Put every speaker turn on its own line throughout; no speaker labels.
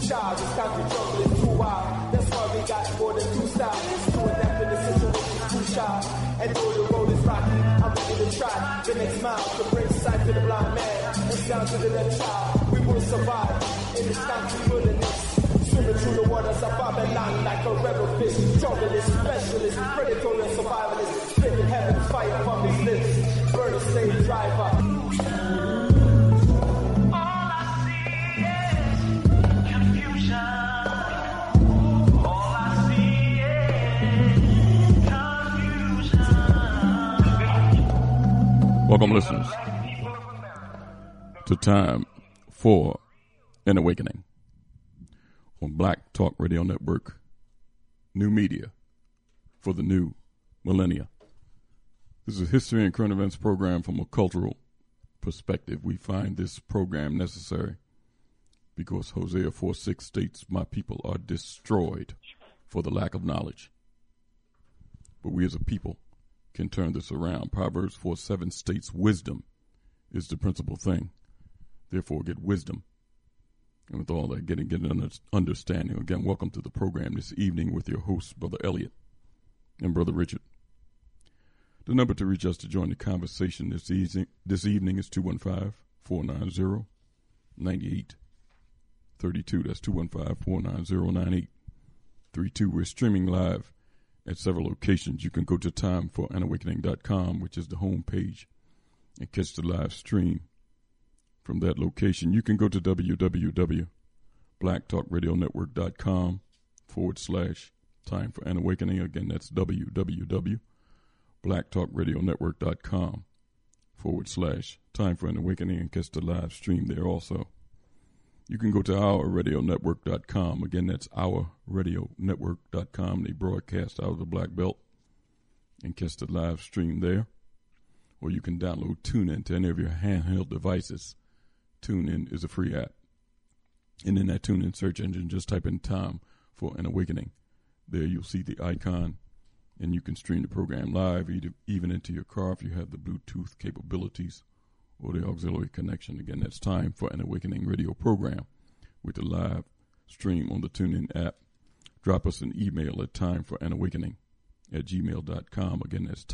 shy. This country jungle is too wild. That's why we got more than two styles. To adapt to the situation is too shy. And though the road is rocky, I'm ready to try the next mile to bring sight to the blind man and sound to the left child. We will survive in this country wilderness. Swimming through the waters of Babylon like a rebel fish. Junglist, specialist, predator and survivalist. Spitting heaven, fire from his lips. Burn a slave driver.
Welcome, listeners, to Time for an Awakening on Black Talk Radio Network, new media for the new millennia. This is a history and current events program from a cultural perspective. We find this program necessary because Hosea 4:6 states, "My people are destroyed for the lack of knowledge." But we as a people can turn this around. Proverbs 4:7 states, "Wisdom is the principal thing. Therefore, get wisdom." And with all that, get an understanding. Again, welcome to the program this evening with your hosts, Brother Elliot and Brother Richard. The number to reach us to join the conversation this evening is 215-490-9832. That's 215-490-9832. We're streaming live at several locations. You can go to timeforanawakening.com, which is the home page, and catch the live stream from that location. You can go to www.blacktalkradionetwork.com/Time for an Awakening. Again, that's www.blacktalkradionetwork.com/Time for an Awakening and catch the live stream there also. You can go to ourradionetwork.com. Again, that's ourradionetwork.com. They broadcast out of the Black Belt and catch the live stream there. Or you can download TuneIn to any of your handheld devices. TuneIn is a free app. And in that TuneIn search engine, just type in Time for an Awakening. There you'll see the icon, and you can stream the program live, even into your car if you have the Bluetooth capabilities or the auxiliary connection. Again, that's Time for an Awakening radio program with the live stream on the TuneIn app. Drop us an email at timeforanawakening@gmail.com. Again, that's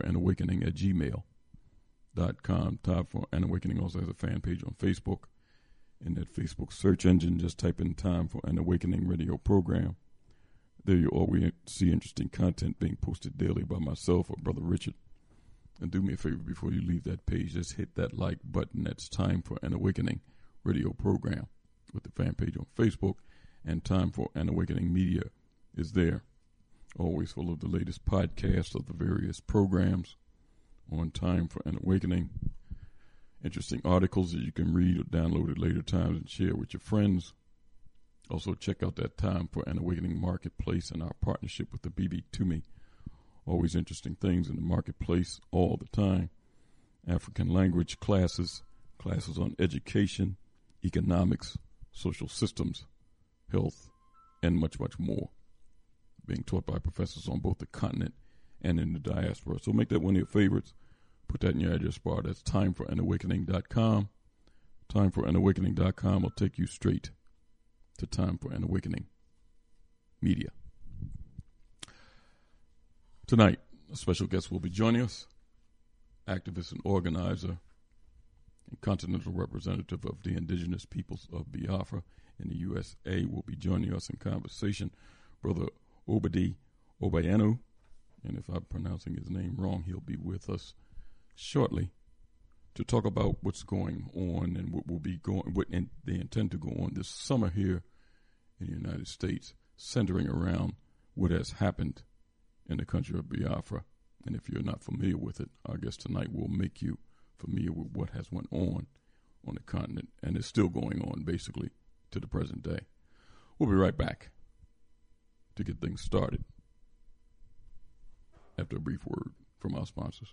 timeforanawakening@gmail.com. Time for an Awakening also has a fan page on Facebook. In that Facebook search engine, just type in Time for an Awakening radio program. There you always see interesting content being posted daily by myself or Brother Richard. And do me a favor before you leave that page, just hit that like button. That's Time for an Awakening radio program with the fan page on Facebook, and Time for an Awakening media is there. Always full of the latest podcasts of the various programs on Time for an Awakening. Interesting articles that you can read or download at later times and share with your friends. Also check out that Time for an Awakening marketplace and our partnership with the BB Toomey. Always interesting things in the marketplace all the time. African language classes, classes on education, economics, social systems, health, and much, much more. Being taught by professors on both the continent and in the diaspora. So make that one of your favorites. Put that in your address bar. That's timeforanawakening.com. Timeforanawakening.com will take you straight to Time for an Awakening media. Tonight, a special guest will be joining us, activist and organizer and continental representative of the indigenous peoples of Biafra in the USA will be joining us in conversation. Brother Obadi Obayanu, and if I'm pronouncing his name wrong, he'll be with us shortly to talk about what's going on and what will be going, what they intend to go on this summer here in the United States, centering around what has happened in the country of Biafra. And if you're not familiar with it, our guest tonight will make you familiar with what has went on the continent and is still going on basically to the present day. We'll be right back to get things started after a brief word from our sponsors.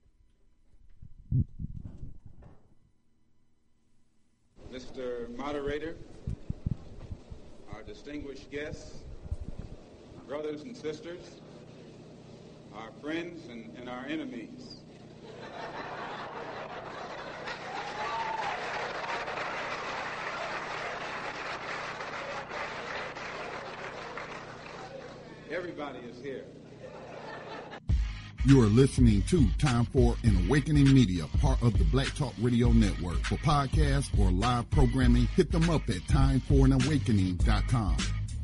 Mr. Moderator, our distinguished guests, brothers and sisters, our friends and our enemies. Everybody is here.
You are listening to Time for an Awakening Media, part of the Black Talk Radio Network. For podcasts or live programming, hit them up at timeforanawakening.com.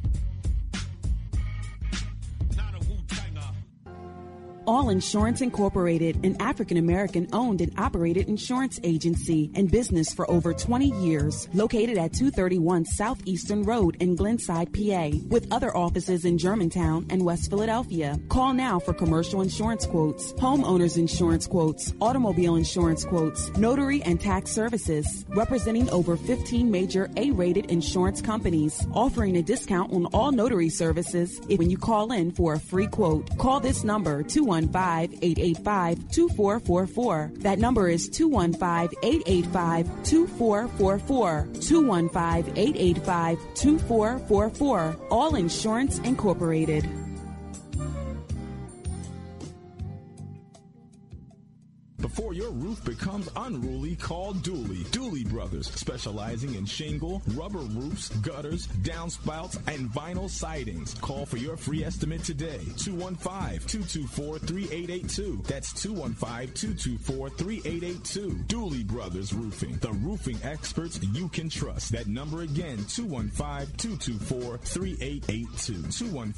All Insurance Incorporated, an African-American owned and operated insurance agency in business for over 20 years, located at 231 Southeastern Road in Glenside, PA, with other offices in Germantown and West Philadelphia. Call now for commercial insurance quotes, homeowners insurance quotes, automobile insurance quotes, notary and tax services, representing over 15 major A-rated insurance companies, offering a discount on all notary services when you call in for a free quote. Call this number, 215-885-2444. That number is 215-885-2444. 215-885-2444. All Insurance Incorporated.
Before your roof becomes unruly, call Dooley. Dooley Brothers, specializing in shingle, rubber roofs, gutters, downspouts, and vinyl sidings. Call for your free estimate today. 215-224-3882. That's 215-224-3882. Dooley Brothers Roofing, the roofing experts you can trust. That number again, 215-224-3882.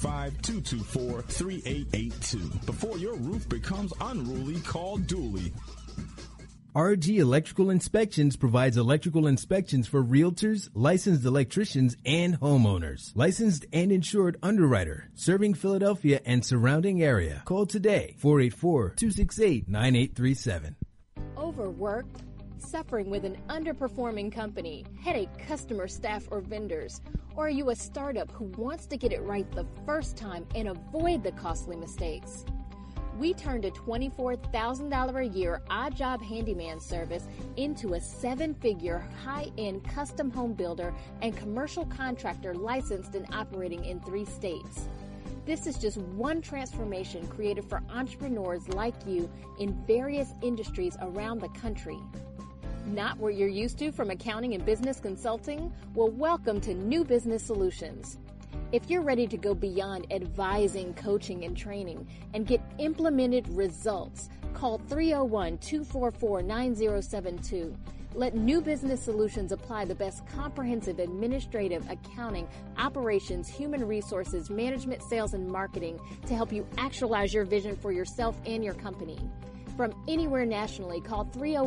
215-224-3882. Before your roof becomes unruly, call Dooley.
RG Electrical Inspections provides electrical inspections for realtors, licensed electricians, and homeowners. Licensed and insured underwriter, serving Philadelphia and surrounding area. Call today, 484-268-9837.
Overworked? Suffering with an underperforming company, headache customer, staff, or vendors? Or are you a startup who wants to get it right the first time and avoid the costly mistakes? We turned a $24,000 a year odd job handyman service into a 7-figure high-end custom home builder and commercial contractor licensed and operating in 3 states. This is just one transformation created for entrepreneurs like you in various industries around the country. Not what you're used to from accounting and business consulting? Well, welcome to New Business Solutions. If you're ready to go beyond advising, coaching, and training and get implemented results, call 301-244-9072. Let New Business Solutions apply the best comprehensive administrative, accounting, operations, human resources, management, sales, and marketing to help you actualize your vision for yourself and your company. From anywhere nationally, call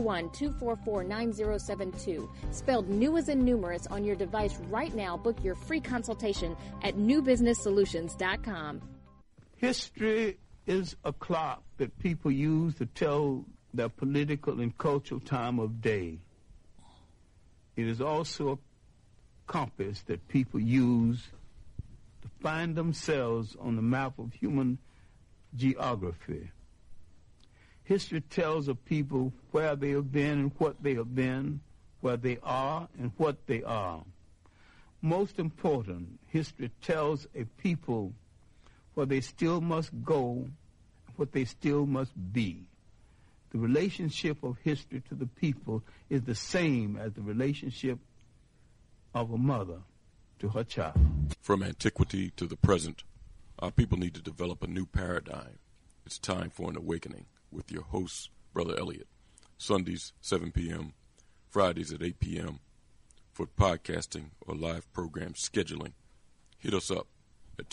301-244-9072. Spelled new as in numerous on your device right now. Book your free consultation at newbusinesssolutions.com.
History is a clock that people use to tell their political and cultural time of day. It is also a compass that people use to find themselves on the map of human geography. History tells of people where they have been and what they have been, where they are and what they are. Most important, history tells a people where they still must go, what they still must be. The relationship of history to the people is the same as the relationship of a mother to her child.
From antiquity to the present, our people need to develop a new paradigm. It's time for an awakening with your host, Brother Elliott. Sundays, 7 p.m., Fridays at 8 p.m. For podcasting or live program scheduling, hit us up at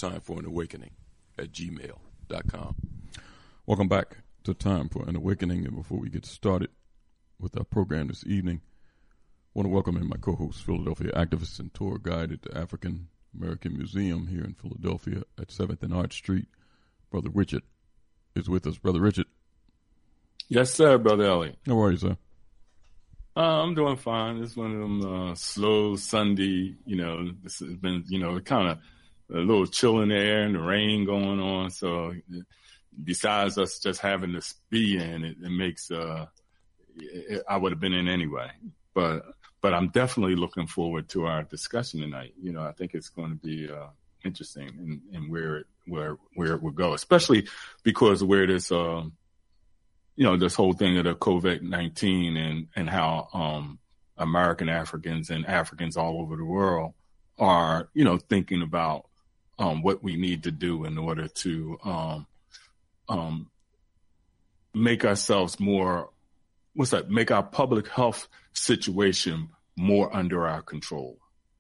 timeforanawakening@gmail.com. Welcome back to Time for an Awakening. And before we get started with our program this evening, I want to welcome in my co-host, Philadelphia activist and tour guide at the African American Museum here in Philadelphia at 7th and Arch Street. Brother Richard is with us. Brother Richard.
Yes, sir, Brother Elliott.
How are you, sir?
I'm doing fine. It's one of them slow Sunday, this has been, kind of a little chill in the air and the rain going on. So besides us just having to be in, it makes, I would have been in anyway. But I'm definitely looking forward to our discussion tonight. I think it's going to be interesting in where it will go, especially because of where this, this whole thing of the COVID-19 and how American Africans and Africans all over the world are, thinking about what we need to do in order to make ourselves more, make our public health situation more under our control.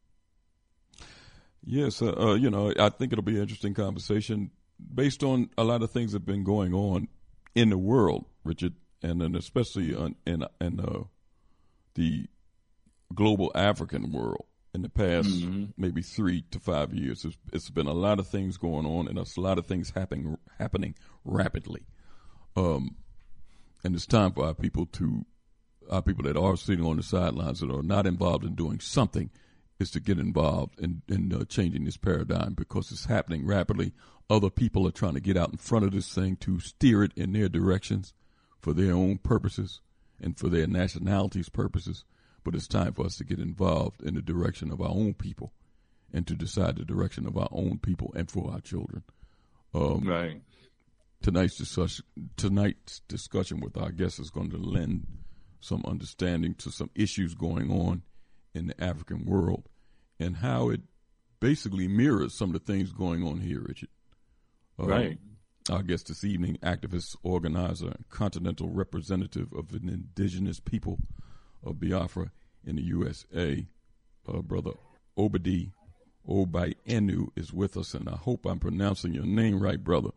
Yes, I think it'll be an interesting conversation based on a lot of things that have been going on in the world, Richard, and then especially in the global African world in the past maybe 3 to 5 years. It's been a lot of things going on, and there's a lot of things happening rapidly. And it's time for our people that are sitting on the sidelines that are not involved in doing something is to get involved in changing this paradigm, because it's happening rapidly. Other people are trying to get out in front of this thing to steer it in their directions for their own purposes and for their nationalities' purposes. But it's time for us to get involved in the direction of our own people and to decide the direction of our own people and for our children.
Right.
Tonight's discussion with our guests is going to lend some understanding to some issues going on in the African world and how it basically mirrors some of the things going on here, Richard.
Right.
Our guest this evening, activist, organizer, and continental representative of the indigenous people of Biafra in the USA, Brother Obadi Obienu is with us, and I hope I'm pronouncing your name right, brother.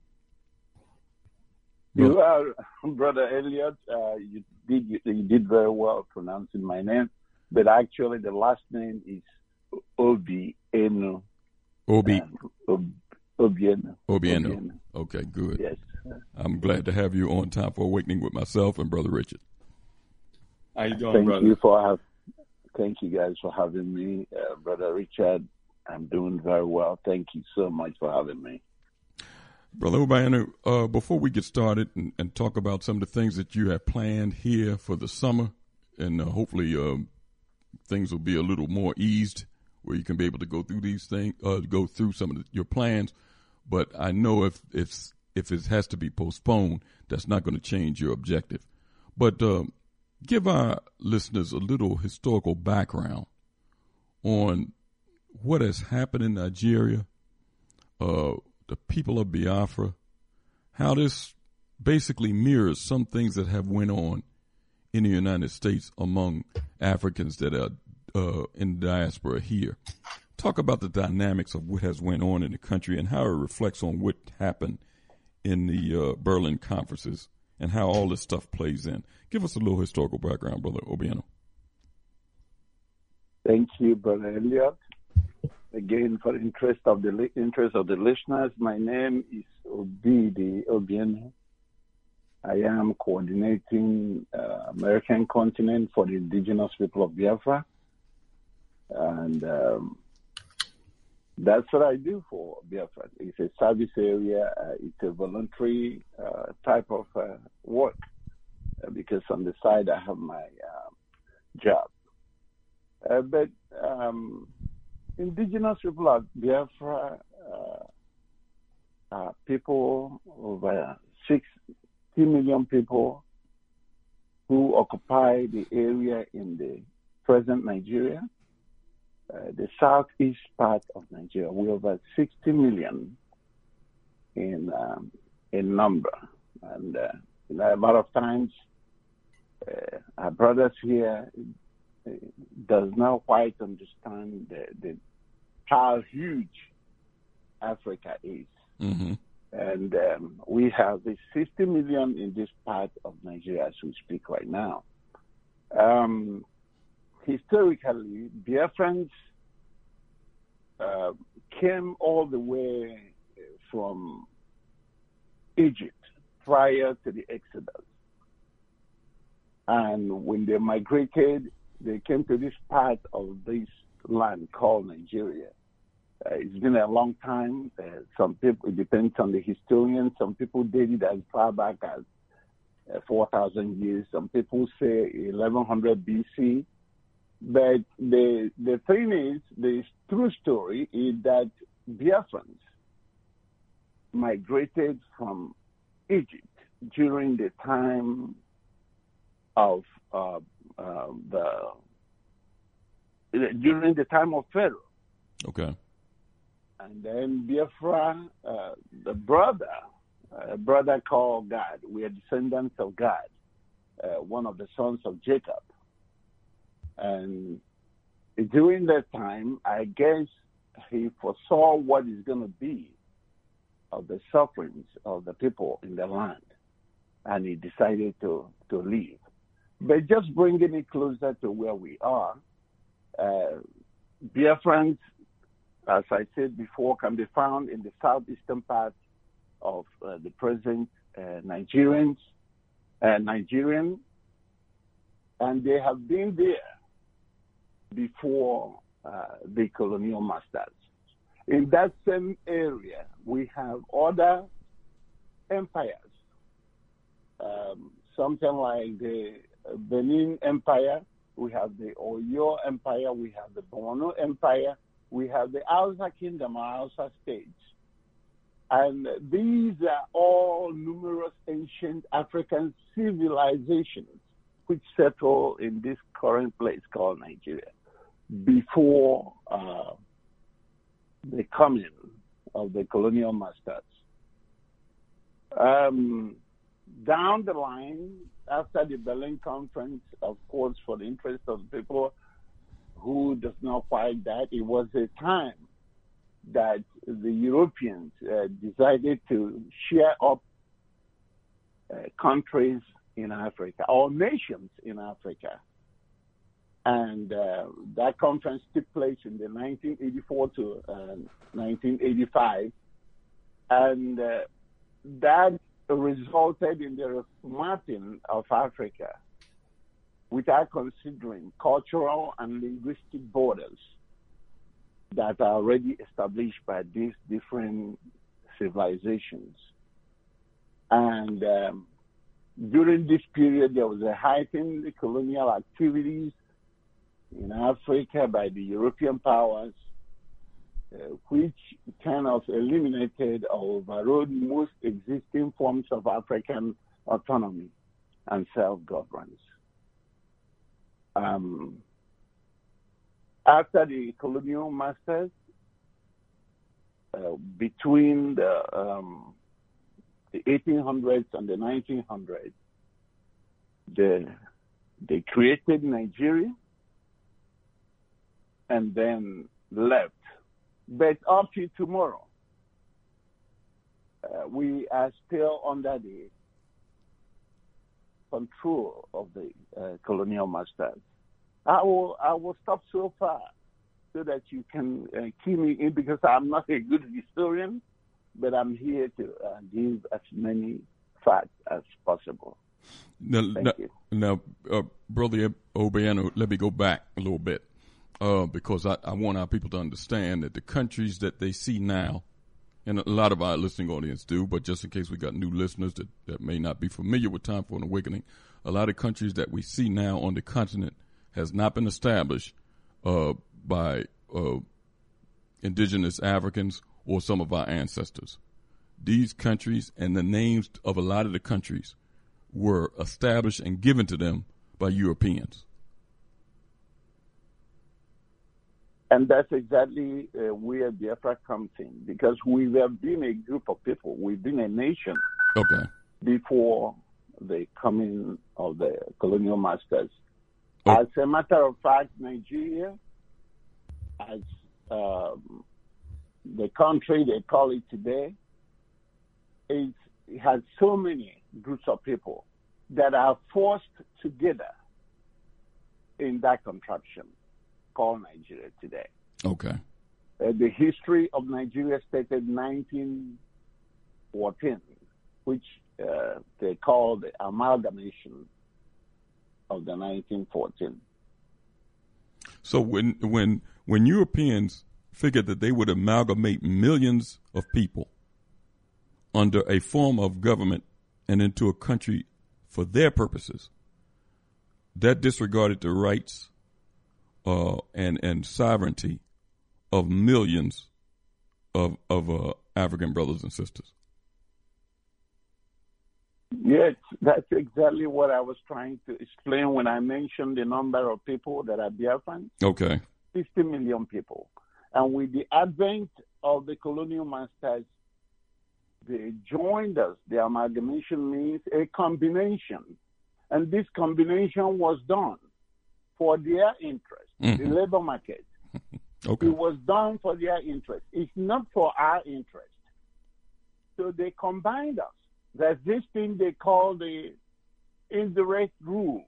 You are, Brother Elliot. You did very well pronouncing my name, but actually the last name is Obienu. Obienu.
Okay, good.
Yes.
I'm glad to have you on Time for Awakening with myself and Brother Richard.
How you doing, brother?
Thank you guys for having me, Brother Richard. I'm doing very well. Thank you so much for having me.
Brother Obienu, before we get started and talk about some of the things that you have planned here for the summer, and hopefully things will be a little more eased where you can be able to go through these things, go through some of your plans. But I know if it has to be postponed, that's not going to change your objective. But give our listeners a little historical background on what has happened in Nigeria, the people of Biafra, how this basically mirrors some things that have went on in the United States among Africans that are in the diaspora here. Talk about the dynamics of what has went on in the country and how it reflects on what happened in the Berlin conferences and how all this stuff plays in. Give us a little historical background, Brother Obienu.
Thank you, Brother Elliot. Again, for the interest of the listeners, my name is Obidi Obienu. I am coordinating American continent for the indigenous people of Biafra. And that's what I do for Biafra. It's a service area. It's a voluntary type of work because on the side I have my job. But indigenous people of Biafra are people, over 60 million people who occupy the area in the present Nigeria. The southeast part of Nigeria, we're over 60 million in number. And a lot of times, our brothers here does not quite understand how huge Africa is. Mm-hmm. And we have the 60 million in this part of Nigeria as we speak right now. Historically, Biafrans came all the way from Egypt prior to the Exodus. And when they migrated, they came to this part of this land called Nigeria. It's been a long time. Some people, it depends on the historians, some people date it as far back as 4,000 years. Some people say 1100 BC. But the thing is, the true story is that Biafrans migrated from Egypt during the time of Pharaoh.
Okay.
And then Biafra, the brother called God. We are descendants of God, one of the sons of Jacob. And during that time, I guess he foresaw what is going to be of the sufferings of the people in the land. And he decided to leave. But just bringing it closer to where we are, Biafrans, as I said before, can be found in the southeastern part of the present Nigerian, and they have been there before the colonial masters. In that same area, we have other empires, something like the Benin Empire, we have the Oyo Empire, we have the Borno Empire, we have the Hausa Kingdom, Hausa states. And these are all numerous ancient African civilizations which settle in this current place called Nigeria before the coming of the colonial masters. Down the line, after the Berlin Conference, of course, for the interest of the people who does not fight that, it was a time that the Europeans decided to share up countries in Africa, or nations in Africa. And that conference took place in the 1984 to 1985. And that resulted in the reformatting of Africa without considering cultural and linguistic borders that are already established by these different civilizations. And during this period, there was a heightened colonial activities in Africa by the European powers, which kind of eliminated or overrode most existing forms of African autonomy and self-governance. After the colonial masters, between the 1800s and the 1900s, they created Nigeria and then left. But up to tomorrow, we are still under the control of the colonial masters. I will stop so far so that you can key me in, because I'm not a good historian, but I'm here to give as many facts as possible. Thank you.
Now, Brother Obiano, let me go back a little bit. Because I want our people to understand that the countries that they see now, and a lot of our listening audience do, but just in case we got new listeners that may not be familiar with Time for an Awakening, a lot of countries that we see now on the continent has not been established by indigenous Africans or some of our ancestors. These countries and the names of a lot of the countries were established and given to them by Europeans.
And that's exactly where Biafra comes in, because we have been a group of people. We've been a nation before the coming of the colonial masters. As a matter of fact, Nigeria, as the country they call it today, it has so many groups of people that are forced together in that contraption called Nigeria today.
Okay.
The history of Nigeria started 1914, which they call the amalgamation of the 1914.
So when Europeans figured that they would amalgamate millions of people under a form of government and into a country for their purposes, that disregarded the rights and sovereignty of millions of African brothers and sisters.
Yes, that's exactly what I was trying to explain when I mentioned the number of people that are Biafrans.
Okay.
50 million people. And with the advent of the colonial masters, they joined us. The amalgamation means a combination. And this combination was done for their interest, the labor market.
Okay.
It was done for their interest. It's not for our interest. So they combined us. There's this thing they call the indirect rule.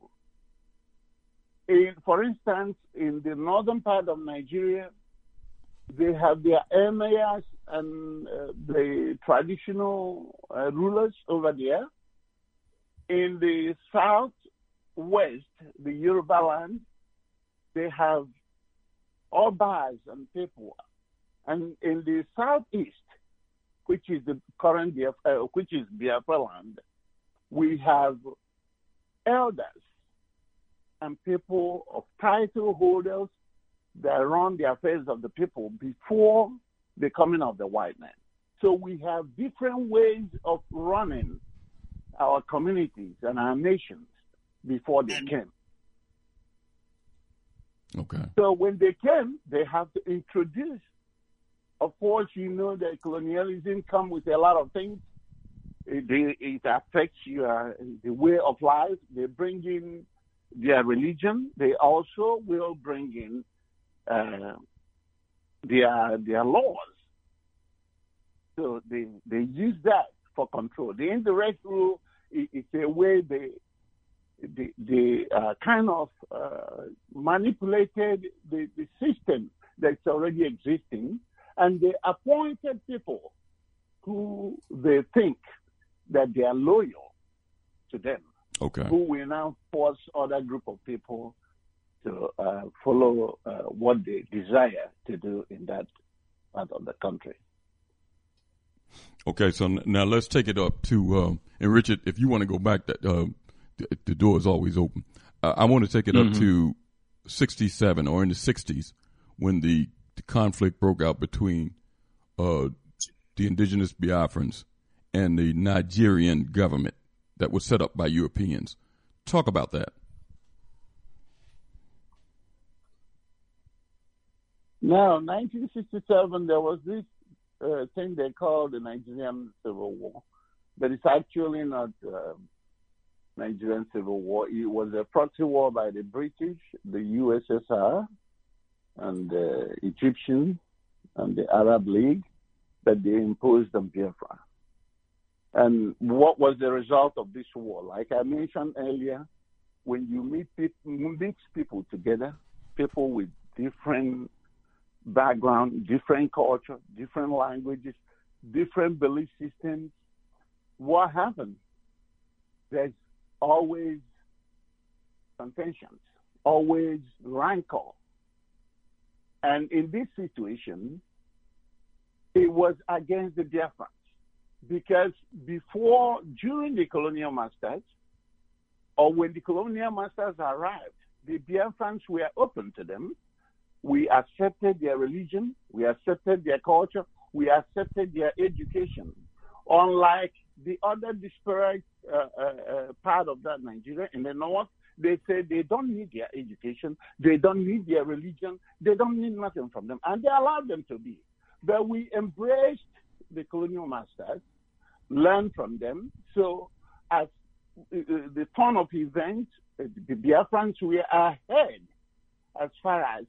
For instance, in the northern part of Nigeria, they have their emirs and the traditional rulers over there. In the southwest, the Yoruba land, they have Obas and people. And in the southeast, which is the current Biafra land, we have elders and people of title holders that run the affairs of the people before the coming of the white man. So we have different ways of running our communities and our nations before they came.
Okay.
So when they came, they have to introduce. Of course, you know that colonialism comes with a lot of things. It affects the way of life. They bring in their religion. They also will bring in their laws. So they use that for control. The indirect rule is a way they kind of manipulated the system that's already existing, and they appointed people who they think that they are loyal to them.
Okay.
Who will now force other group of people to follow what they desire to do in that part of the country.
Okay, so now let's take it up to, and Richard, if you want to go back, the door is always open. I want to take it up to 67 or in the 60s when the conflict broke out between the indigenous Biafrans and the Nigerian government that was set up by Europeans. Talk about that.
Now, 1967, there was this thing they called the Nigerian Civil War, but it's actually not Nigerian Civil War. It was a proxy war by the British, the USSR, and the Egyptians, and the Arab League that they imposed on Biafra. And what was the result of this war? Like I mentioned earlier, when you mix people together, people with different background, different culture, different languages, different belief systems, what happens? There's always contentions, always rancor. And in this situation, it was against the Biafrans. Because during the colonial masters, or when the colonial masters arrived, the Biafrans were open to them. We accepted their religion, we accepted their culture, we accepted their education. Unlike the other disparate part of that Nigeria in the north, they said they don't need their education, they don't need their religion, they don't need nothing from them, and they allowed them to be. But we embraced the colonial masters, learned from them. So as the turn of events, the Biafrans were ahead as far as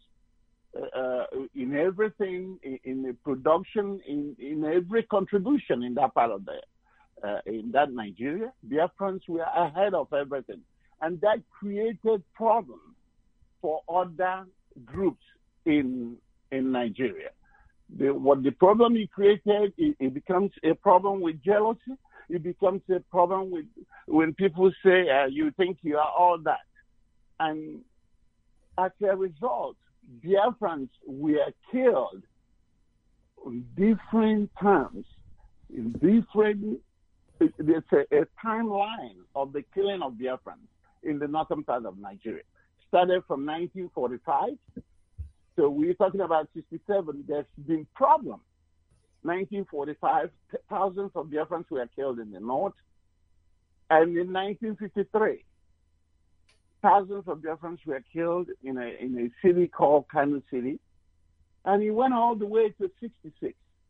in everything, in the production, in every contribution in that part of in that Nigeria. Biafrans were ahead of everything. And that created problems for other groups in Nigeria. The problem it created, it becomes a problem with jealousy. It becomes a problem with when people say, you think you are all that. And as a result, Biafrans were killed on different terms, in different, there's a timeline of the killing of Biafrans in the northern part of Nigeria. Started from 1945. So we're talking about 67. There's been problems. 1945, thousands of Biafrans were killed in the north. And in 1953, thousands of Biafrans were killed in a city called Kano City. And it went all the way to 66.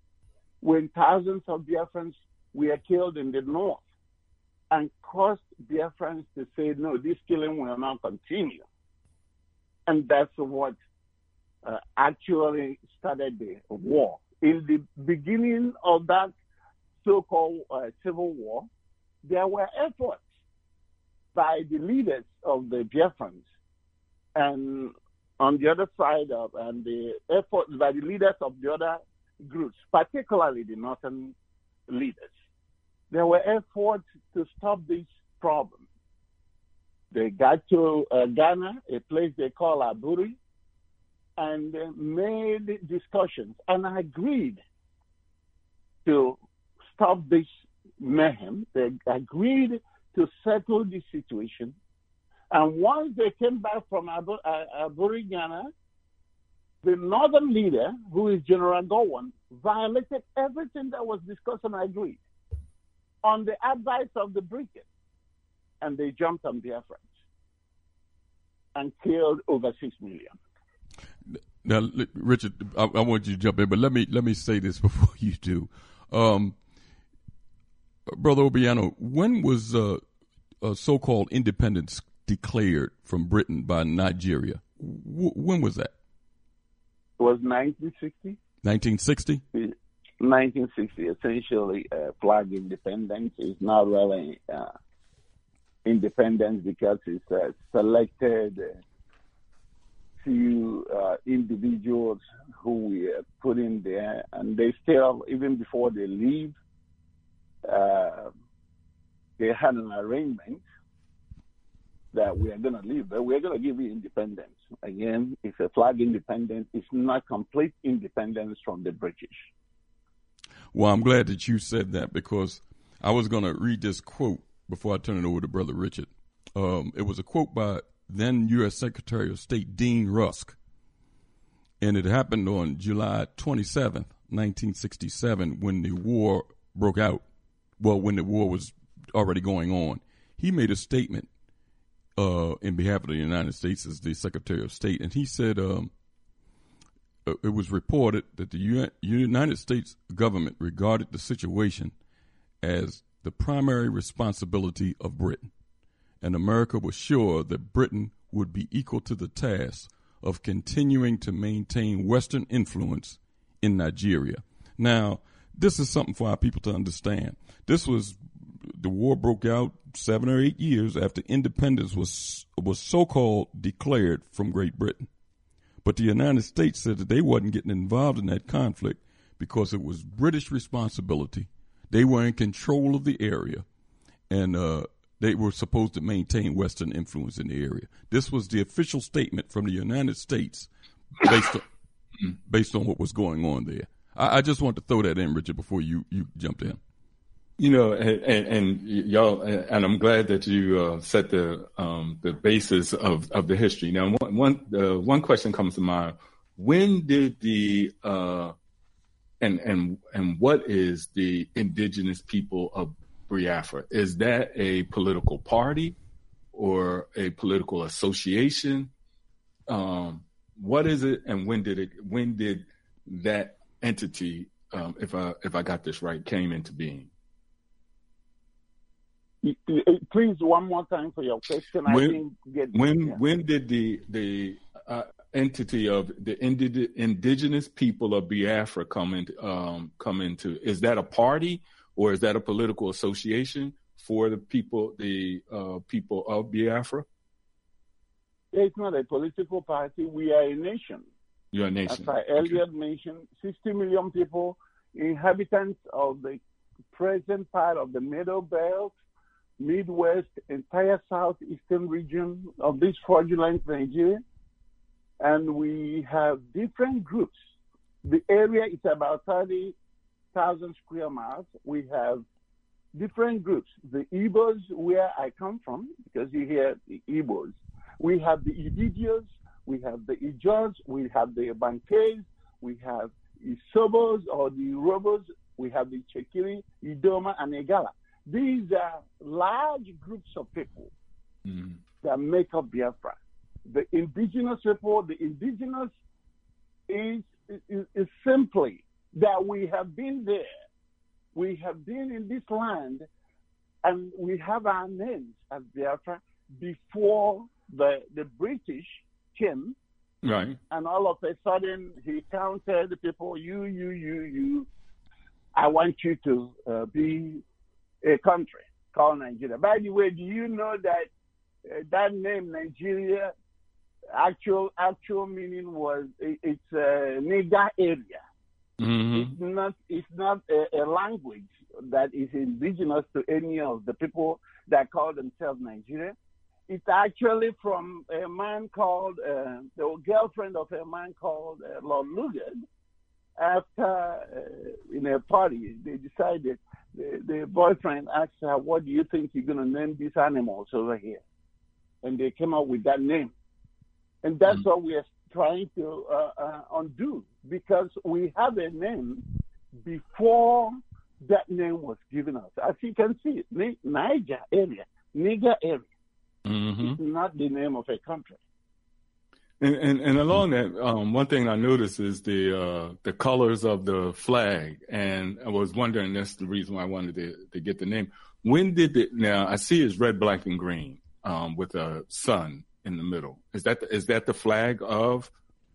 when thousands of Biafrans were killed in the north and caused Biafrans to say, no, this killing will not continue. And that's what actually started the war. In the beginning of that so-called civil war, there were efforts by the leaders of the Biafrans, and on the other side and the efforts by the leaders of the other groups, particularly the northern leaders. There were efforts to stop this problem. They got to Ghana, a place they call Aburi, and they made discussions and agreed to stop this mayhem. They agreed to settle the situation. And once they came back from Aburi, Ghana, the northern leader, who is General Gowon, violated everything that was discussed and agreed on the advice of the Brigade. And they jumped on Biafrans and killed over 6 million.
Now, Richard, I want you to jump in, but let me say this before you do. Brother Obiano, when was so-called independence declared from Britain by Nigeria? When was that?
It was 1960.
1960?
1960, essentially, flag independence is not really independence because it's selected few individuals who we put in there, and they still, even before they leave, they had an arrangement that we are going to leave, but we're going to give you independence. Again, it's a flag independence. It's not complete independence from the British.
Well, I'm glad that you said that, because I was going to read this quote before I turn it over to Brother Richard. It was a quote by then U.S. Secretary of State Dean Rusk, and it happened on July 27th, 1967, when the war broke out. Well, when the war was already going on. He made a statement in behalf of the United States as the Secretary of State, and he said it was reported that the United States government regarded the situation as the primary responsibility of Britain, and America was sure that Britain would be equal to the task of continuing to maintain Western influence in Nigeria. Now, this is something for our people to understand. The war broke out 7 or 8 years after independence was so-called declared from Great Britain. But the United States said that they wasn't getting involved in that conflict because it was British responsibility. They were in control of the area, and they were supposed to maintain Western influence in the area. This was the official statement from the United States based on what was going on there. I just want to throw that in, Richard, before you jumped in.
You know, and y'all, and I'm glad that you set the basis of the history. Now, one question comes to mind: when did the and what is the indigenous people of Biafra? Is that a political party or a political association? What is it, and when did that entity, if I got this right, came into being?
Please, one more time for your question.
When did the entity of the indigenous people of Biafra come into? Is that a party or is that a political association for the people of Biafra?
It's not a political party. We are a nation.
You're a nation.
As I earlier mentioned, 60 million people, inhabitants of the present part of the Middle Belt, Midwest, entire southeastern region of this fraudulent Nigeria. And we have different groups. The area is about 30,000 square miles. We have different groups. The Igbos, where I come from, because you hear the Igbos. We have the Ididios, we have the Ijos, we have the Bantes, we have the Sobos or the Robos, we have the Chekiri, Idoma, and Egala. These are large groups of people that make up Biafra. The indigenous people, the indigenous is simply that we have been there. We have been in this land, and we have our names as Biafra before the British came.
Right.
And all of a sudden, he counted the people, you. I want you to be a country called Nigeria. By the way, do you know that that name, Nigeria, actual meaning was it's a Niger area.
Mm-hmm.
It's not a language that is indigenous to any of the people that call themselves Nigeria. It's actually from a man called, the girlfriend of a man called Lord Lugard. After, in a party, they decided, the boyfriend asked her, what do you think you're going to name these animals over here? And they came up with that name. And that's what we are trying to undo, because we have a name before that name was given us. As you can see, Niger area.
Mm-hmm.
It's not the name of a country.
And along that, one thing I noticed is the colors of the flag, and I was wondering, that's the reason why I wanted to get the name. When did it? Now I see it's red, black, and green with a sun in the middle. Is that the flag of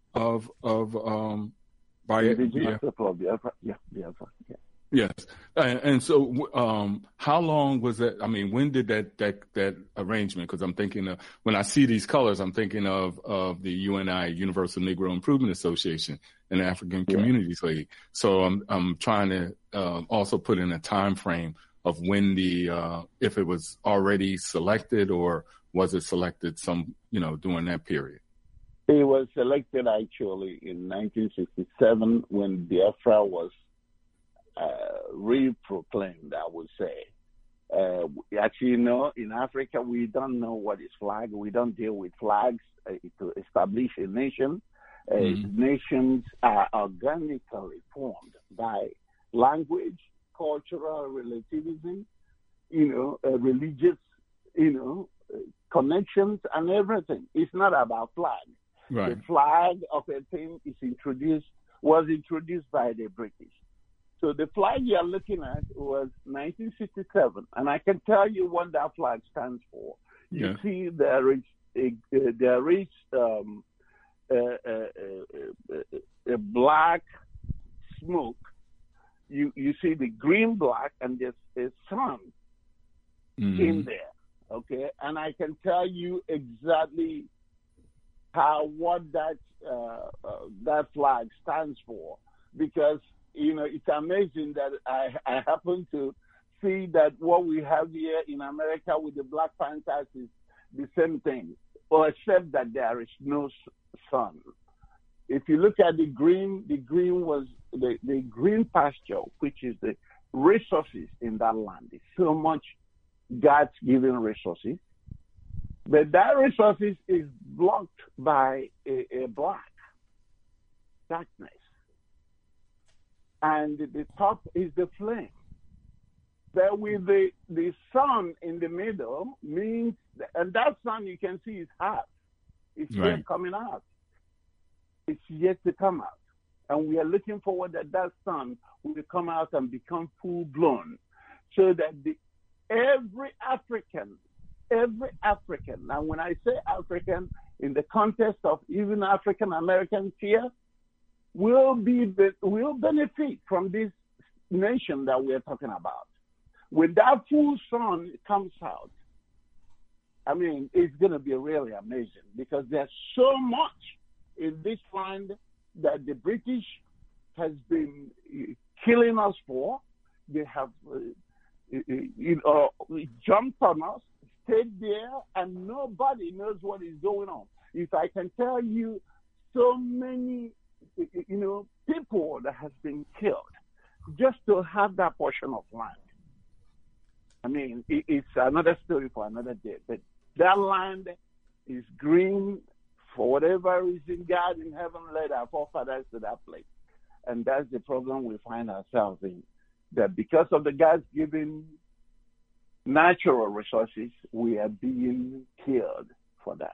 Biafra?
Yeah.
Yes. And so how long was that? I mean, when did that arrangement? Because I'm thinking of, when I see these colors, I'm thinking of the UNI, Universal Negro Improvement Association, and African Communities League. So I'm trying to also put in a time frame of when if it was already selected, or was it selected during that period?
It was selected actually in 1967 when Biafra was reproclaimed, I would say. Actually, in Africa, we don't know what is flag. We don't deal with flags to establish a nation. Nations are organically formed by language, cultural relativism, religious, connections and everything. It's not about flag.
Right.
The flag of a thing was introduced by the British. So the flag you're looking at was 1967, and I can tell you what that flag stands for. You see, there is a black smoke. You see the green, black, and there's a sun in there. Okay, and I can tell you exactly what that flag stands for, because it's amazing that I happen to see that what we have here in America with the Black Panthers is the same thing, except that there is no sun. If you look at the green was the green pasture, which is the resources in that land. It's so much God's given resources, but that resources is blocked by a black darkness. And the top is the flame. But with the sun in the middle means, and that sun you can see is half. It's yet coming out. It's yet to come out. And we are looking forward that sun will come out and become full blown, so that every African, and when I say African, in the context of even African Americans here, will benefit from this nation that we're talking about. When that full sun comes out, I mean, it's going to be really amazing, because there's so much in this land that the British has been killing us for. They have jumped on us, stayed there, and nobody knows what is going on. If I can tell you so many people that has been killed just to have that portion of land. I mean, it's another story for another day. But that land is green for whatever reason. God in heaven led our forefathers to that place. And that's the problem we find ourselves in. That because of the God's given natural resources, we are being killed for that.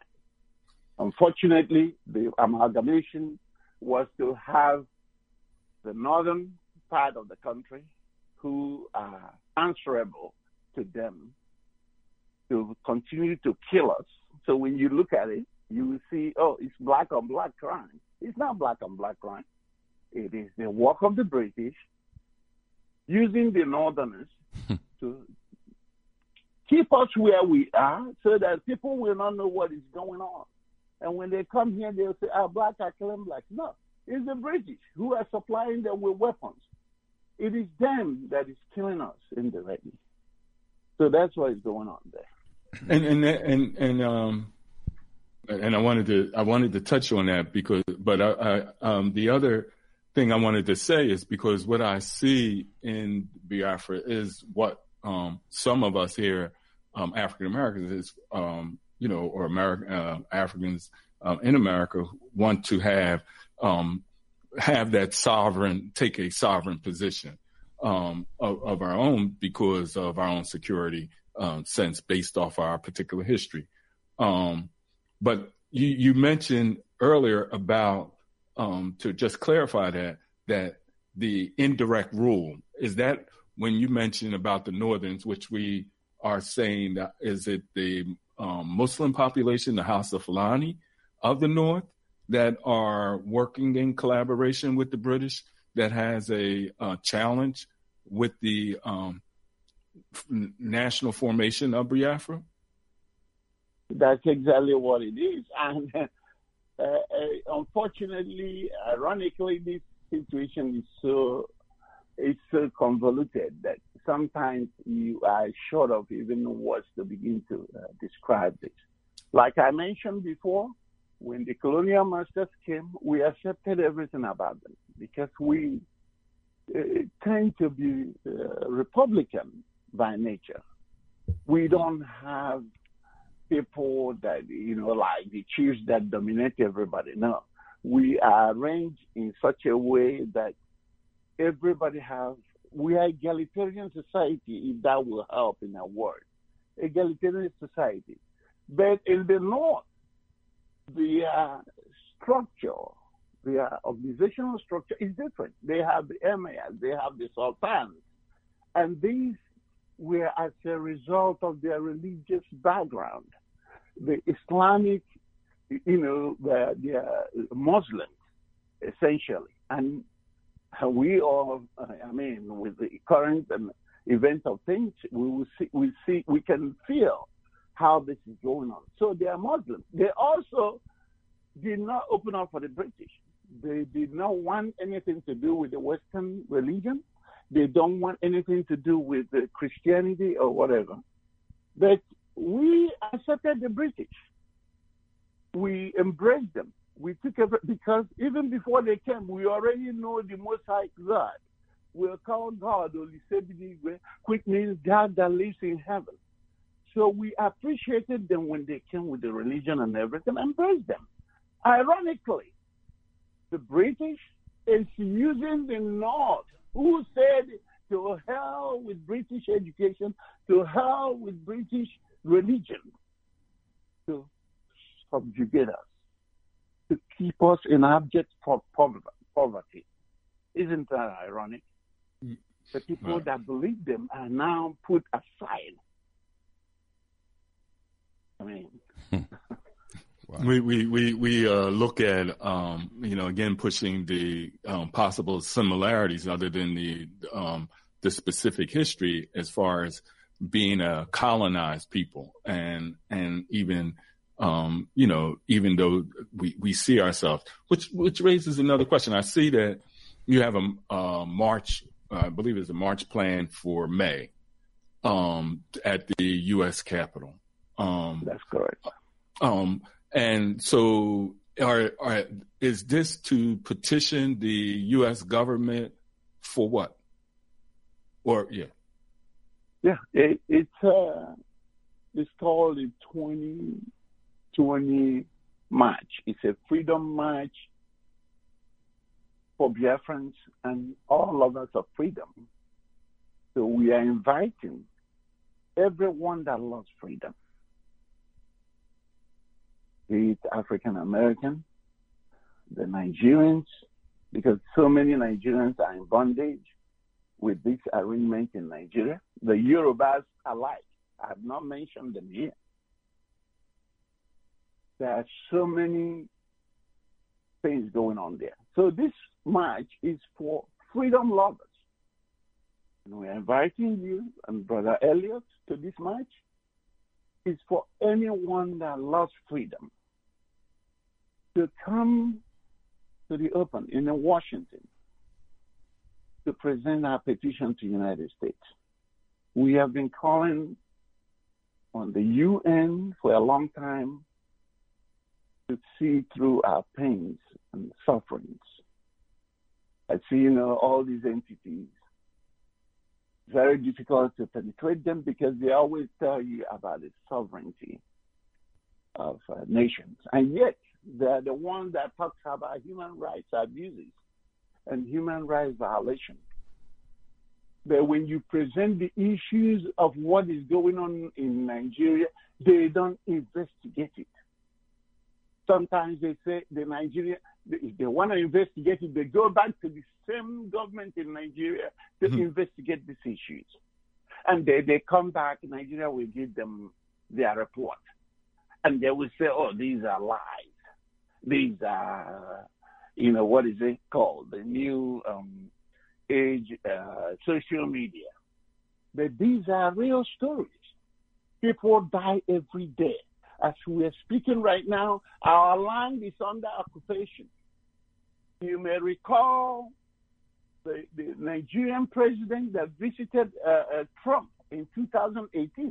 Unfortunately, the amalgamation was to have the northern part of the country who are answerable to them to continue to kill us. So when you look at it, you will see, oh, it's black on black crime. It's not black on black crime. It is the work of the British using the Northerners to keep us where we are so that people will not know what is going on. And when they come here, they'll say, black are killing blacks. No, it's the British who are supplying them with weapons. It is them that is killing us indirectly. So that's what is going on there.
And I wanted to touch on that but the other thing I wanted to say is because what I see in Biafra is what some of us here, African Americans, is or American Africans in America want to have that take a sovereign position of our own because of our own security sense based off our particular history. But you mentioned earlier about to just clarify that the indirect rule is that when you mentioned about the Northerns, which we are saying that is it the Muslim population, the House of Fulani of the North that are working in collaboration with the British that has a challenge with the national formation of Biafra?
That's exactly what it is. And unfortunately, ironically, this situation is so convoluted that sometimes you are short of even words to begin to describe this. Like I mentioned before, when the colonial masters came, we accepted everything about them because we tend to be Republican by nature. We don't have people that, like the chiefs that dominate everybody. No, we are arranged in such a way that we are egalitarian society, if that will help in a word. Egalitarian society. But in the North, the structure, the organizational structure is different. They have the emirs, they have the sultans, and these were as a result of their religious background. The Islamic, they're Muslims, essentially. And we all, with the current event of things, we can feel how this is going on. So they are Muslims. They also did not open up for the British. They did not want anything to do with the Western religion. They don't want anything to do with Christianity or whatever. But we accepted the British. We embraced them. We took because even before they came, we already know the Most High God. We'll call God Olisebidi, which means God that lives in heaven. So we appreciated them when they came with the religion and everything, embraced them. Ironically, the British is using the North, who said to hell with British education, to hell with British religion, to subjugate us, to keep us in abject poverty. Isn't that ironic? The people that believe them are now put aside.
Wow. We look at again pushing the possible similarities other than the specific history as far as being a colonized people and even even though we see ourselves, which raises another question. I see that you have a march, I believe it's a march planned for May at the U.S. Capitol.
That's correct.
And so is this to petition the U.S. government for what?
Yeah, it's called the 2020 March. It's a freedom march for Biafrans and all lovers of freedom. So we are inviting everyone that loves freedom, be it African American, the Nigerians, because so many Nigerians are in bondage, with this arrangement in Nigeria. The Yorubas alike. I have not mentioned them here. There are so many things going on there. So this march is for freedom lovers. And we're inviting you and Brother Elliot to this march. It's for anyone that loves freedom to come to the open in Washington to present our petition to the United States. We have been calling on the UN for a long time to see through our pains and sufferings. As you know, all these entities, very difficult to penetrate them because they always tell you about the sovereignty of nations. And yet, they're the ones that talk about human rights abuses and human rights violations. But when you present the issues of what is going on in Nigeria, they don't investigate it. Sometimes they say the Nigeria, if they want to investigate it, they go back to the same government in Nigeria to investigate these issues. And they come back, Nigeria will give them their report. And they will say, oh, these are lies. These are, what is it called? The new age social media. But these are real stories. People die every day. As we are speaking right now, our land is under occupation. You may recall the Nigerian president that visited Trump in 2018.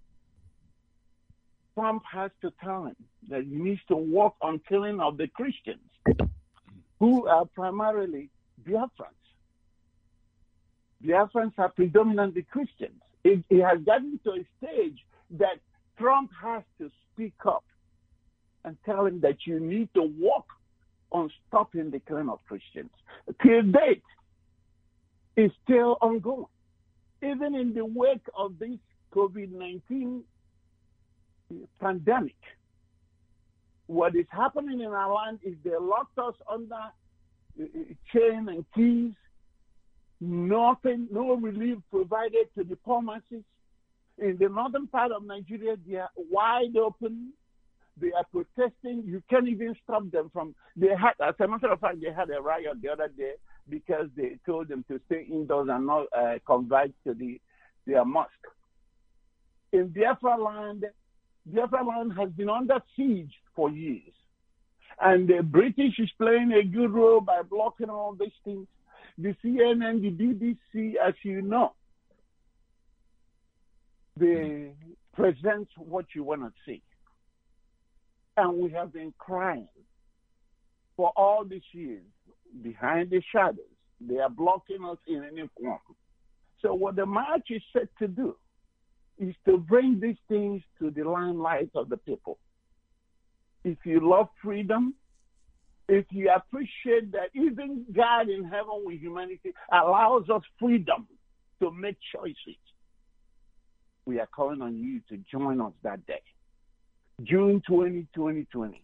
Trump has to tell him that he needs to work on killing of the Christians, who are primarily Biafrans. Biafrans are predominantly Christians. It has gotten to a stage that Trump has to speak up and tell him that you need to work on stopping the killing of Christians. Till date, it's still ongoing. Even in the wake of this COVID-19 pandemic, what is happening in our land is they locked us under chain and keys. Nothing, no relief provided to the poor masses. In the northern part of Nigeria, they are wide open. They are protesting. You can't even stop them from. As a matter of fact, they had a riot the other day because they told them to stay indoors and not convert to their mosque. In Biafra land has been under siege for years, and the British is playing a good role by blocking all these things. The CNN, the BBC, as you know, they present what you want to see. And we have been crying for all these years behind the shadows. They are blocking us in any form. So what the march is set to do is to bring these things to the limelight of the people. If you love freedom, if you appreciate that even God in heaven with humanity allows us freedom to make choices, we are calling on you to join us that day, June 20, 2020.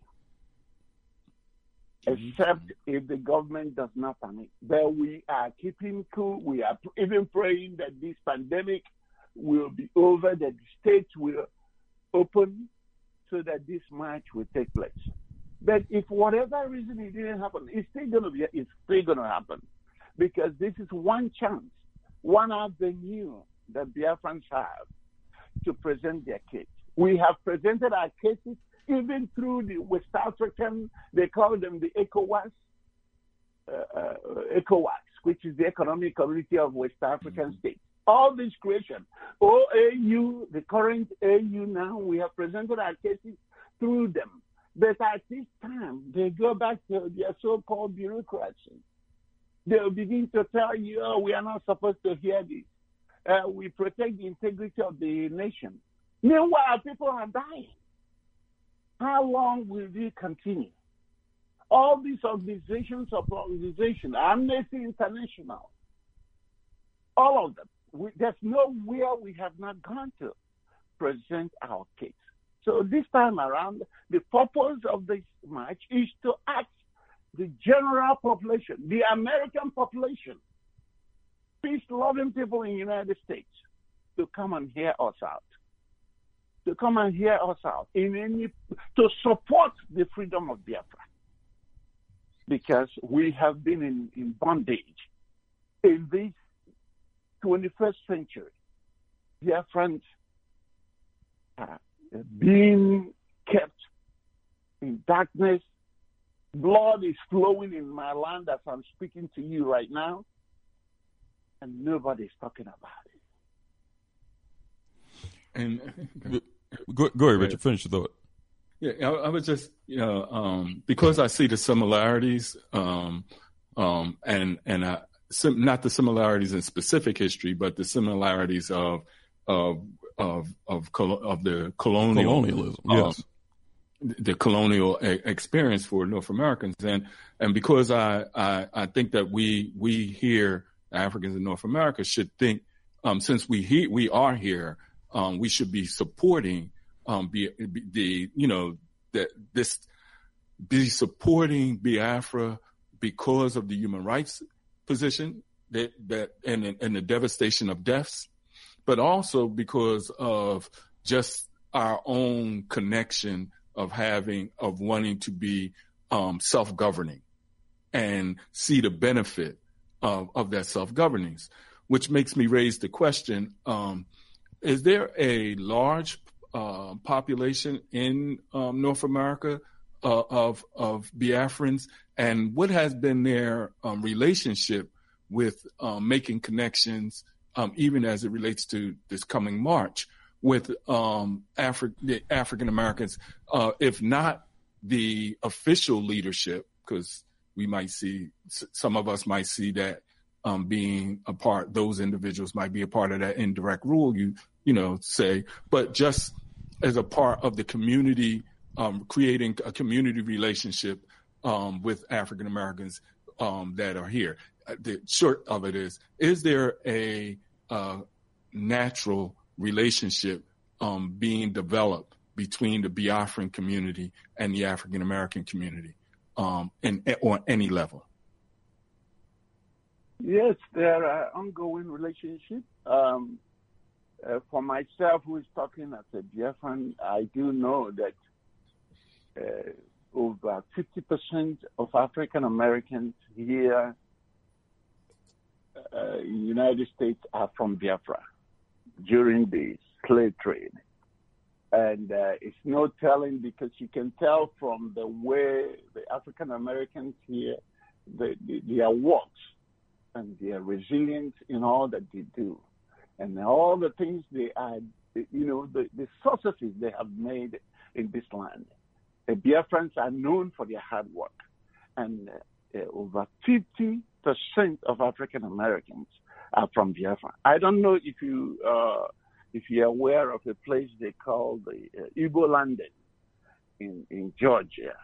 Except if the government does not permit. But we are keeping cool. We are even praying that this pandemic will be over, that the states will open so that this march will take place. But if for whatever reason it didn't happen, it's still going to happen, because this is one chance, one avenue that Biafrans have to present their case. We have presented our cases even through the West African, they call them the ECOWAS, which is the Economic Community of West African States. All this creation, OAU, the current AU now, we have presented our cases through them. But at this time, they go back to their so-called bureaucracy. They'll begin to tell you, oh, we are not supposed to hear this. We protect the integrity of the nation. Meanwhile, people are dying. How long will this continue? All these organizations, Amnesty International, all of them, there's nowhere we have not gone to present our case. So this time around, the purpose of this march is to ask the general population, the American population, peace peace-loving people in the United States to come and hear us out. To come and hear us out to support the freedom of Biafra. Because we have been in bondage in this 21st century. Biafrans are being kept in darkness. Blood is flowing in my land as I'm speaking to you right now, and nobody's talking about it.
And
go ahead, Richard. Finish your thought.
Yeah, I was just, because I see the similarities, and not the similarities in specific history, but the similarities of the
colonialism, yes,
the colonial experience for North Americans, and because I think that we here, Africans in North America, should think, since we are here, we should be supporting be supporting Biafra because of the human rights position that and the devastation of deaths, but also because of just our own connection of wanting to be self-governing and see the benefit of that self-governing, which makes me raise the question, is there a large population in North America of Biafrans, and what has been their relationship with making connections, even as it relates to this coming March, with the African Americans, if not the official leadership, because we might see, some of us might see that being a part, those individuals might be a part of that indirect rule, say, but just as a part of the community, creating a community relationship with African Americans that are here. The short of it is there a natural relationship being developed between the Biafran community and the African American community on any level?
Yes, there are ongoing relationships. For myself, who is talking as a Biafran, I do know that over 50% of African Americans here in the United States are from Biafra during the slave trade. And it's no telling, because you can tell from the way the African Americans here, their works and their resilience in all that they do. And all the things they are, the successes they have made in this land. The Biafrans are known for their hard work. And over 50% of African Americans are from Biafra. I don't know if you're aware of a place they call the Igbo London in Georgia.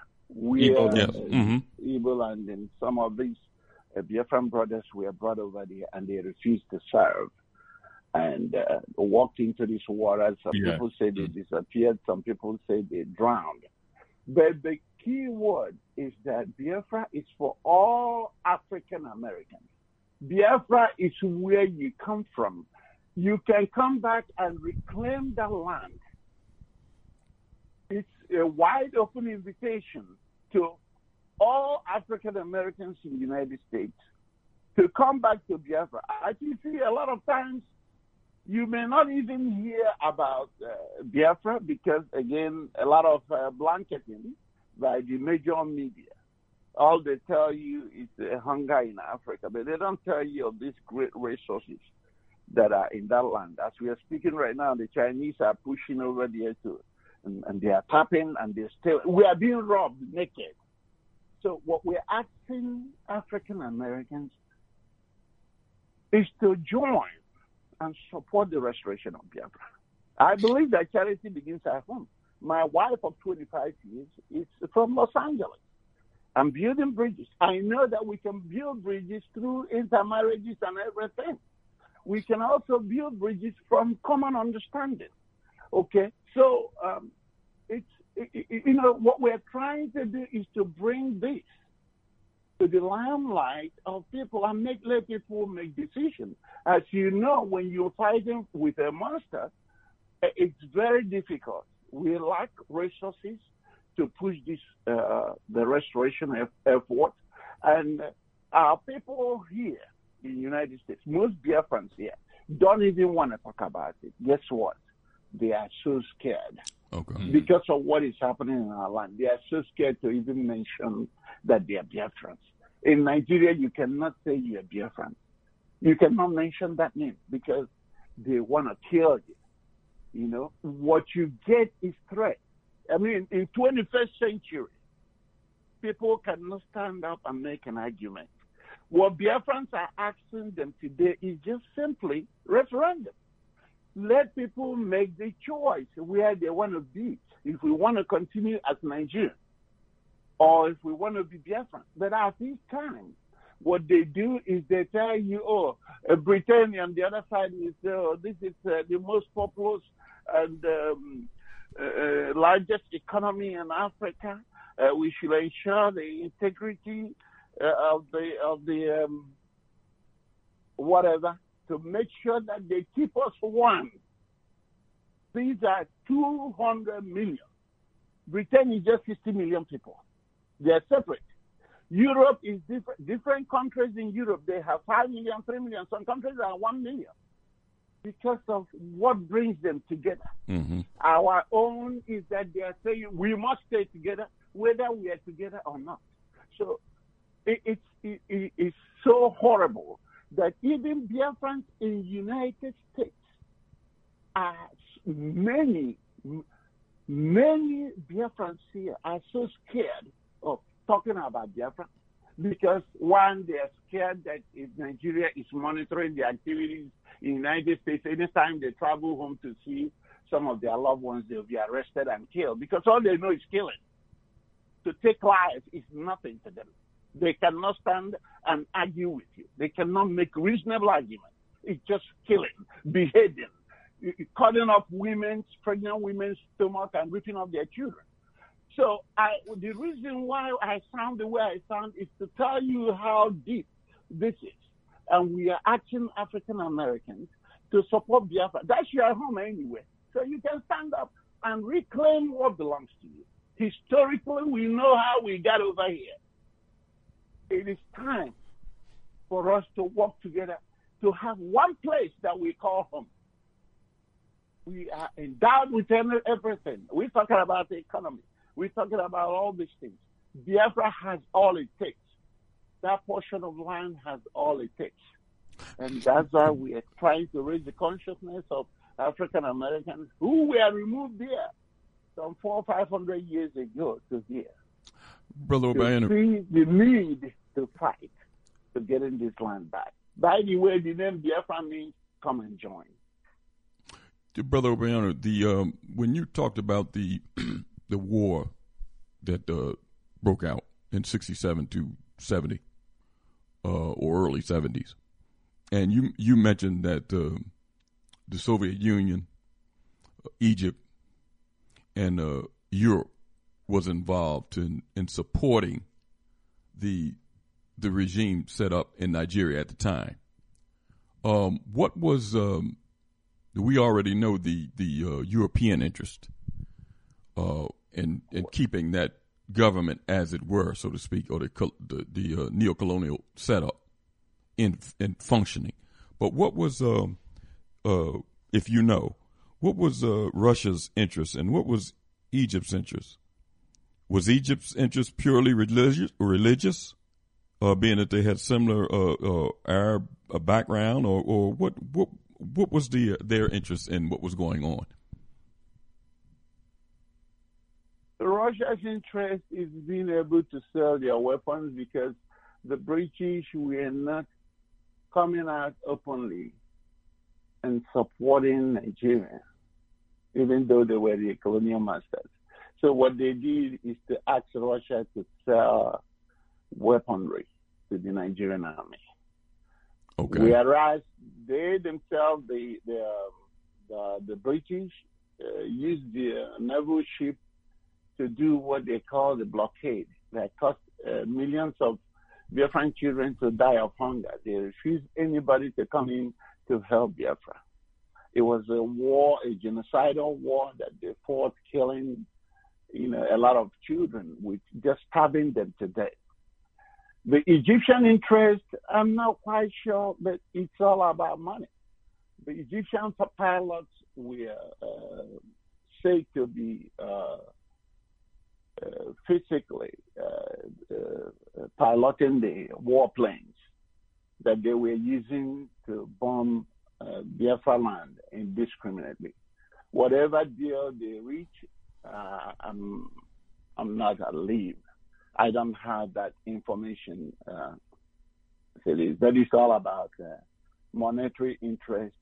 Igbo London, some of these Biafran brothers were brought over there and they refused to serve. And walked into this water. Some people say they disappeared. Some people say they drowned. But the key word is that Biafra is for all African Americans. Biafra is where you come from. You can come back and reclaim that land. It's a wide open invitation to all African Americans in the United States to come back to Biafra. I can see a lot of times you may not even hear about Biafra because, again, a lot of blanketing by the major media. All they tell you is hunger in Africa, but they don't tell you of these great resources that are in that land. As we are speaking right now, the Chinese are pushing over there too, and they are tapping, and we are being robbed naked. So what we're asking African Americans is to join and support the restoration of Biafra. I believe that charity begins at home. My wife of 25 years is from Los Angeles. I'm building bridges. I know that we can build bridges through intermarriages and everything. We can also build bridges from common understanding. Okay? So, what we're trying to do is to bring this to the limelight of people and let people make decisions. As you know, when you're fighting with a monster, it's very difficult. We lack resources to push this the restoration effort, and our people here in the United States, most Biafrans here, don't even want to talk about it. Guess what? They are so scared.
Okay.
Because of what is happening in our land. They are so scared to even mention that they are Biafrans. In Nigeria, you cannot say you are Biafran. You cannot mention that name because they want to kill you. You know, what you get is threat. I mean, in 21st century, people cannot stand up and make an argument. What Biafrans are asking them today is just simply referendum. Let people make the choice where they want to be. If we want to continue as Nigerians, or if we want to be Biafran. But at this time, what they do is they tell you, Britannia on the other side is, this is the most populous and largest economy in Africa. We should ensure the integrity of the whatever, to make sure that they keep us one. These are 200 million. Britain is just 50 million people. They are separate. Europe is different. Different countries in Europe, they have 5 million, 3 million. Some countries are 1 million because of what brings them together.
Mm-hmm.
Our own is that they are saying we must stay together, whether we are together or not. So it's so horrible that even Biafrans in the United States are many Biafrans here are so scared of talking about Biafra because, one, they are scared that if Nigeria is monitoring the activities in the United States, anytime they travel home to see some of their loved ones, they'll be arrested and killed because all they know is killing. To take life is nothing to them. They cannot stand and argue with you. They cannot make reasonable arguments. It's just killing, beheading, cutting off pregnant women's stomach and ripping off their children. So the reason why I sound the way I sound is to tell you how deep this is. And we are asking African Americans to support Biafra. That's your home anyway. So you can stand up and reclaim what belongs to you. Historically, we know how we got over here. It is time for us to work together to have one place that we call home. We are endowed with everything. We're talking about the economy. We're talking about all these things. Biafra has all it takes. That portion of land has all it takes. And that's why we are trying to raise the consciousness of African Americans who were removed there some 400 or 500 years ago to here.
Brother Obiano,
see the need to fight to getting this land back. By the way, the name Biafra means come and join.
Brother Obiano, when you talked about the the war that broke out in 67 to 70 or early 70s, and you mentioned that the Soviet Union, Egypt, and Europe was involved in supporting the regime set up in Nigeria at the time. What was we already know the European interest in keeping that government, as it were, so to speak, or the neo-colonial setup in functioning. But what was, if you know, what was Russia's interest and what was Egypt's interest? Was Egypt's interest purely religious, being that they had similar Arab background, or what was their interest in what was going on?
Russia's interest is being able to sell their weapons because the British were not coming out openly and supporting Nigeria, even though they were the colonial masters. So what they did is to ask Russia to sell weaponry to the Nigerian army.
Okay.
Whereas they themselves, the British, used the naval ship to do what they call the blockade that cost millions of Biafran children to die of hunger. They refused anybody to come in to help Biafra. It was a war, a genocidal war that they fought, killing, a lot of children, with just starving them to death. The Egyptian interest, I'm not quite sure, but it's all about money. The Egyptian pilots were said to be physically piloting the warplanes that they were using to bomb Biafra land indiscriminately. Whatever deal they reach, I'm not at leave. I don't have that information. But it's all about monetary interest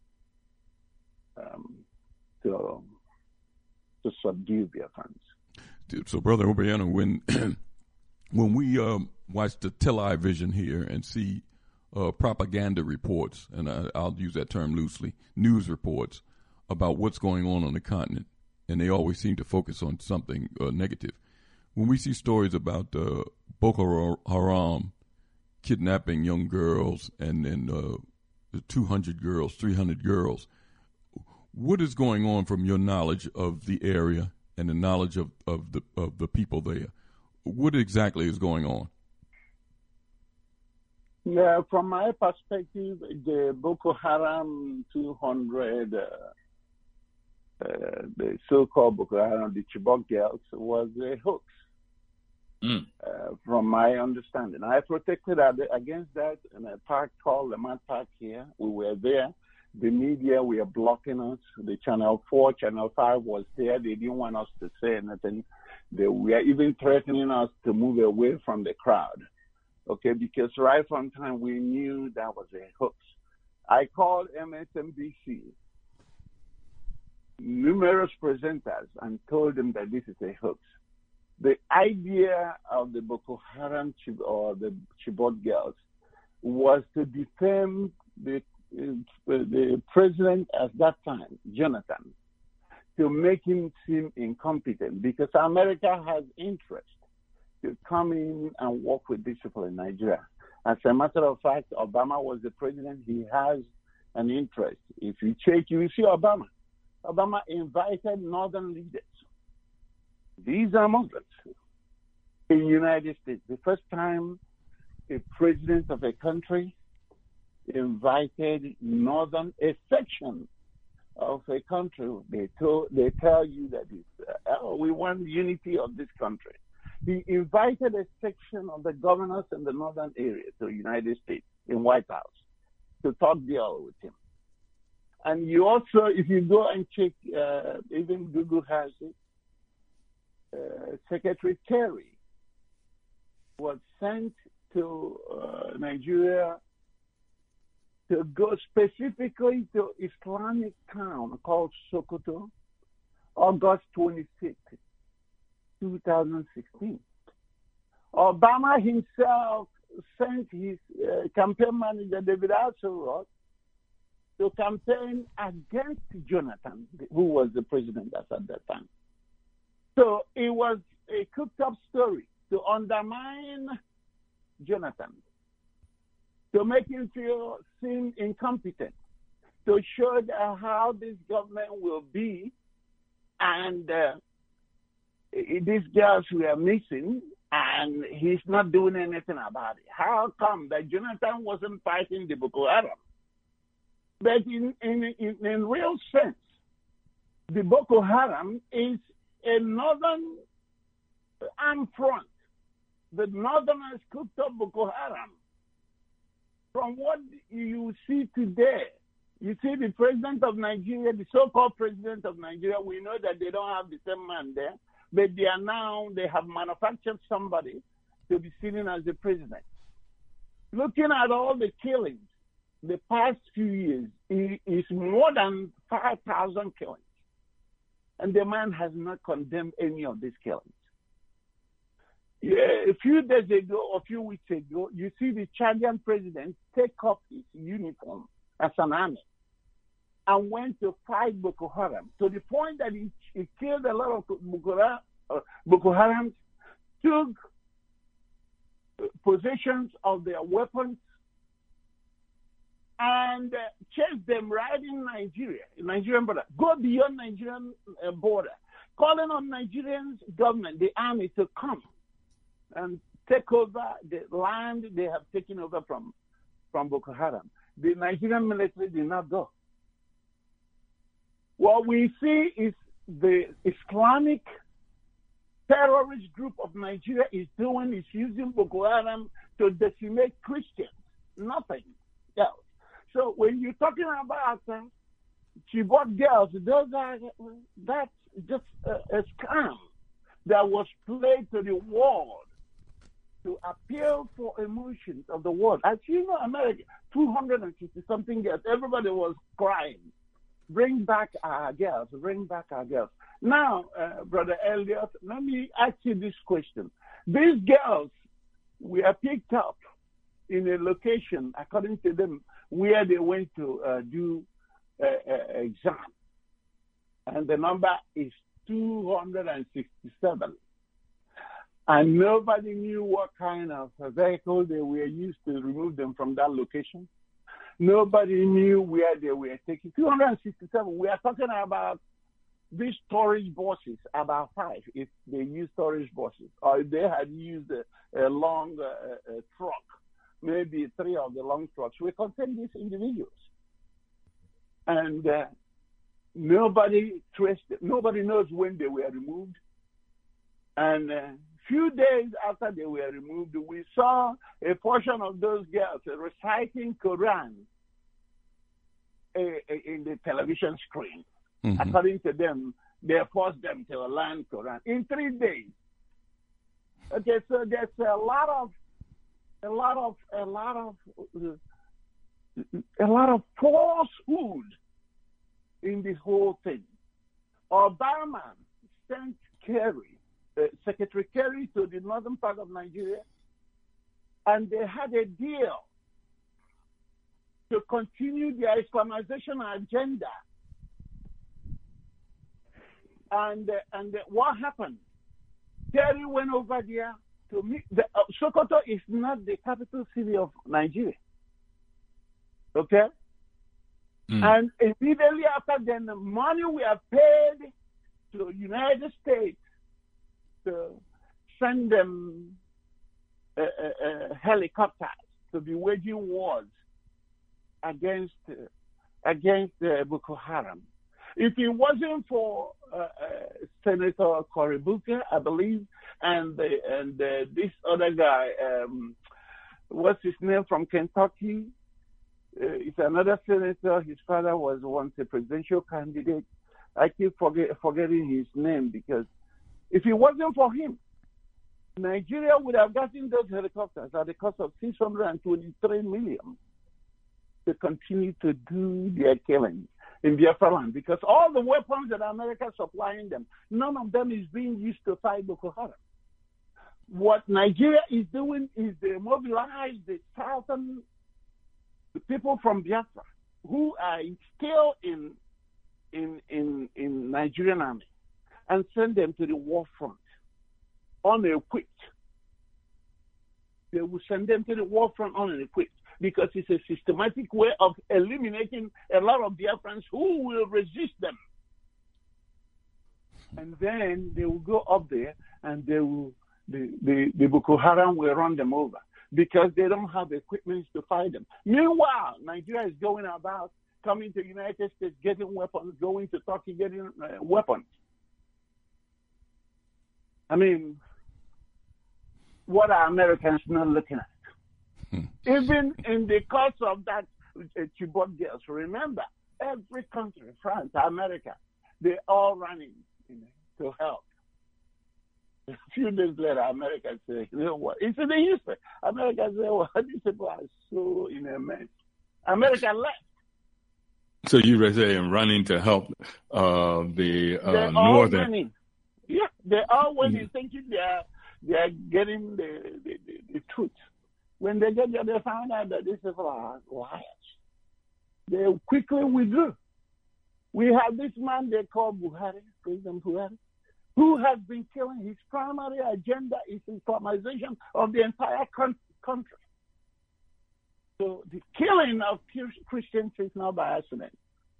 to subdue Biafrans.
So, Brother Obiano, when we watch the television here and see propaganda reports, and I'll use that term loosely, news reports about what's going on the continent, and they always seem to focus on something negative. When we see stories about Boko Haram kidnapping young girls and 200 girls, 300 girls, what is going on from your knowledge of the area and the knowledge of the people there? What exactly is going on?
Yeah, from my perspective, the Boko Haram 200, the so-called Boko Haram, the Chibok girls, was a hoax. From my understanding, I protected against that in a park called the Mad Park here. We were there. The media were blocking us. The Channel 4, Channel 5 was there. They didn't want us to say anything. They were even threatening us to move away from the crowd. Okay, because right from time we knew that was a hoax. I called MSNBC, numerous presenters, and told them that this is a hoax. The idea of the Boko Haram or the Chibok girls was to defame the president at that time, Jonathan, to make him seem incompetent, because America has interest to come in and work with these people in Nigeria. As a matter of fact, Obama was the president. He has an interest. If you check, you will see Obama. Obama invited northern leaders. These are Muslims in the United States. The first time a president of a country invited a section of a country, they tell you that we want unity of this country. He invited a section of the governors in the northern area to the United States in White House to talk deal with him. And you also, if you go and check, even Google has it, Secretary Kerry was sent to Nigeria to go specifically to Islamic town called Sokoto, August 26, 2016. Obama himself sent his campaign manager, David Axelrod, to campaign against Jonathan, who was the president at that time. So it was a cooked-up story to undermine Jonathan, to make him seem incompetent, to show how this government will be, and these girls were missing, and he's not doing anything about it. How come that Jonathan wasn't fighting the Boko Haram? But in real sense, the Boko Haram is a northern armed front. The northerners cooked up Boko Haram. From what you see today, you see the president of Nigeria, the so-called president of Nigeria, we know that they don't have the same man there, but they have manufactured somebody to be seen as the president. Looking at all the killings, the past few years, it is more than 5,000 killings. And the man has not condemned any of these killings. Yeah, a few days ago, or a few weeks ago, you see the Chadian president take off his uniform as an army and went to fight Boko Haram, to the point that he killed a lot of Boko Haram, took possession of their weapons and chase them right in Nigerian border, go beyond Nigerian border, calling on Nigerian government, the army, to come and take over the land they have taken over from Boko Haram. The Nigerian military did not go. What we see is the Islamic terrorist group of Nigeria is using Boko Haram to decimate Christians, nothing else. So when you're talking about Chibok girls, that's just a scam that was played to the world to appeal for emotions of the world. As you know, America, 250-something girls, everybody was crying. Bring back our girls, bring back our girls. Now, Brother Elliot, let me ask you this question. These girls were picked up in a location, according to them, where they went to do exam. And the number is 267. And nobody knew what kind of vehicle they were used to remove them from that location. Nobody knew where they were taken. 267. We are talking about these storage buses, about 5, if they use storage buses, or if they had used a long truck, maybe 3 of the long trucks, we contain these individuals. And nobody traced it. Nobody knows when they were removed. And few days after they were removed, we saw a portion of those girls reciting Quran in the television screen. Mm-hmm. According to them, they forced them to learn Quran in 3 days. Okay, so there's a lot of falsehood in this whole thing. Obama sent Secretary Kerry to the northern part of Nigeria, and they had a deal to continue their Islamization agenda. And what happened? Kerry went over there to meet. Sokoto is not the capital city of Nigeria. Okay? And immediately after, then the money we have paid to United States to send them helicopters to be waging wars against Boko Haram. If it wasn't for Senator Cory Booker, I believe, and this other guy, what's his name, from Kentucky? It's another senator. His father was once a presidential candidate. I keep forgetting his name, because if it wasn't for him, Nigeria would have gotten those helicopters at the cost of $623 million to continue to do their killing in Biafra land, because all the weapons that America is supplying them, none of them is being used to fight Boko Haram. What Nigeria is doing is they mobilize the southern people from Biafra who are still in Nigerian army and send them to the war front unequipped. They will send them to the war front unequipped, because it's a systematic way of eliminating a lot of Biafrans who will resist them. And then they will go up there and the Boko Haram will run them over, because they don't have equipment to fight them. Meanwhile, Nigeria is going about coming to the United States, getting weapons, going to Turkey, getting weapons. I mean, what are Americans not looking at? Even in the course of that Chibok girls, remember, every country, France, America, they're all running to help. A few days later, America said, you know what? It's in the history. America said, well, these people are so in a mess. America left.
So you were saying running to help the northern.
Running. Yeah, they're all winning, thinking they are getting the truth. When they get there, they found out that these people are liars. They quickly withdrew. We have this man they call Buhari, President Buhari. who has been killing. His primary agenda is Islamization of the entire country. So the killing of Christians is not by accident.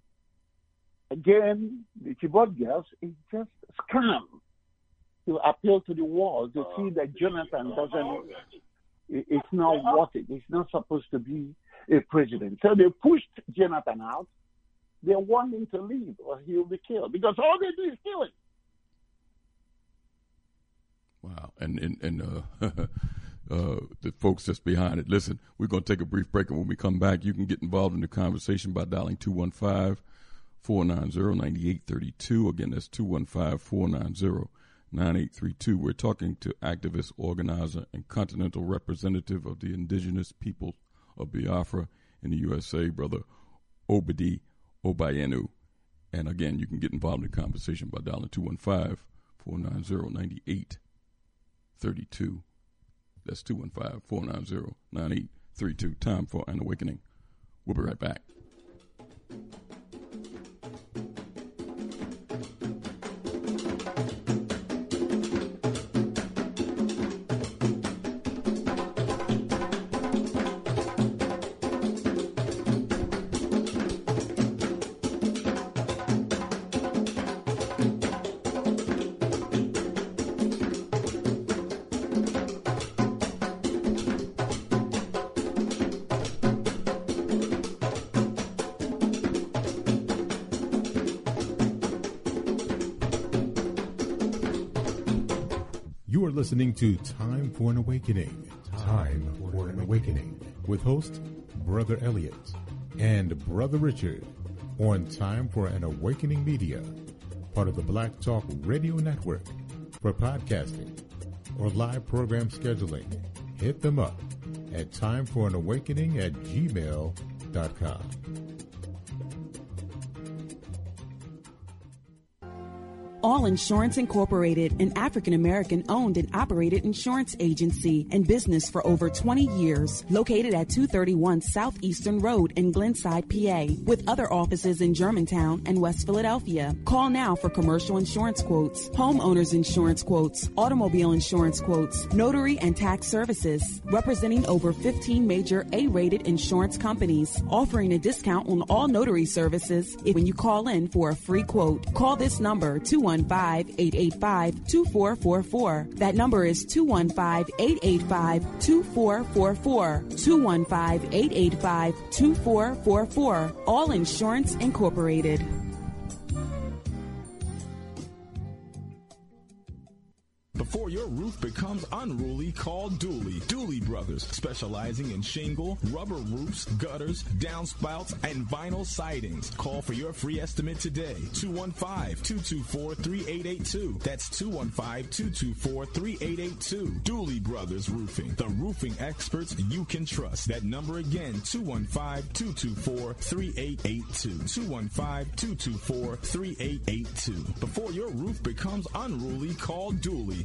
Again, the Chibok girls is just a scam to appeal to the world to see that Jonathan it's not worth it. It's not supposed to be a president. So they pushed Jonathan out. They want him to leave or he'll be killed because all they do is killing.
Wow. And the folks that's behind it. Listen, we're going to take a brief break, and when we come back, you can get involved in the conversation by dialing 215-490-9832. Again, that's 215-490-9832. We're talking to activist, organizer, and continental representative of the indigenous people of Biafra in the USA, Brother Obadi Obayenu. And again, you can get involved in the conversation by dialing 215-490-9832. That's 215-490-9832. Time for an awakening. We'll be right back.
Listening to Time for an Awakening. Time for an Awakening with host Brother Elliot and Brother Richard on Time for an Awakening Media, part of the Black Talk Radio Network. For podcasting or live program scheduling, hit them up at timeforanawakening@gmail.com.
All Insurance Incorporated, an African-American owned and operated insurance agency and business for over 20 years, located at 231 Southeastern Road in Glenside, PA, with other offices in Germantown and West Philadelphia. Call now for commercial insurance quotes, homeowners insurance quotes, automobile insurance quotes, notary and tax services, representing over 15 major A-rated insurance companies, offering a discount on all notary services when you call in for a free quote. Call this number, 215-885-2444. That number is 215-885-2444. 215-885-2444. All Insurance Incorporated.
Before your roof becomes unruly, call Dooley. Dooley Brothers, specializing in shingle, rubber roofs, gutters, downspouts, and vinyl sidings. Call for your free estimate today. 215-224-3882. That's 215-224-3882. Dooley Brothers Roofing, the roofing experts you can trust. That number again, 215-224-3882. 215-224-3882. Before your roof becomes unruly, call Dooley.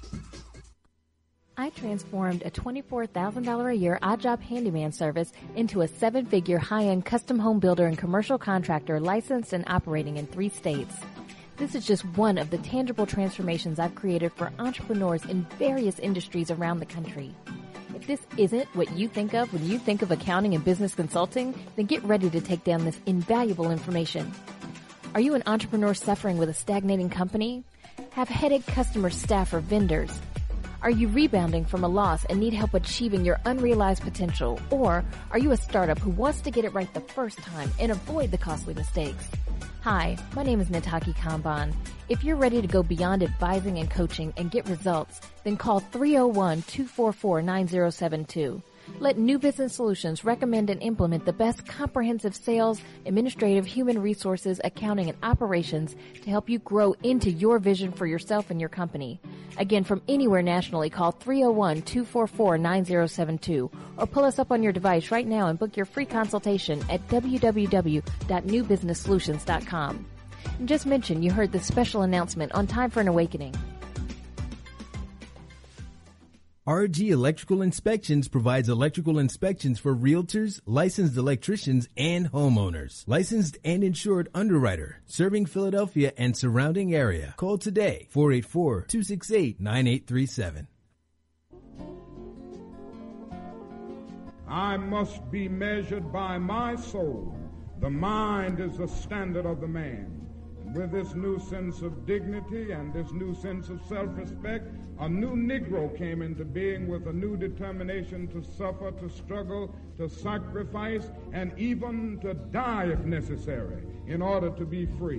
I transformed a $24,000 a year odd job handyman service into a 7-figure high-end custom home builder and commercial contractor licensed and operating in 3 states. This is just one of the tangible transformations I've created for entrepreneurs in various industries around the country. If this isn't what you think of when you think of accounting and business consulting, then get ready to take down this invaluable information. Are you an entrepreneur suffering with a stagnating company? Have headache customer, staff, or vendors? Are you rebounding from a loss and need help achieving your unrealized potential? Or are you a startup who wants to get it right the first time and avoid the costly mistakes? Hi, my name is Nataki Kanban. If you're ready to go beyond advising and coaching and get results, then call 301-244-9072. Let New Business Solutions recommend and implement the best comprehensive sales, administrative, human resources, accounting, and operations to help you grow into your vision for yourself and your company. Again, from anywhere nationally, call 301-244-9072 or pull us up on your device right now and book your free consultation at www.newbusinesssolutions.com. And just mention you heard this special announcement on Time for an Awakening.
RG Electrical Inspections provides electrical inspections for realtors, licensed electricians, and homeowners. Licensed and insured underwriter, serving Philadelphia and surrounding area. Call today, 484-268-9837.
I must be measured by my soul. The mind is the standard of the man. And with this new sense of dignity and this new sense of self-respect, a new Negro came into being with a new determination to suffer, to struggle, to sacrifice, and even to die if necessary in order to be free.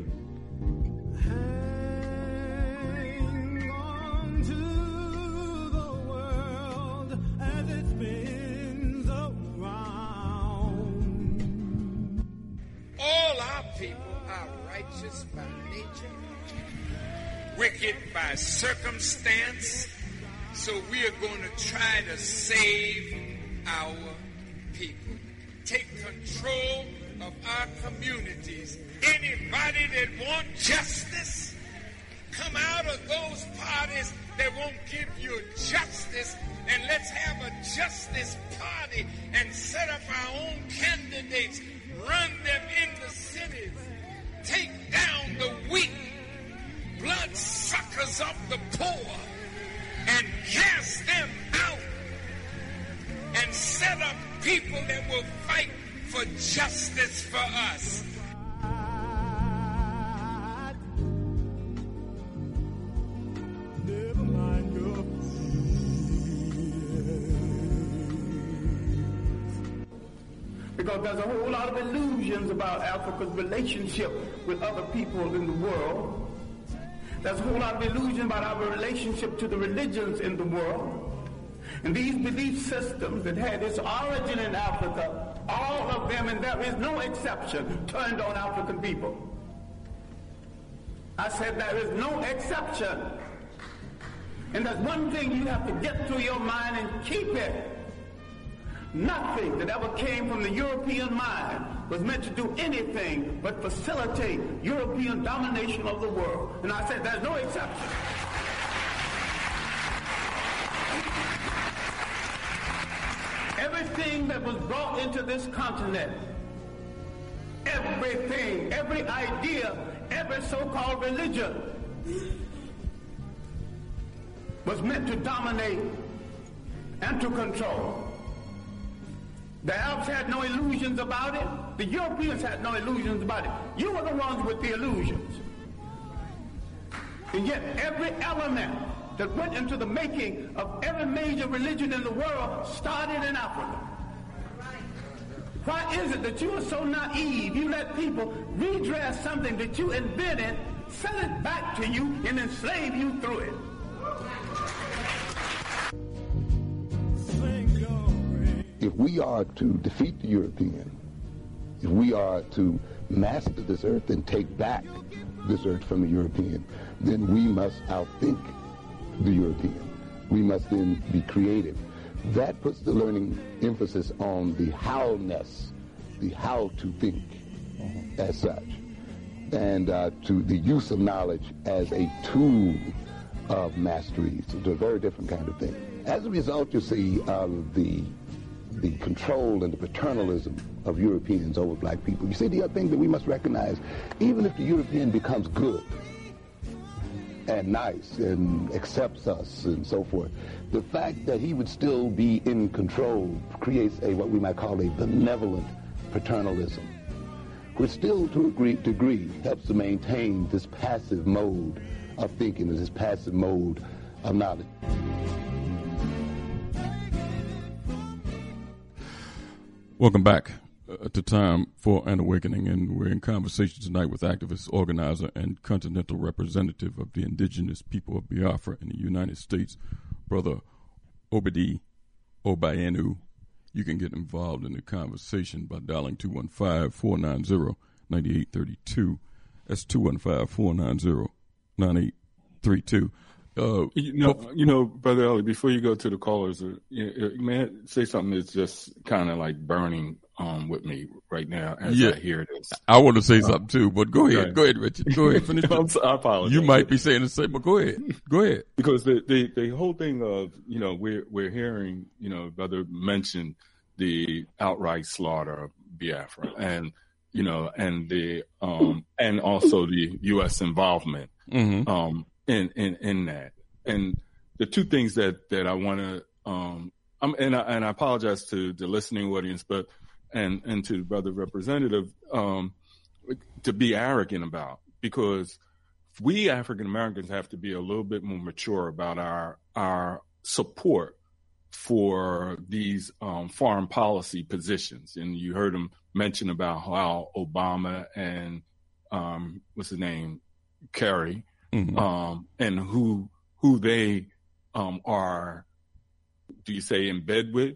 Hang on to the world as it spins around.
All our people are righteous by nature, wicked by circumstance, so we are going to try to save our people. Take control of our communities. Anybody that want justice, come out of those parties that won't give you justice, and let's have a justice party and set up our own candidates, run them in the cities, take down the weak, blood suckers of the poor, and cast them out, and set up people that will fight for justice for us.
Never mind your
Because there's a whole lot of illusions about Africa's relationship with other people in the world. There's a whole lot of illusion about our relationship to the religions in the world. And these belief systems that had its origin in Africa, all of them, and there is no exception, turned on African people. I said there is no exception. And there's one thing you have to get through your mind and keep it. Nothing that ever came from the European mind was meant to do anything but facilitate European domination of the world. And I said there's no exception. Everything that was brought into this continent, everything, every idea, every so-called religion was meant to dominate and to control. The Arabs had no illusions about it. The Europeans had no illusions about it. You were the ones with the illusions. And yet every element that went into the making of every major religion in the world started in Africa. Why is it that you are so naive? You let people redress something that you invented, sell it back to you, and enslave you through it.
If we are to defeat the European, if we are to master this earth and take back this earth from the European, then we must outthink the European. We must then be creative. That puts the learning emphasis on the how-ness, the how to think as such, and to the use of knowledge as a tool of mastery. So it's a very different kind of thing. As a result, you see, of the control and the paternalism of Europeans over black people. You see, the other thing that we must recognize, even if the European becomes good and nice and accepts us and so forth, the fact that he would still be in control creates what we might call a benevolent paternalism, which still to a great degree helps to maintain this passive mode of thinking, this passive mode of knowledge.
Welcome back to Time for an Awakening, and we're in conversation tonight with activist, organizer, and continental representative of the indigenous people of Biafra in the United States, Brother Obidi Obayenu. You can get involved in the conversation by dialing 215-490-9832. That's 215-490-9832.
Brother Ellie, before you go to the callers, may I say something that's just kind of like burning with me right now as I hear this.
I want to say something too, but go ahead. Go ahead, Richard. Go ahead. Finish.
I apologize.
You might be saying the same, but go ahead. Go ahead.
Because the whole thing of, we're hearing, Brother mentioned the outright slaughter of Biafra and and also the U.S. involvement in that. And the two things that I want to and I apologize to the listening audience, but and to the brother representative to be arrogant about, because we African Americans have to be a little bit more mature about our support for these foreign policy positions. And you heard him mention about how Obama and what's his name, Kerry, and who they are, do you say, in bed with?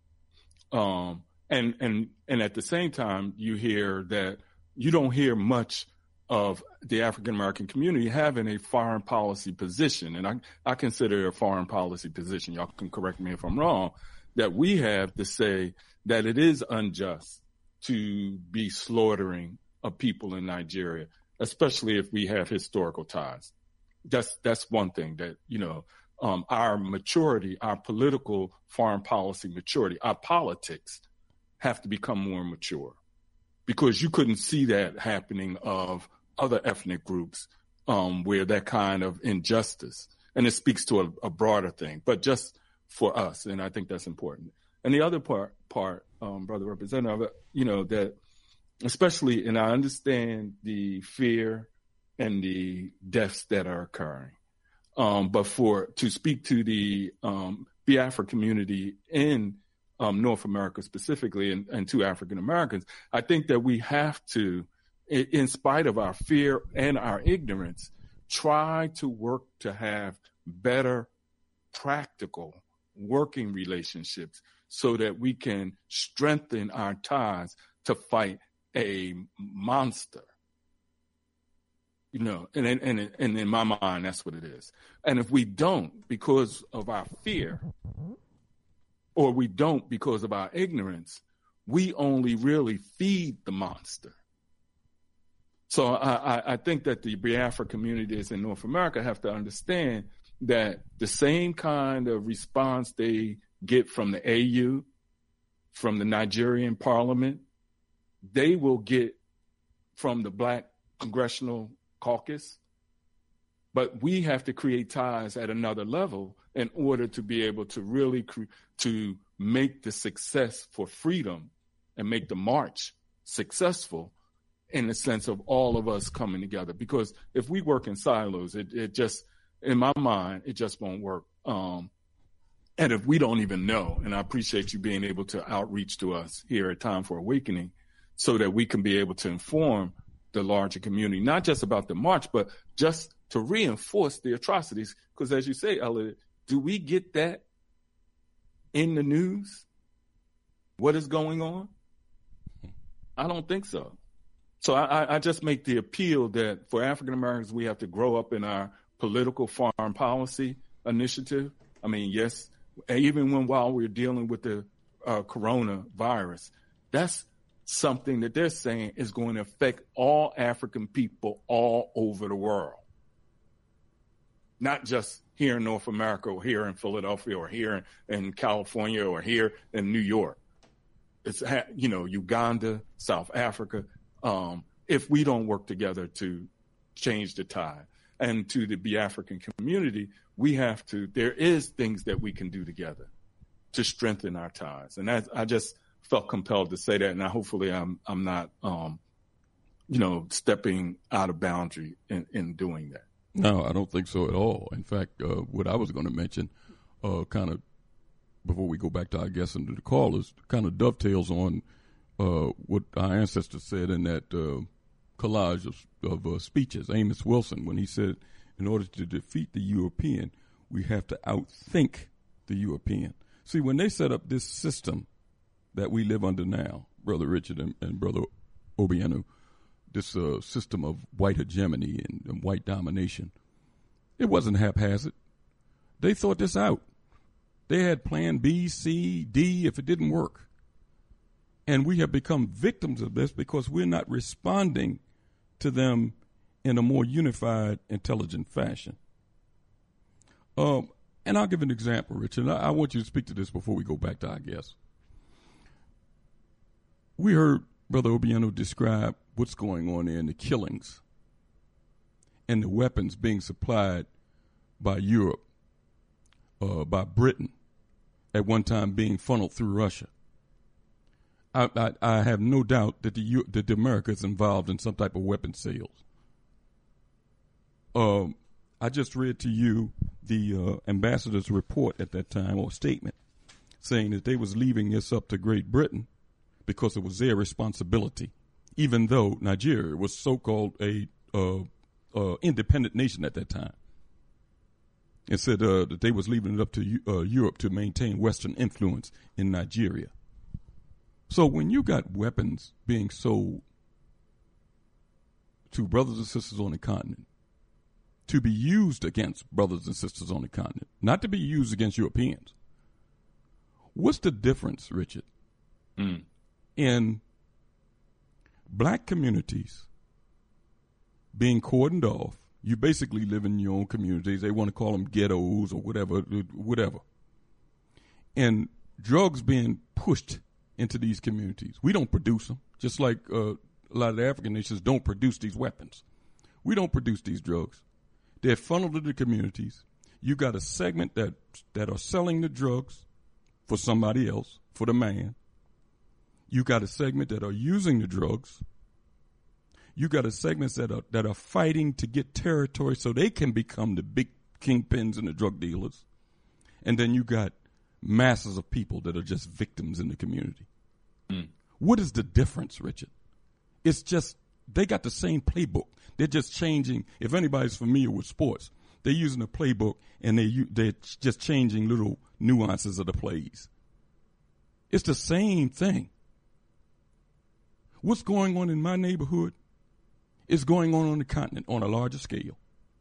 And at the same time, you hear that you don't hear much of the African American community having a foreign policy position. And I consider it a foreign policy position. Y'all can correct me if I'm wrong, that we have to say that it is unjust to be slaughtering of people in Nigeria, especially if we have historical ties. That's one thing that, our maturity, our political foreign policy maturity, our politics have to become more mature, because you couldn't see that happening of other ethnic groups where that kind of injustice, and it speaks to a broader thing, but just for us. And I think that's important. And the other part, Brother Representative, that especially, and I understand the fear and the deaths that are occurring, but to speak to the Biafra community in North America specifically, and to African Americans, I think that we have to, in spite of our fear and our ignorance, try to work to have better practical working relationships so that we can strengthen our ties to fight a monster. And in my mind, that's what it is. And if we don't, because of our fear, or we don't because of our ignorance, we only really feed the monster. So I think that the Biafra communities in North America have to understand that the same kind of response they get from the AU, from the Nigerian parliament, they will get from the Black Congressional Caucus. But we have to create ties at another level in order to be able to really to make the success for freedom and make the march successful, in the sense of all of us coming together. Because if we work in silos, it just, in my mind, it just won't work. And if we don't even know, and I appreciate you being able to outreach to us here at Time for Awakening, so that we can be able to inform the larger community, not just about the march, but just to reinforce the atrocities. Because as you say, Elliot, do we get that in the news? What is going on? I don't think so. So I just make the appeal that for African Americans, we have to grow up in our political foreign policy initiative. I mean, yes, even while we're dealing with the coronavirus, that's something that they're saying is going to affect all African people all over the world. Not just here in North America, or here in Philadelphia, or here in California, or here in New York. It's, Uganda, South Africa. If we don't work together to change the tide, and to the Biafran community, there is things that we can do together to strengthen our ties. And I just felt compelled to say that, and hopefully I'm not, stepping out of boundary in doing that.
No, I don't think so at all. In fact, what I was going to mention, kind of before we go back to our guests and to the callers, kind of dovetails on what our ancestors said in that collage of speeches. Amos Wilson, when he said, in order to defeat the European, we have to outthink the European. See, when they set up this system that we live under now, Brother Richard and Brother Obianu, this system of white hegemony and white domination, it wasn't haphazard. They thought this out. They had plan B, C, D if it didn't work. And we have become victims of this because we're not responding to them in a more unified, intelligent fashion. And I'll give an example, Richard. I want you to speak to this before we go back to our guest. We heard Brother Obiano describe what's going on there in the killings and the weapons being supplied by Europe, by Britain, at one time being funneled through Russia. I have no doubt that the America is involved in some type of weapon sales. I just read to you the ambassador's report at that time, or statement, saying that they was leaving this up to Great Britain because it was their responsibility, even though Nigeria was so-called a independent nation at that time. It said that they was leaving it up to Europe to maintain Western influence in Nigeria. So when you got weapons being sold to brothers and sisters on the continent, to be used against brothers and sisters on the continent, not to be used against Europeans, what's the difference, Richard, in black communities being cordoned off? You basically live in your own communities. They want to call them ghettos or whatever. And drugs being pushed into these communities. We don't produce them, just like a lot of the African nations don't produce these weapons. We don't produce these drugs. They're funneled into communities. You got a segment that are selling the drugs for somebody else, for the man. You got a segment that are using the drugs. You got a segments that are fighting to get territory so they can become the big kingpins and the drug dealers. And then you got masses of people that are just victims in the community. What is the difference, Richard? It's just they got the same playbook. They're just changing. If anybody's familiar with sports, they're using a playbook and they're just changing little nuances of the plays. It's the same thing. What's going on in my neighborhood is going on the continent on a larger scale.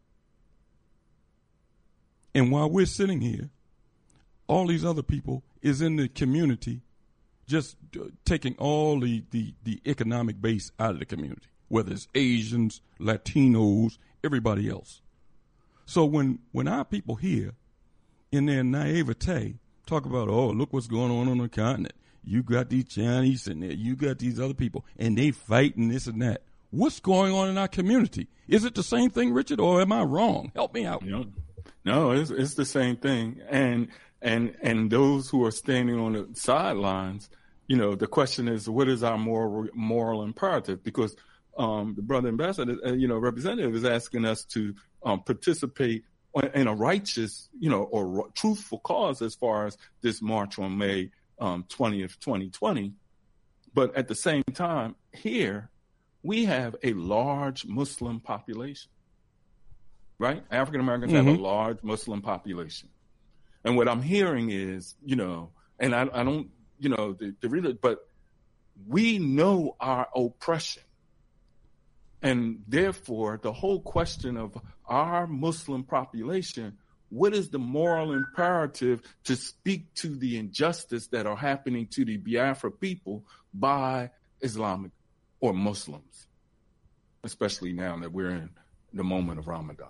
And while we're sitting here, all these other people is in the community just taking all the economic base out of the community, whether it's Asians, Latinos, everybody else. So when our people here in their naivete talk about, oh, look what's going on the continent. You got these Chinese in there. You got these other people, and they fighting this and that. What's going on in our community? Is it the same thing, Richard, or am I wrong? Help me out.
No, it's the same thing. And those who are standing on the sidelines, the question is, what is our moral imperative? Because the brother ambassador, representative is asking us to participate in a righteous, or truthful cause as far as this march on May 20th, 2020. But at the same time, here we have a large Muslim population, right? African Americans have a large Muslim population. And what I'm hearing is, and I don't, but we know our oppression. And therefore, the whole question of our Muslim population, what is the moral imperative to speak to the injustice that are happening to the Biafra people by Islamic or Muslims, especially now that we're in the moment of Ramadan?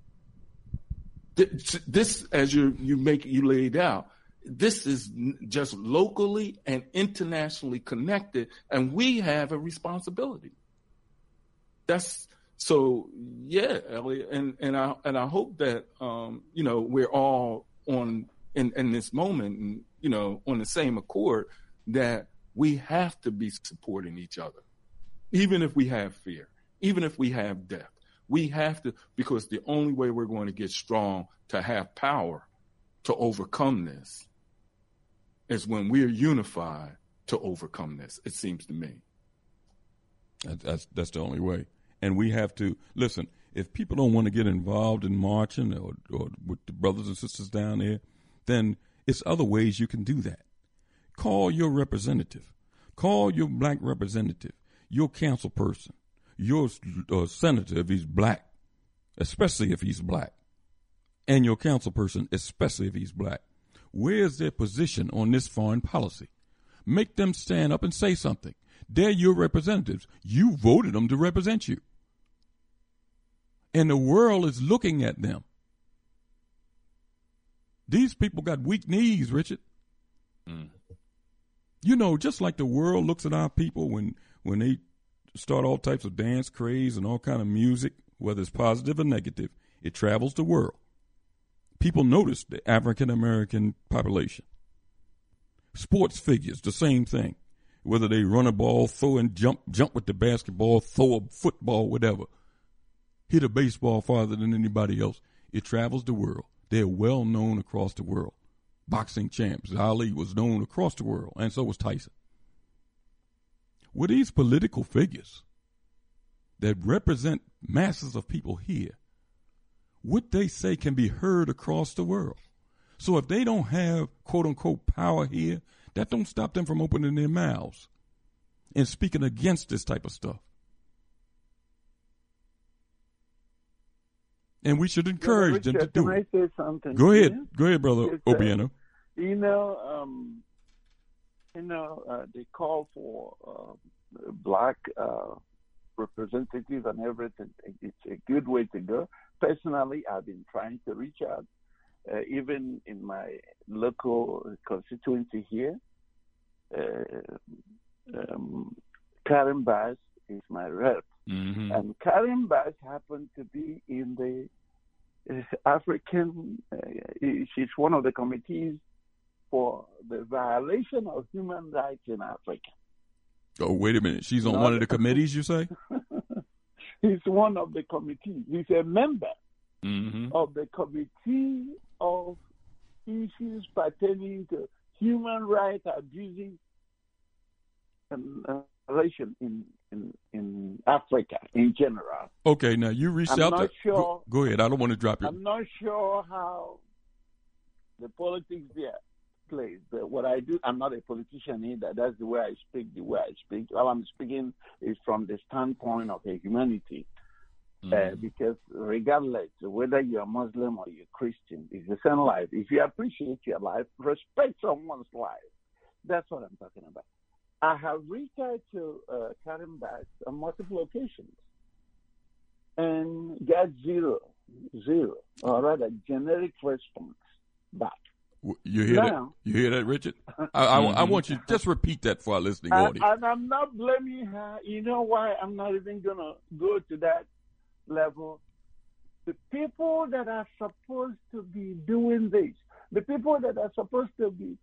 This, as you laid out, this is just locally and internationally connected, and we have a responsibility. That's so, yeah, Elliot, and I hope that we're all on in this moment, and on the same accord, that we have to be supporting each other, even if we have fear, even if we have death. We have to, because the only way we're going to get strong to have power to overcome this is when we're unified to overcome this, it seems to me.
That's the only way. And we have to, listen, if people don't want to get involved in marching or with the brothers and sisters down there, then it's other ways you can do that. Call your representative. Call your black representative, your council person, your senator if he's black, especially if he's black. and your council person, especially if he's black, where's their position on this foreign policy? Make them stand up and say something. They're your representatives. You voted them to represent you. And the world is looking at them. These people got weak knees, Richard. Mm. You know, just like the world looks at our people when they start all types of dance craze and all kind of music, whether it's positive or negative, it travels the world. People notice the African-American population. Sports figures, the same thing. Whether they run a ball, throw and jump with the basketball, throw a football, whatever. Hit a baseball farther than anybody else. It travels the world. They're well known across the world. Boxing champs. Ali was known across the world, and so was Tyson. With these political figures that represent masses of people here, what they say can be heard across the world. So if they don't have, quote-unquote, power here, that don't stop them from opening their mouths and speaking against this type of stuff. And we should encourage them to do it.
Can I say something?
Go ahead. Go ahead, Brother Obiano.
They call for black representatives and everything. It's a good way to go. Personally, I've been trying to reach out, even in my local constituency here. Karen Bass is my rep.
Mm-hmm.
And Karen Bass happened to be in the African, she's one of the committees for the violation of human rights in Africa.
Oh, wait a minute. She's on one of the committees, you say?
He's one of the committees. He's a member
mm-hmm.
of the Committee of Issues Pertaining to Human Rights Abuses and relation in Africa in general.
Okay, now you reached out to...
Sure,
go ahead. I don't want to drop you.
I'm not sure how the politics there plays. But what I do, I'm not a politician either. That's the way I speak, All I'm speaking is from the standpoint of a humanity. Because regardless whether you're Muslim or you're Christian, it's the same life. If you appreciate your life, respect someone's life. That's what I'm talking about. I have reached out to Karen Bass on multiple occasions and got zero, or rather generic response back.
You hear that? You hear that, Richard? I want you to just repeat that for our listening audience.
And I'm not blaming her. You know why I'm not even going to go to that level? The people that are supposed to be doing this, the people that are supposed to be,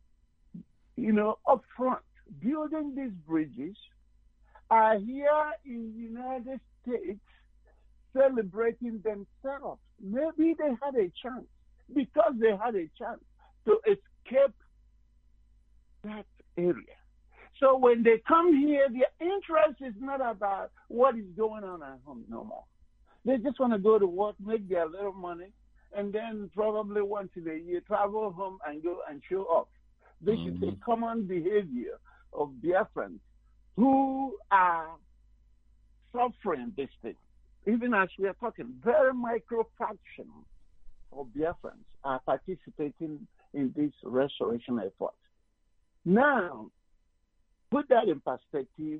up front, building these bridges, are here in the United States celebrating themselves. Maybe they had a chance, because they had a chance to escape that area. So when they come here, their interest is not about what is going on at home no more. They just want to go to work, make their little money, and then probably once in a year travel home and go and show off. This is a common behavior of Biafrans who are suffering this thing. Even as we are talking, very micro fraction of Biafrans are participating in this restoration effort. Now, put that in perspective.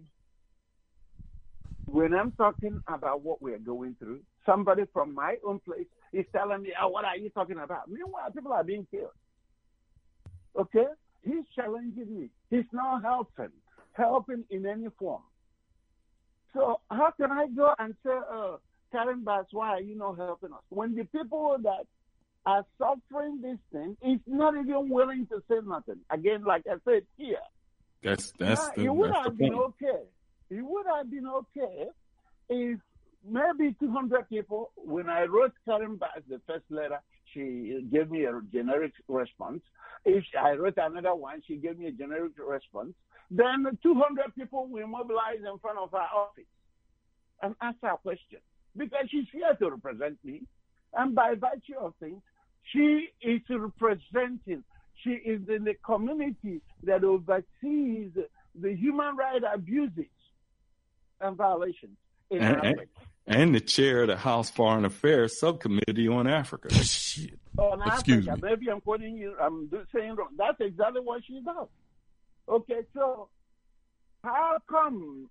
When I'm talking about what we are going through, somebody from my own place is telling me, what are you talking about? Meanwhile, people are being killed. Okay? He's challenging me. He's not helping in any form. So how can I go and say, Karen Bass, why are you not helping us? When the people that are suffering this thing is not even willing to say nothing. Again, like I said here.
It
would have been okay. It would have been okay if maybe 200 people, when I wrote Karen Bass the first letter, she gave me a generic response. If I wrote another one, she gave me a generic response. Then 200 people will mobilize in front of her office and ask her a question. Because she's here to represent me. And by virtue of things, she is representing. She is in the community that oversees the human rights abuses and violations in Africa.
and the chair of the House Foreign Affairs Subcommittee on Africa.
Shit.
On
Excuse
Africa,
me.
maybe I'm quoting you. I'm saying wrong. That's exactly what she does. Okay, so how come,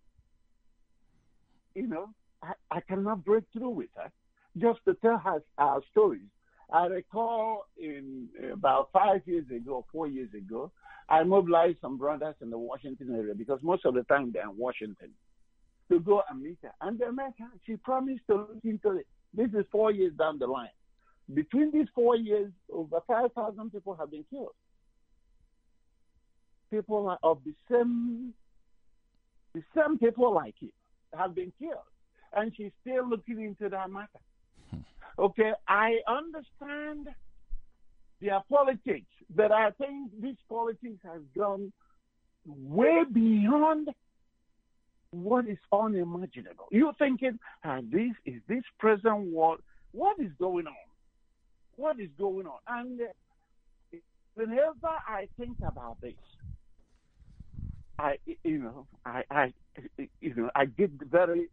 I cannot break through with her just to tell her our stories? I recall in about 5 years ago, 4 years ago, I mobilized some brothers in the Washington area because most of the time they're in Washington to go and meet her. And they met her. She promised to look into it. This is 4 years down the line. Between these 4 years, over 5,000 people have been killed. People are of the same people like you have been killed. And she's still looking into that matter. Okay, I understand their politics, but I think this politics has gone way beyond what is unimaginable. You're thinking, is this present world, what is going on? What is going on? And whenever I think about this, I get very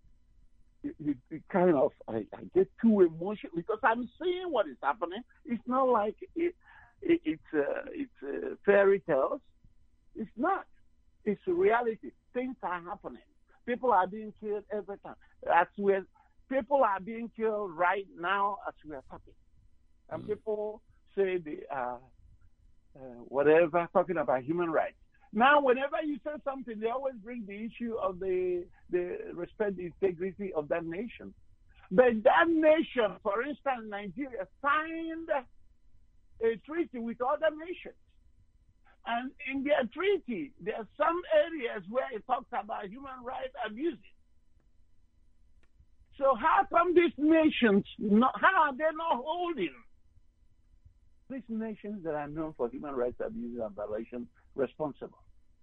I get too emotional because I'm seeing what is happening. It's not like it's fairy tales. It's not. It's reality. Things are happening. People are being killed every time. People are being killed right now as we are talking. And people say they are whatever, talking about human rights. Now, whenever you say something, they always bring the issue of the respect the integrity of that nation. But that nation, for instance, Nigeria, signed a treaty with other nations. And in their treaty, there are some areas where it talks about human rights abuses. So how come these nations, how are they not holding these nations that are known for human rights abuses and violations responsible?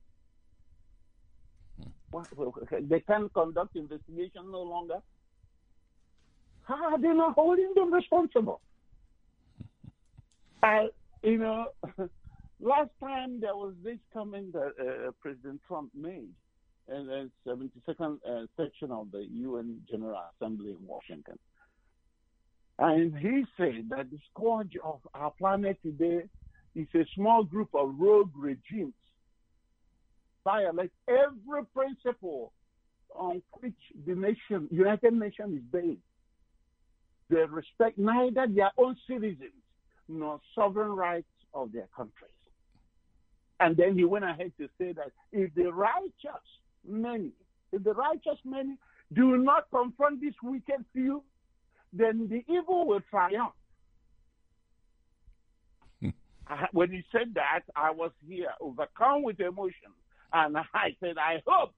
They can't conduct investigation no longer. How are they not holding them responsible? Last time there was this comment that President Trump made in the 72nd section of the UN General Assembly in Washington. And he said that the scourge of our planet today is a small group of rogue regimes violate every principle on which the United Nations is based. They respect neither their own citizens nor sovereign rights of their countries. And then he went ahead to say that if the righteous many do not confront this wicked few, then the evil will triumph. When he said that, I was here overcome with emotion. And I said, I hope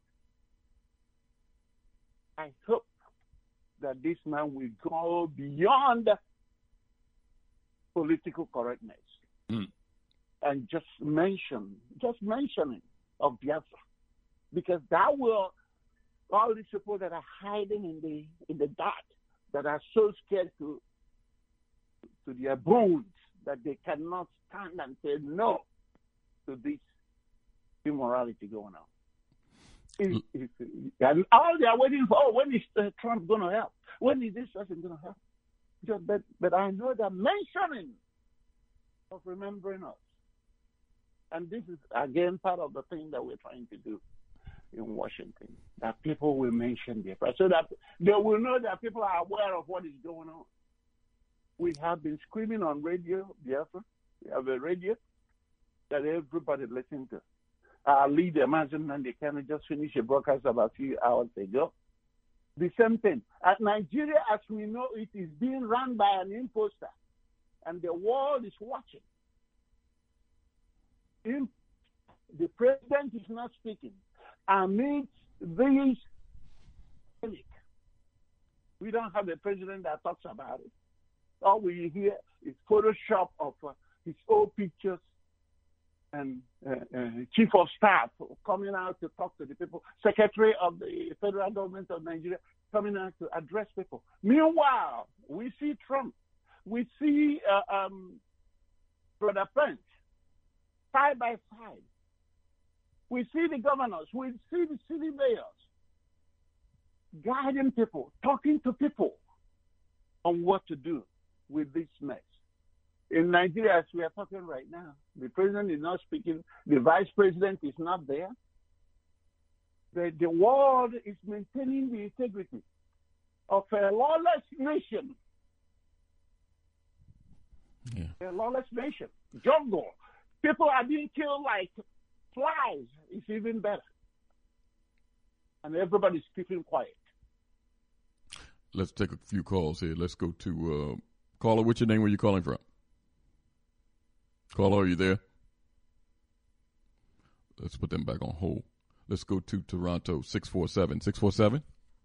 that this man will go beyond political correctness and just mentioning of Biafra, because that will, all these people that are hiding in the dark, that are so scared to their bones that they cannot stand and say no to this immorality going on. And all they are waiting for, when is Trump going to help? When is this person going to help? But I know that mentioning of remembering us. And this is, again, part of the thing that we're trying to do in Washington, that people will mention their price, so that they will know that people are aware of what is going on. We have been screaming on radio, Biafra. We have a radio that everybody listens to. Our leader, Mazen Nandekano, just finished a broadcast about a few hours ago. The same thing. At Nigeria, as we know, it is being run by an imposter, and the world is watching. The president is not speaking. Amidst this panic, we don't have a president that talks about it. All we hear is Photoshop of his old pictures and chief of staff coming out to talk to the people, secretary of the federal government of Nigeria coming out to address people. Meanwhile, we see Trump, we see Brother Pence side by side. We see the governors, we see the city mayors guiding people, talking to people on what to do with this mess. In Nigeria, as we are talking right now, the president is not speaking, the vice president is not there. The world is maintaining the integrity of a lawless nation. Yeah. A lawless nation. Jungle. People are being killed like flies. It's even better. And everybody's keeping quiet.
Let's take a few calls here. Let's go to caller. What's your name? Where you calling from? Caller, are you there? Let's put them back on hold. Let's go to Toronto, 647. 647?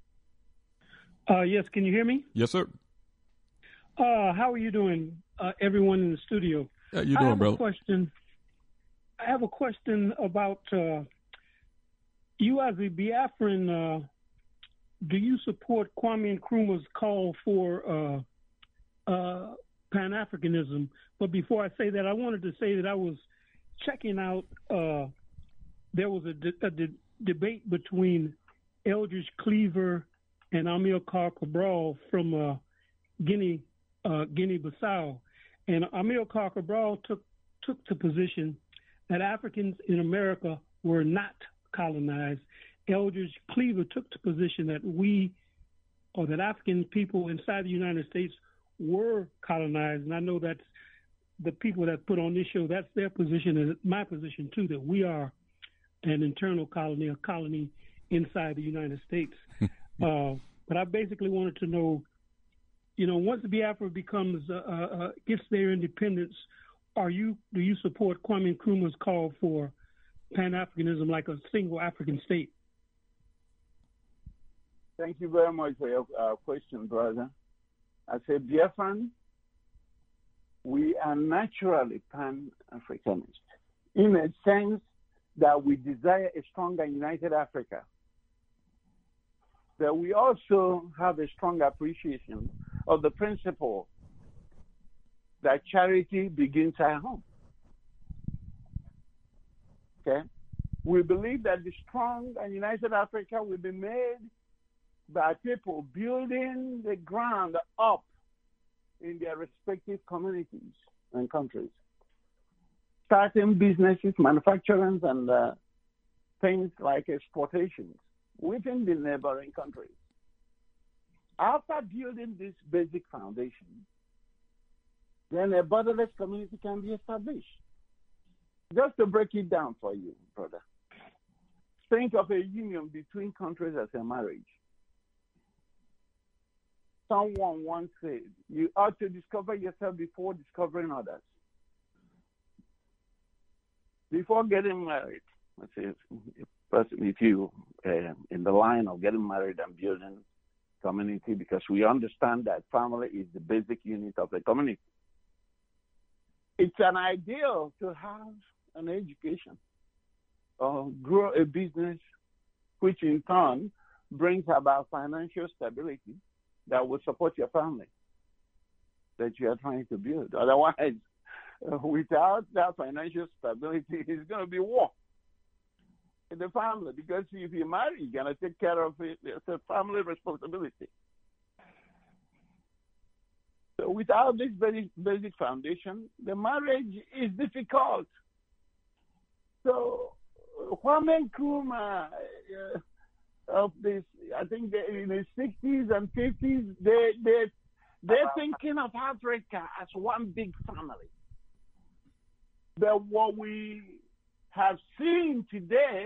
Yes, can you hear me?
Yes, sir.
How are you doing, everyone in the studio?
How you doing, brother?
I have a question about you as a Biafran. Do you support Kwame Nkrumah's call for Pan-Africanism? But before I say that, I wanted to say that I was checking out. There was a debate between Eldridge Cleaver and Amilcar Cabral from Guinea-Bissau, and Amilcar Cabral took the position that Africans in America were not colonized. Eldridge Cleaver took the position that that African people inside the United States were colonized, and I know that's the people that put on this show, that's their position, and my position too, that we are an internal colony, a colony inside the United States. But I basically wanted to know, once Biafra gets their independence, do you support Kwame Nkrumah's call for Pan-Africanism, like a single African state?
Thank you very much for your question, brother. As a Biafran, we are naturally Pan-Africanist in a sense that we desire a strong and united Africa. That we also have a strong appreciation of the principle that charity begins at home. Okay? We believe that the strong and united Africa will be made by people building the ground up in their respective communities and countries. Starting businesses, manufacturing, and things like exportations within the neighboring countries. After building this basic foundation, then a borderless community can be established. Just to break it down for you, brother. Think of a union between countries as a marriage. Someone once said, you ought to discover yourself before discovering others. Before getting married, let's say, if you in the line of getting married and building community, because we understand that family is the basic unit of the community. It's an ideal to have an education or grow a business, which in turn brings about financial stability that will support your family that you are trying to build. Otherwise, without that financial stability, it's going to be war in the family, because if you marry, you're going to take care of it. It's a family responsibility. So without this very basic foundation, the marriage is difficult. So Kwame Nkrumah of this, I think in the 60s and 50s, they're thinking of Africa as one big family. But what we have seen today,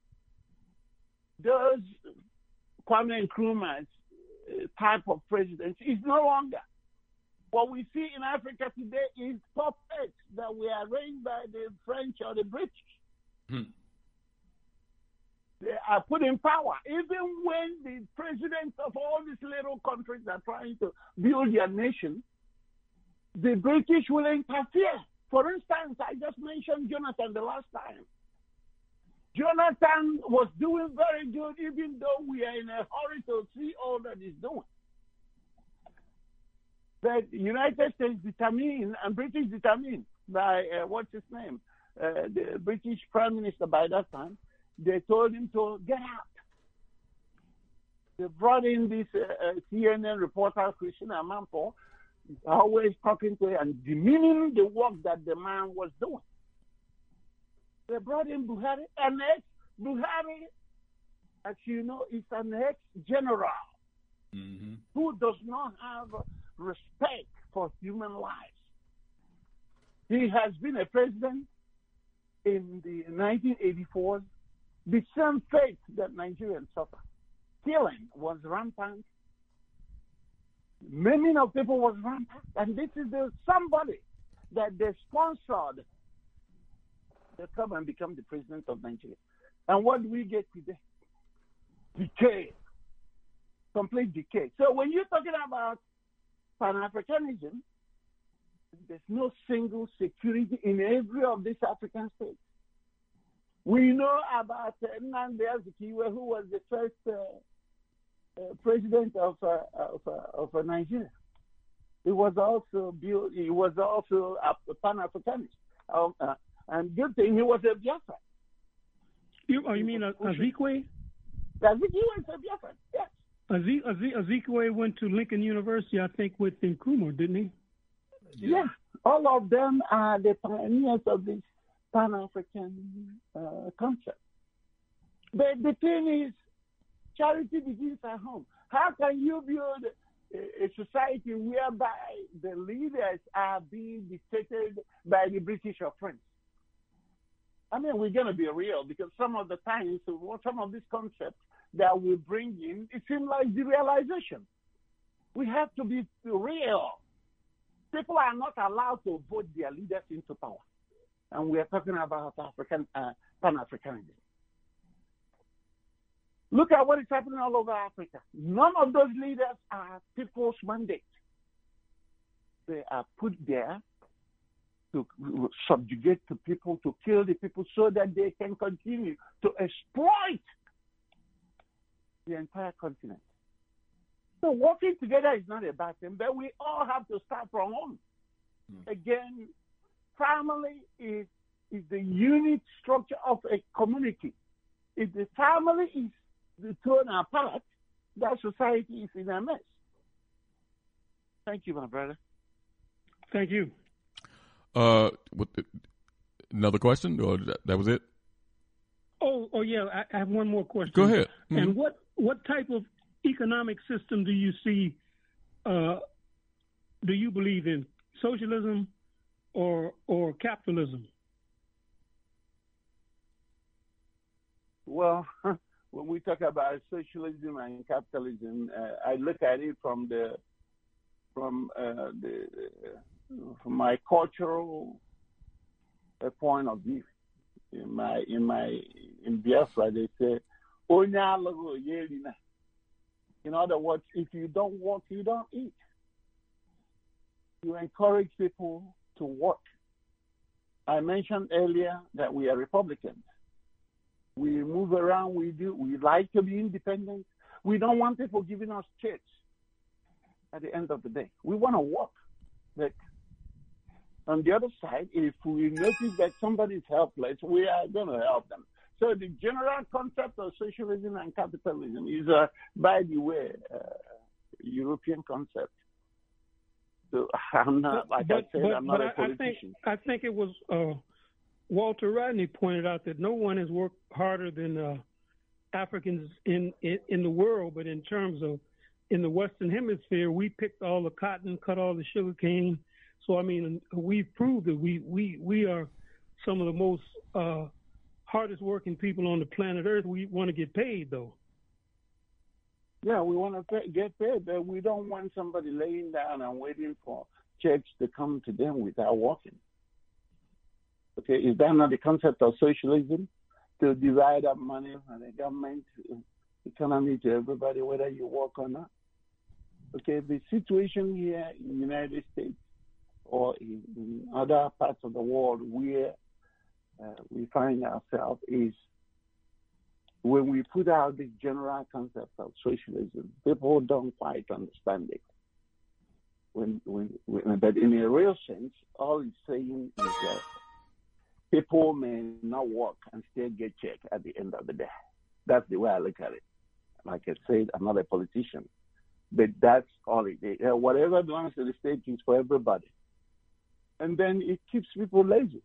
those Kwame Nkrumah's type of presidency is no longer. What we see in Africa today is puppets that were arranged by the French or the British. They are put in power. Even when the presidents of all these little countries are trying to build their nation, the British will interfere. For instance, I just mentioned Jonathan the last time. Jonathan was doing very good, even though we are in a hurry to see all that he's doing. But the United States determined, and British determined by, what's his name? The British Prime Minister by that time, they told him to get out. They brought in this CNN reporter, Christina Amanpour, always talking to her and demeaning the work that the man was doing. They brought in Buhari, and Buhari, as you know, is an ex-general who does not have respect for human lives. He has been a president in the 1984, the same fate that Nigerians suffer. Killing was rampant. Maiming of people was rampant. And this is somebody that they sponsored to come and become the president of Nigeria. And what do we get today? Decay. Complete decay. So when you're talking about Pan-Africanism, there's no single security in every of these African states. We know about Nnamdi Azikiwe, who was the first president of Nigeria. He was also a Pan-Africanist, and good thing he was a Biafran.
You mean Azikiwe?
Azikiwe is a Biafran. Yes.
Azikiwe went to Lincoln University, I think, with Nkrumah, didn't he?
Yeah, all of them are the pioneers of this Pan-African concept. But the thing is, charity begins at home. How can you build a society whereby the leaders are being dictated by the British or French? I mean, we're going to be real, because some of the times, some of these concepts that we bring in, it seems like the realization. We have to be real. People are not allowed to vote their leaders into power. And we are talking about Pan-Africanism. Look at what is happening all over Africa. None of those leaders are people's mandate. They are put there to subjugate the people, to kill the people, so that they can continue to exploit the entire continent. So working together is not a bad thing, but we all have to start from home. Again, family is the unit structure of a community. If the family is torn apart, that society is in a mess. Thank you, my brother.
Thank you.
Another question, or that was it?
Oh yeah. I have one more question.
Go ahead.
And what type of economic system do you see? Do you believe in socialism or capitalism?
Well, when we talk about socialism and capitalism, I look at it from my cultural point of view. In Biafra, they say, in other words, if you don't work, you don't eat. You encourage people to work. I mentioned earlier that we are Republicans. We move around, we like to be independent. We don't want people giving us checks at the end of the day. We want to work. But on the other side, if we notice that somebody is helpless, we are going to help them. So the general concept of socialism and capitalism is, by the way, European concept. So I'm not, like I said, I'm not a politician.
I think it was Walter Rodney pointed out that no one has worked harder than Africans in the world, but in terms of in the Western Hemisphere, we picked all the cotton, cut all the sugar cane. So I mean, we've proved that we are some of the most hardest working people on the planet Earth. We want to get paid, though.
Yeah, we want to get paid, but we don't want somebody laying down and waiting for checks to come to them without working. Okay, is that not the concept of socialism? To divide up money and the government economy to everybody, whether you work or not? Okay, the situation here in the United States or in other parts of the world where we find ourselves is when we put out this general concept of socialism, people don't quite understand it. But in a real sense, all it's saying is that people may not work and still get checked at the end of the day. That's the way I look at it. like I said, I'm not a politician. But that's all it is. Whatever belongs to the state is for everybody. And then it keeps people lazy.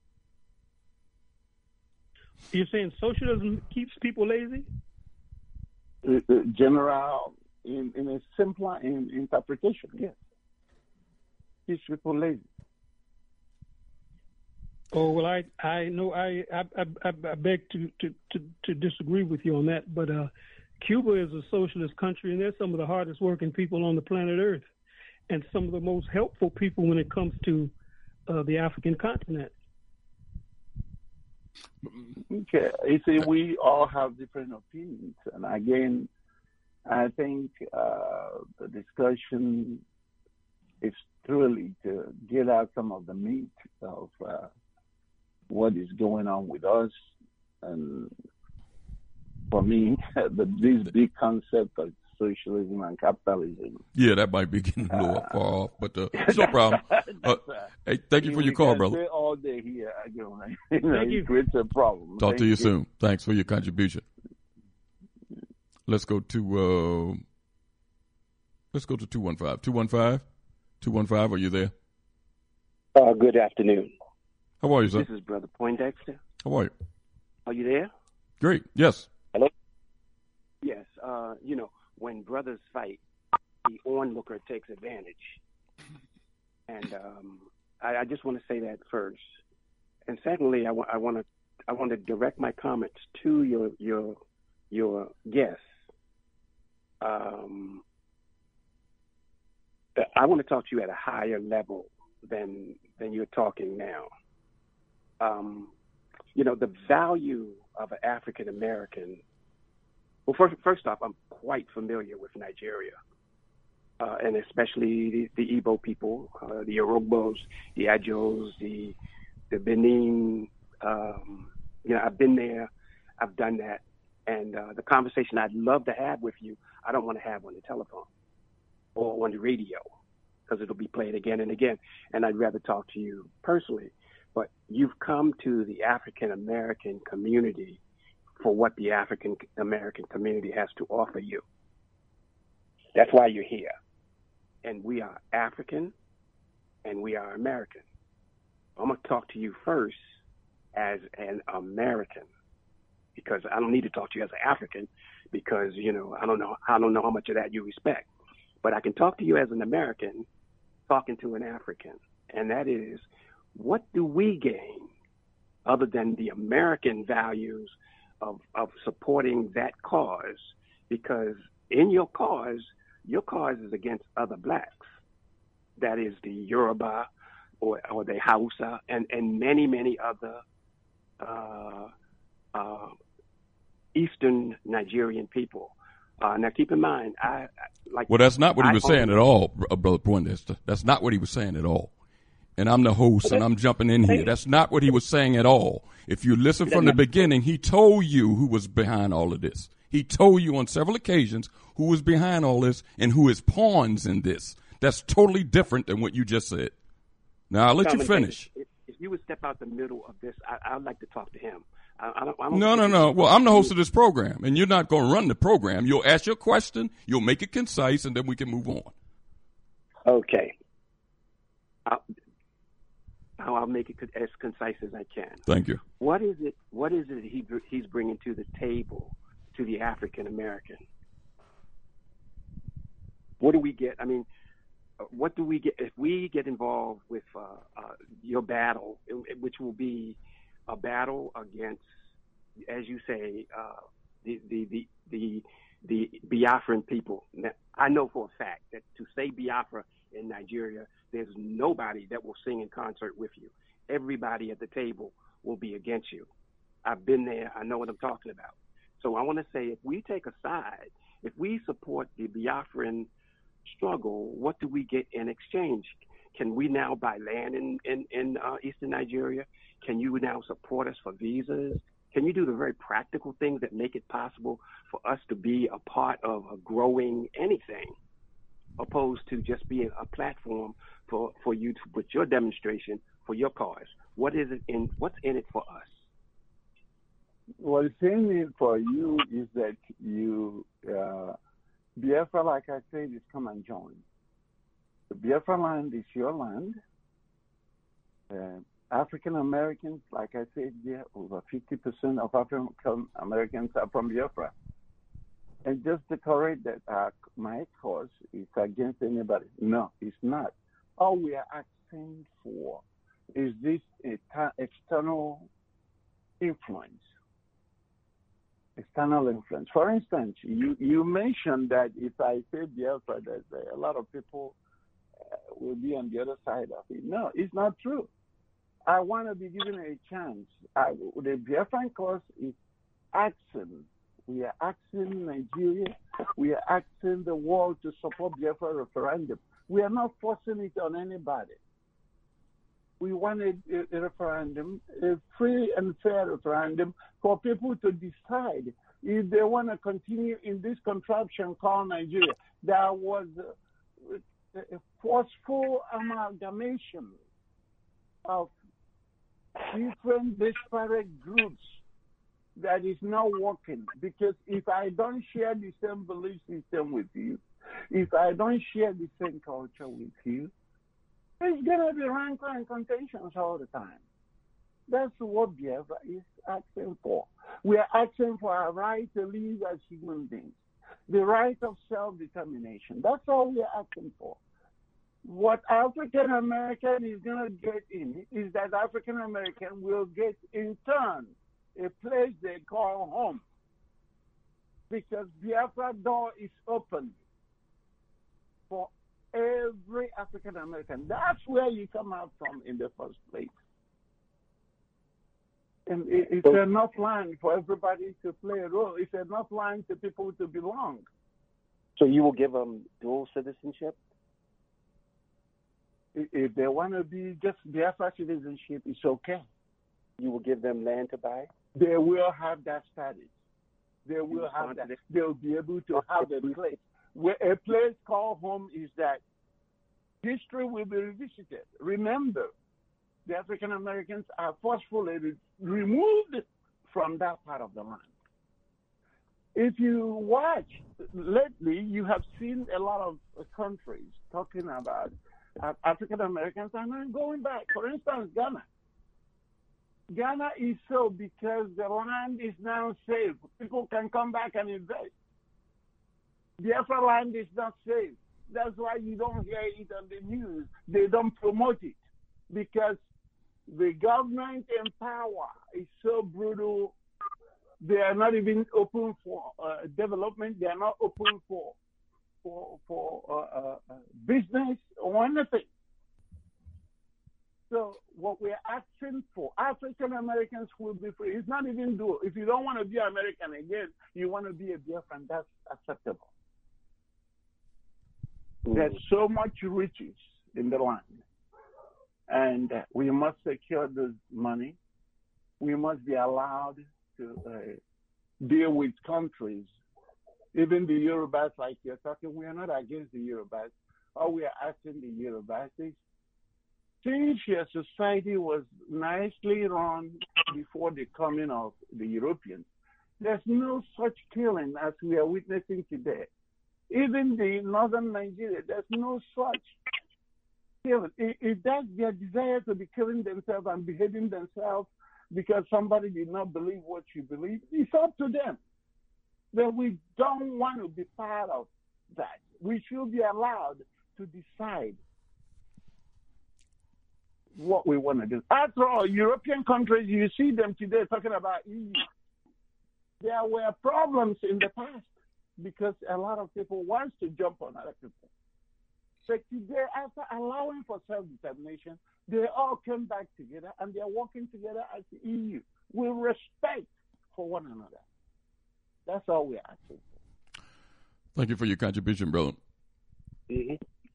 You're saying socialism keeps people lazy?
General, in a simpler interpretation, yes. Keeps people lazy.
Oh well, I know I beg to disagree with you on that. But Cuba is a socialist country, and they're some of the hardest working people on the planet Earth, and some of the most helpful people when it comes to the African continent.
Okay, you see, we all have different opinions, and again, I think the discussion is truly to get out some of the meat of what is going on with us. And for me, this big concept of socialism and capitalism.
Yeah, that might be getting a little far off, but it's no problem. Hey, thank you for your call, brother.
Stay all day here,
Thank you.
It creates a problem.
Talk to you soon. Thanks for your contribution. Let's go to 215. 215, are you there?
Good afternoon.
How are you, sir?
This is Brother Poindexter.
How are you?
Are you there?
Great. Yes.
Hello? Yes. When brothers fight, the onlooker takes advantage. And I just want to say that first. And secondly, I want to direct my comments to your guests. I want to talk to you at a higher level than you're talking now. The value of an African American. Well, first off, I'm quite familiar with Nigeria, and especially the Igbo people, the Yoruba, the Ajos, the Benin. I've been there, I've done that, and the conversation I'd love to have with you, I don't want to have on the telephone or on the radio, because it'll be played again and again, and I'd rather talk to you personally. But you've come to the African American community for what the African American community has to offer you. That's why you're here. And we are African and we are American. I'm going to talk to you first as an American, because I don't need to talk to you as an African, because, I don't know how much of that you respect. But I can talk to you as an American talking to an African. And that is, what do we gain other than the American values of supporting that cause? Because in your cause is against other blacks. That is the Yoruba or the Hausa and many, many other Eastern Nigerian people. Now, keep in mind,
Well, that's not what he was saying at all, Brother Poindexter. That's not what he was saying at all. And I'm the host, and I'm jumping in here. That's not what he was saying at all. If you listen from the beginning, he told you who was behind all of this. He told you on several occasions who was behind all this and who is pawns in this. That's totally different than what you just said. Now, I'll let you finish.
If you would step out the middle of this, I would like to talk to him.
No. Well, I'm the host of this program, and you're not going to run the program. You'll ask your question, you'll make it concise, and then we can move on.
Okay. I'll make it as concise as I can.
Thank you.
What is it he's bringing to the table to the African American? What do we get? I mean, what do we get if we get involved with your battle, which will be a battle against, as you say, the Biafran people? Now, I know for a fact that to say Biafra in Nigeria, there's nobody that will sing in concert with you. Everybody at the table will be against you. I've been there. I know what I'm talking about. So I want to say, if we take a side, if we support the Biafran struggle, what do we get in exchange? Can we now buy land in Eastern Nigeria? Can you now support us for visas? Can you do the very practical things that make it possible for us to be a part of a growing anything, opposed to just being a platform for you to put your demonstration for your cause? What's in it for us?
What is saying for you is that you, Biafra, like I said, is come and join. The Biafra land is your land. African Americans, like I said, over 50% of African Americans are from Biafra. And just to correct that, my cause is against anybody. No, it's not. All we are asking for is this external influence. External influence. For instance, you mentioned that if I say Biafra, that a lot of people will be on the other side of it. No, it's not true. I want to be given a chance. The Biafran cause is asking. We are asking Nigeria. We are asking the world to support Biafra referendum. We are not forcing it on anybody. We want a referendum, a free and fair referendum for people to decide if they want to continue in this contraption called Nigeria. There was a forceful amalgamation of different disparate groups that is not working. Because if I don't share the same belief system with you, if I don't share the same culture with you, there's going to be rancor and contentions all the time. That's what Biafra is asking for. We are asking for our right to live as human beings, the right of self-determination. That's all we are asking for. What African American is going to get in is that African American will get in turn a place they call home, because Biafra door is open for every African American. That's where you come out from in the first place. And it's enough land for everybody to play a role. It's enough land for people to belong.
So you will give them dual citizenship?
If they want to be just Biafra citizenship, it's okay.
You will give them land to buy?
They will have that status. They will have that. They'll be able to have a place. A place called home is that history will be revisited. Remember, the African Americans are forcefully removed from that part of the land. If you watch lately, you have seen a lot of countries talking about African Americans are not going back. For instance, Ghana. Ghana is so because the land is now safe. People can come back and invest. Biafra land is not safe. That's why you don't hear it on the news. They don't promote it because the government in power is so brutal. They are not even open for development. They are not open for business or anything. So what we're asking for, African Americans will be free. It's not even dual. If you don't want to be American again, you want to be a Biafran, that's acceptable. There's so much riches in the land. And we must secure this money. We must be allowed to deal with countries. Even the Yorubas, like you're talking, we are not against the Yorubas. All we are asking the Yorubas is, since your society was nicely run before the coming of the Europeans, there's no such killing as we are witnessing today. Even the northern Nigeria, there's no such killing. If that's their desire to be killing themselves and behaving themselves because somebody did not believe what you believe, it's up to them. But we don't want to be part of that. We should be allowed to decide what we want to do. After all, European countries, you see them today talking about EU. There were problems in the past because a lot of people want to jump on other people. So today, after allowing for self-determination, they all came back together and they're working together as the EU with respect for one another. That's all we're asking for.
Thank you for your contribution, brother.
Mm-hmm.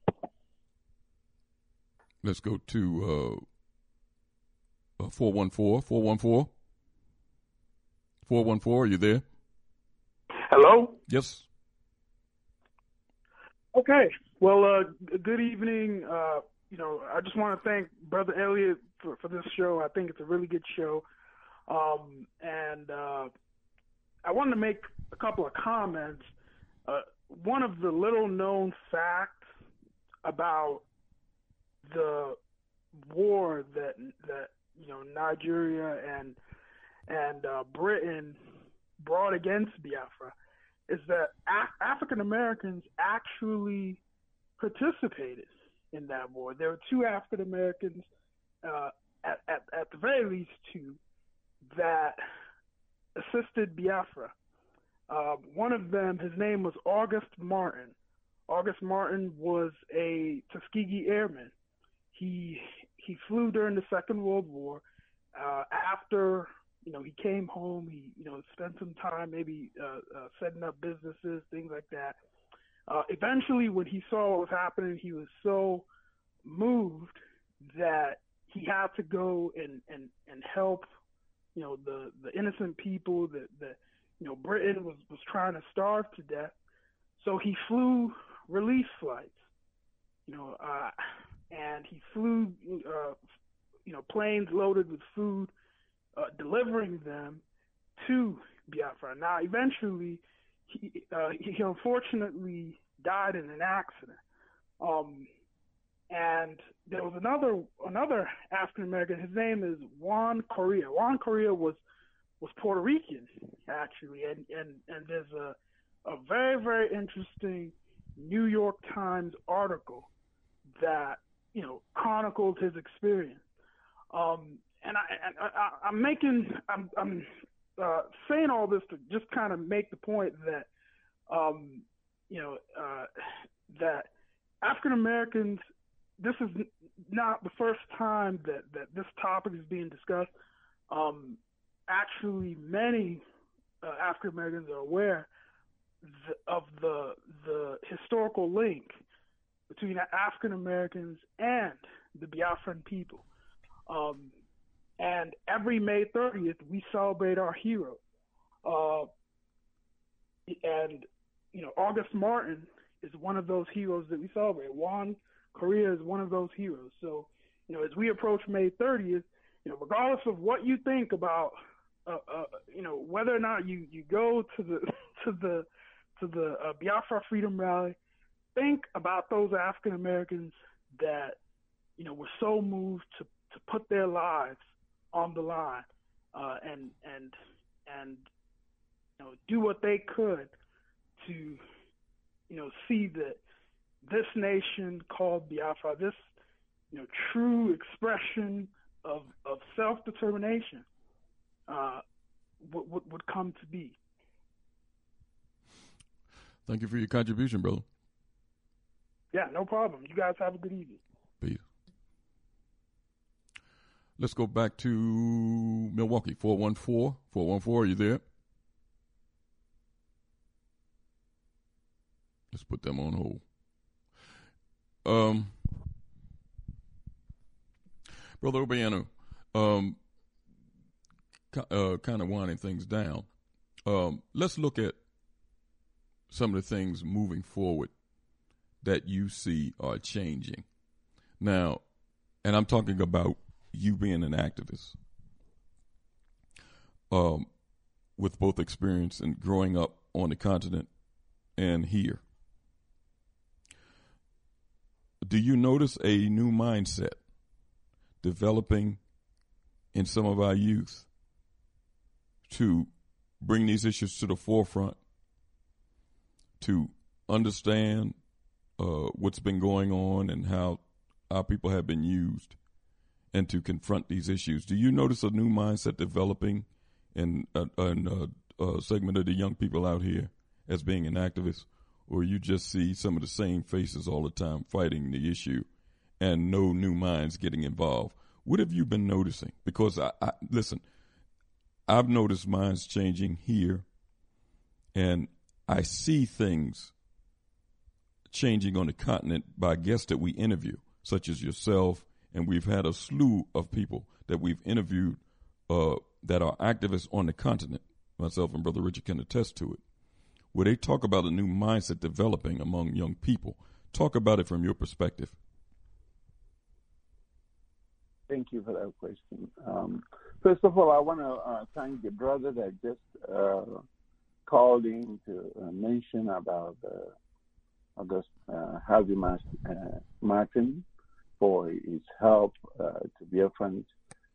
Let's go to 414. 414. 414, are you there?
Hello?
Yes.
Okay. Well, good evening. I just want to thank Brother Elliot for this show. I think it's a really good show. And I wanted to make a couple of comments. One of the little-known facts about the war that Nigeria and Britain brought against Biafra is that African Americans actually participated in that war. There were 2 African Americans, at the very least 2, that assisted Biafra. One of them, his name was August Martin. August Martin was a Tuskegee Airman. He flew during the Second World War. After he came home, he spent some time maybe setting up businesses, things like that. Eventually, when he saw what was happening, he was so moved that he had to go and help the innocent people that Britain was trying to starve to death. So he flew relief flights, and he flew planes loaded with food, delivering them to Biafra. Now, eventually, he unfortunately died in an accident. And there was another African American. His name is Juan Correa. Juan Correa was Puerto Rican, actually, and there's a very, very interesting New York Times article that chronicled his experience. And I'm saying all this to just kind of make the point that that African Americans, this is not the first time that this topic is being discussed. Actually, many African Americans are aware of the historical link between African Americans and the Biafran people. And every May 30th, we celebrate our heroes. And August Martin is one of those heroes that we celebrate. Juan Correa is one of those heroes. So, as we approach May 30th, regardless of what you think about, whether or not you go to the Biafra Freedom Rally, think about those African Americans that were so moved to put their lives on the line, and do what they could to see that this nation called Biafra, this true expression of self-determination, would come to be.
Thank you for your contribution, brother.
Yeah, no problem. You guys have a good evening.
Peace. Let's go back to Milwaukee. 414. 414, are you there? Let's put them on hold. Brother Obiano, kind of winding things down. Let's look at some of the things moving forward that you see are changing. Now, and I'm talking about you being an activist, with both experience and growing up on the continent and here. Do you notice a new mindset developing in some of our youth to bring these issues to the forefront, to understand what's been going on and how our people have been used, and to confront these issues? Do you notice a new mindset developing in a segment of the young people out here as being an activist, or you just see some of the same faces all the time fighting the issue and no new minds getting involved? What have you been noticing? Because listen, I've noticed minds changing here, and I see things changing on the continent by guests that we interview, such as yourself, and we've had a slew of people that we've interviewed that are activists on the continent. Myself and Brother Richard can attest to it, where they talk about a new mindset developing among young people. Talk about it from your perspective.
Thank you for that question. First of all, I want to thank the brother that just called in to mention about August Harvey Martin for his help to Biafrans.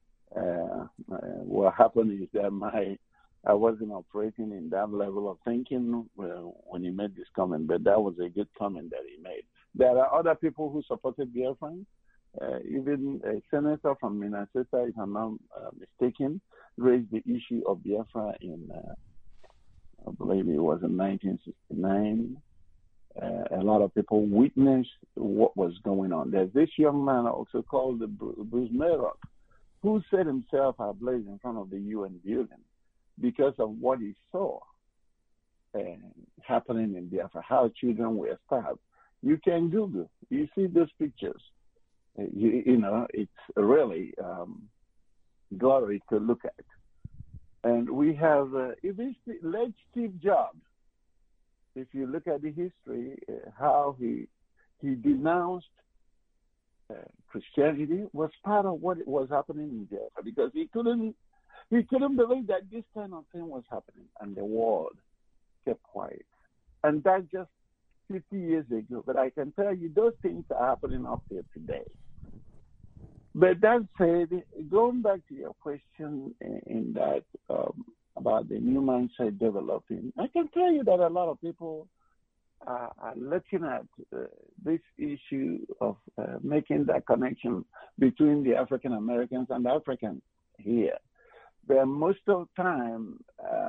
What happened is that I wasn't operating in that level of thinking when he made this comment, but that was a good comment that he made. There are other people who supported Biafrans. Even a senator from Minnesota, if I'm not mistaken, raised the issue of Biafra in, I believe it was in 1969. A lot of people witnessed what was going on. There's this young man also called Bruce Mayrock, who set himself ablaze in front of the UN building because of what he saw happening in Biafra, how children were starved. You can Google, you see those pictures. You know, it's really glory to look at. And we have even late Steve Jobs. If you look at the history, how he denounced Christianity was part of what was happening in Biafra, because he couldn't believe that this kind of thing was happening, and the world kept quiet. And that's just 50 years ago. But I can tell you those things are happening up there today. But that said, going back to your question in that about the new mindset developing, I can tell you that a lot of people are looking at this issue of making that connection between the African Americans and Africans here. But most of the time,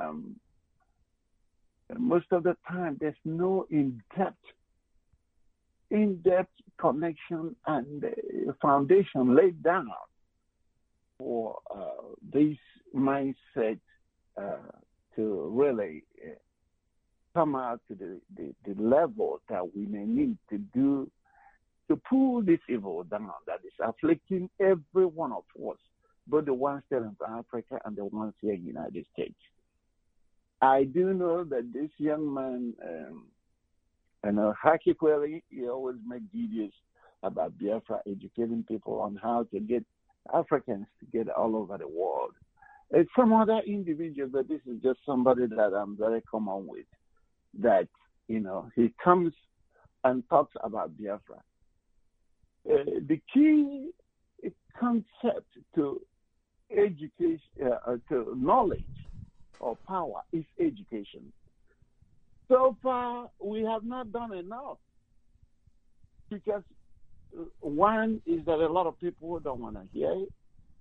there's no in-depth connection and foundation laid down for this mindset to really come out to the level that we may need to do to pull this evil down that is afflicting every one of us, both the ones there in Africa and the ones here in the United States. I do know that this young man, Haki Kweli, he always makes videos about Biafra, educating people on how to get Africans together all over the world. It's some other individual, but this is just somebody that I'm very common with, that, you know, he comes and talks about Biafra. The key concept to education, to knowledge or power is education. So far, we have not done enough, because one is that a lot of people don't want to hear it,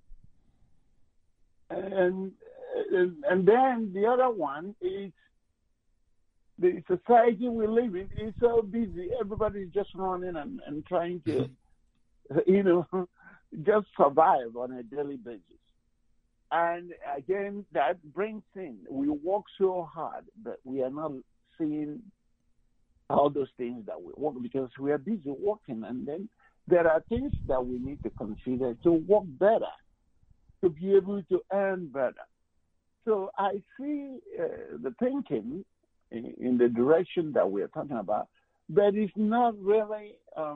and then the other one is the society we live in is so busy. Everybody's just running and trying to, you know, just survive on a daily basis. And again, that brings in, we work so hard, but we are not seeing all those things that we work, because we are busy working. And then there are things that we need to consider to work better, to be able to earn better. So I see the thinking in the direction that we're talking about, but it's not really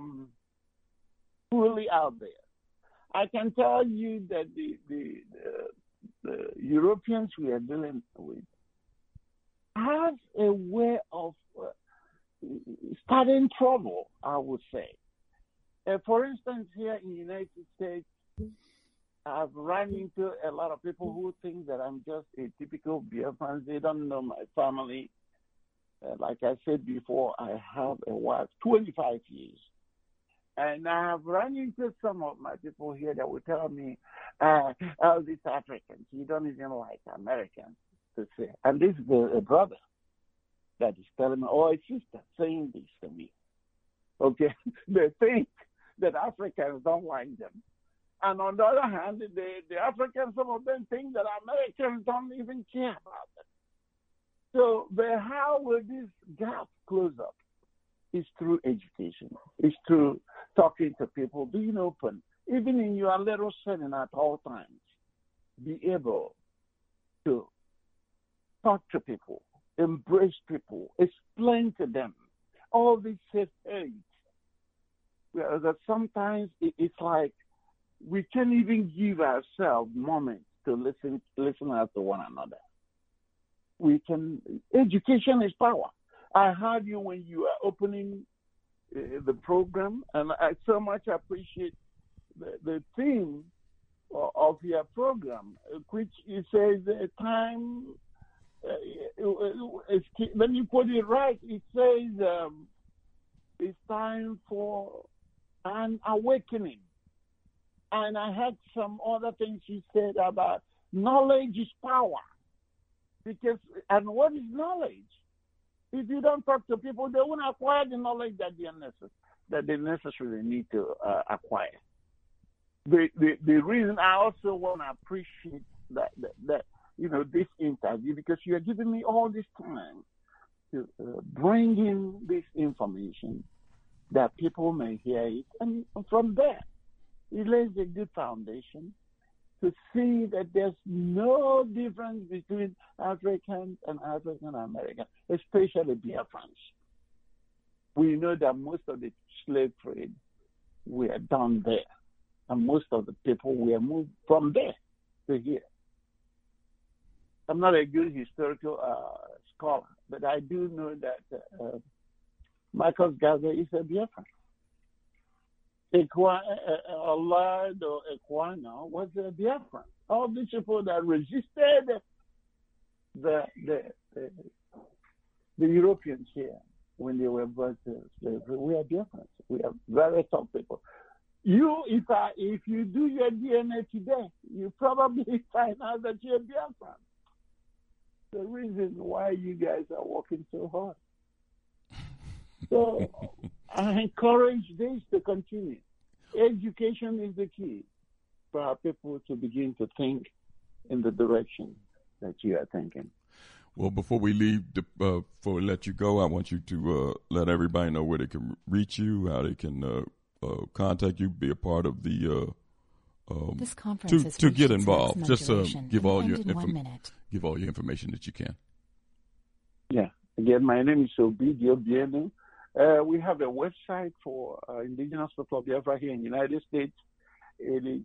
fully out there. I can tell you that the Europeans we are dealing with have a way of starting trouble, I would say. For instance, here in the United States, I've run into a lot of people who think that I'm just a typical Biafran. They don't know my family. Like I said before, I have a wife, 25 years. And I have run into some of my people here that will tell me, oh, these Africans, you don't even like Americans, to say. And this is a brother that is telling me, or a sister saying this to me. Okay? They think that Africans don't like them. And on the other hand, the Africans, some of them think that Americans don't even care about them. So, but how will this gap close up? It's through education. It's through talking to people, being open, even in your little setting at all times. Be able to talk to people, embrace people, explain to them all these safe aids. That sometimes it's like we can't even give ourselves moments to listen out to one another. Education is power. I heard you when you were opening the program, and I so much appreciate the theme of your program, which it says time. When you put it right, it says it's time for an awakening. And I had some other things you said about knowledge is power. And what is knowledge? If you don't talk to people, they won't acquire the knowledge that they necessarily need to acquire. The reason I also want to appreciate that this interview, because you are giving me all this time to bring in this information that people may hear it, and from there, it lays a good foundation to see that there's no difference between Africans and African Americans, especially Biafrans. We know that most of the slave trade were done there, and most of the people were moved from there to here. I'm not a good historical scholar, but I do know that Marcus Garvey is a Biafran. Allard or Equana was a Biafran. All these people that resisted the Europeans here when they were brought to slavery, we are Biafrans. We are very tough people. If you do your DNA today, you probably find out that you're Biafran. The reason why you guys are working so hard. So I encourage this to continue. Education is the key for our people to begin to think in the direction that you are thinking.
Well, before we leave, before we let you go, I want you to let everybody know where they can reach you, how they can contact you, be a part of the
this conference is
to get involved. Just give all your information that you can.
Yeah. Again, my name is Obidio Bienu. We have a website for indigenous people of Biafra here in the United States. It is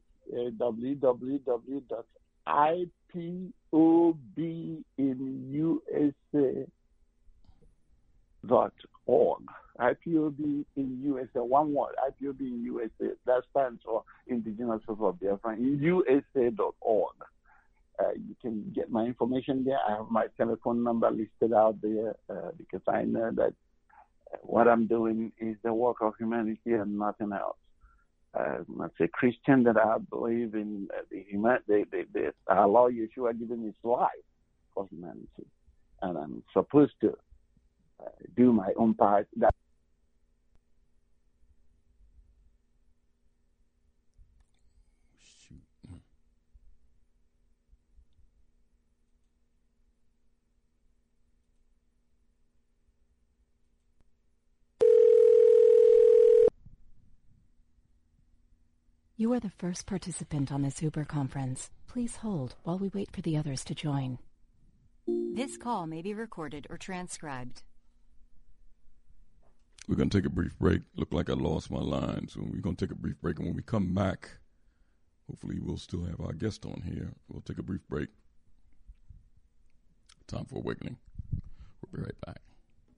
www.ipobinusa.org. IPOB in USA, one word, IPOB in USA. That stands for Indigenous People of Biafra in USA.org. You can get my information there. I have my telephone number listed out there because I know that what I'm doing is the work of humanity and nothing else. As a Christian, that I believe in our Lord Yeshua giving his life for humanity, and I'm supposed to do my own part.
You are the first participant on this Uber conference. Please hold while we wait for the others to join.
This call may be recorded or transcribed.
We're going to take a brief break. Look like I lost my line, so we're going to take a brief break. And when we come back, hopefully we'll still have our guest on here. We'll take a brief break. Time for Awakening. We'll be right back.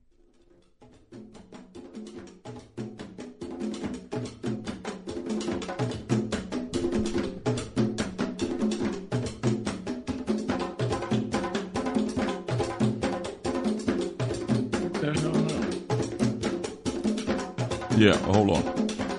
Yeah, hold on.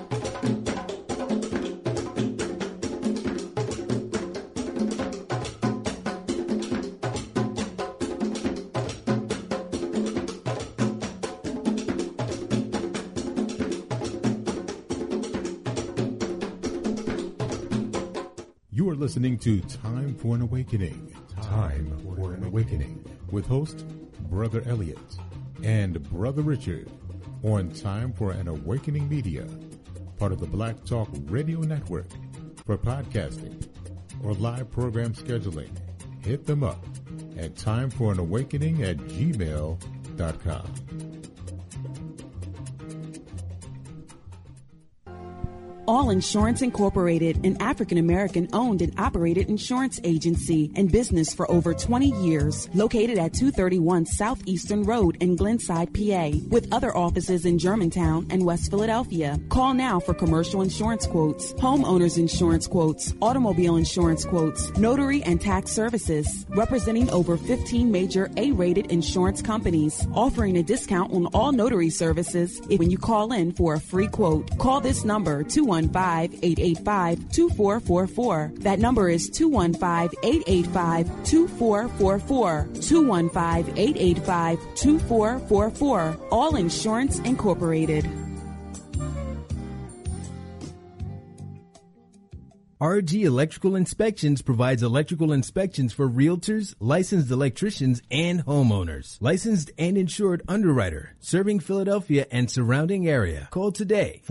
You are listening to Time for an Awakening. Time for an Awakening with host Brother Elliot and Brother Richard on Time for an Awakening Media, part of the Black Talk Radio Network. For podcasting or live program scheduling, hit them up at timeforanawakening@gmail.com.
All Insurance Incorporated, an African-American owned and operated insurance agency and business for over 20 years. Located at 231 Southeastern Road in Glenside, PA, with other offices in Germantown and West Philadelphia. Call now for commercial insurance quotes, homeowners insurance quotes, automobile insurance quotes, notary and tax services. Representing over 15 major A-rated insurance companies, offering a discount on all notary services when you call in for a free quote. Call this number, 215-885-2444. That number is 215-885-2444. 215-885-2444. All Insurance Incorporated.
RG Electrical Inspections provides electrical inspections for realtors, licensed electricians, and homeowners. Licensed and insured underwriter, serving Philadelphia and surrounding area. Call today,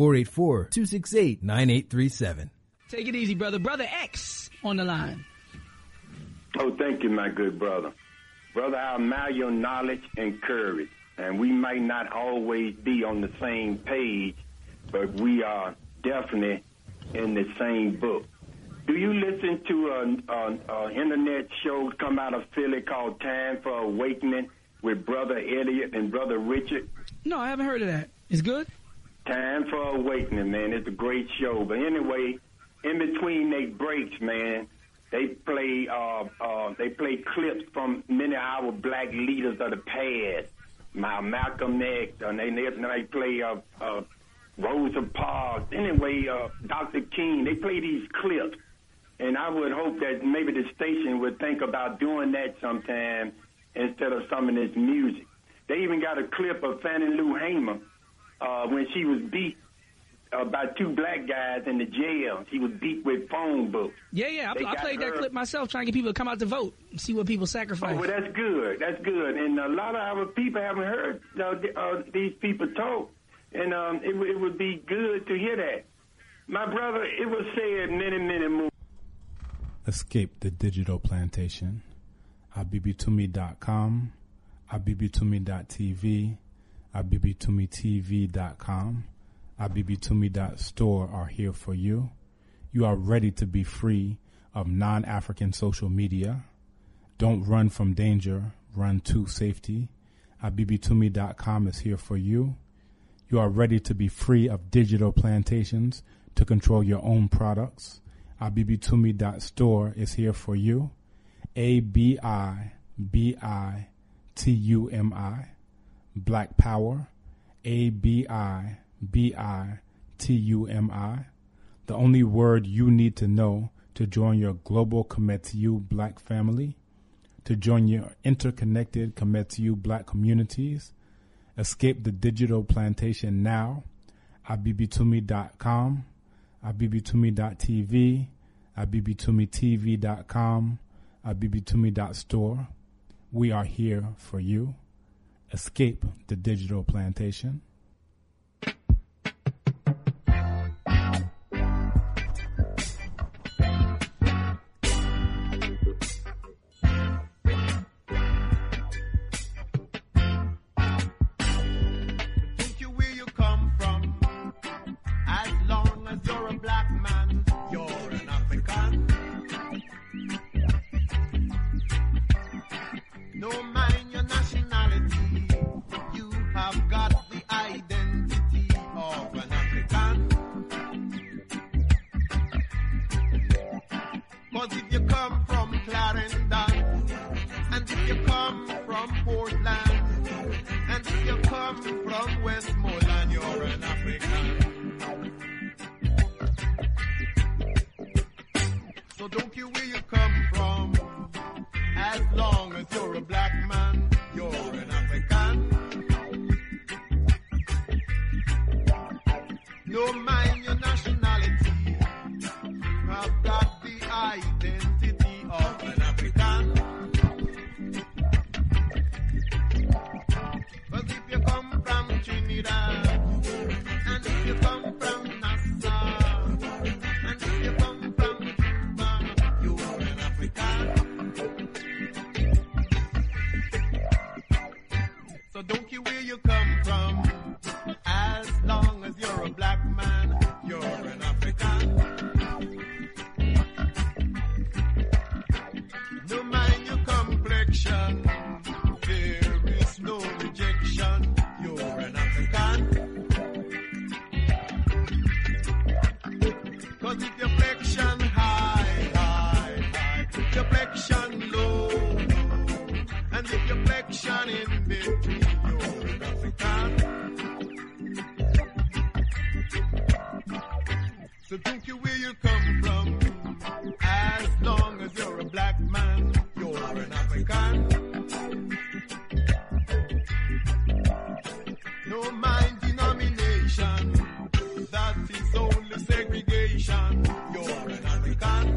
484-268-9837.
Take it easy, brother. Brother X on the line.
Oh, thank you, my good brother. Brother, I admire your knowledge and courage. And we might not always be on the same page, but we are definitely in the same book. Do you listen to an internet show come out of Philly called Time for Awakening with Brother Elliot and Brother Richard?
No, I haven't heard of that. It's good?
Time for Awakening, man. It's a great show. But anyway, in between they breaks, man, they play clips from many of our black leaders of the past. Malcolm X, and they play Rosa Parks. Anyway, Dr. King, they play these clips. And I would hope that maybe the station would think about doing that sometime instead of some of this music. They even got a clip of Fannie Lou Hamer when she was beat by two black guys in the jail. She was beat with phone books.
Yeah. I played that clip myself trying to get people to come out to vote and see what people sacrifice.
Oh, well, that's good. That's good. And a lot of our people haven't heard these people talk. And it would be good to hear that. My brother, it was said many more.
Escape the digital plantation. abibitumi.com, abibitumi.tv, abibitumitv.com, abibitumi.store are here for you. You are ready to be free of non-African social media. Don't run from danger, run to safety. abibitumi.com is here for you. You are ready to be free of digital plantations to control your own products. abibitumi.store is here for you. ABIBITUMI, Black Power, ABIBITUMI. The only word you need to know to join your global Kemetiu Black family, to join your interconnected Kemetiu Black communities. Escape the digital plantation now. abibitumi.com, abibitumi.tv, abibitumitv.com, abibitumi.store. We are here for you. Escape the digital plantation.
Cause if your flexion high, put your flexion low. And if your flexion in between, you're an African. So don't care where you come from, as long as you're a black man, you're an African. No mind denomination, that is only segregation, you're an African.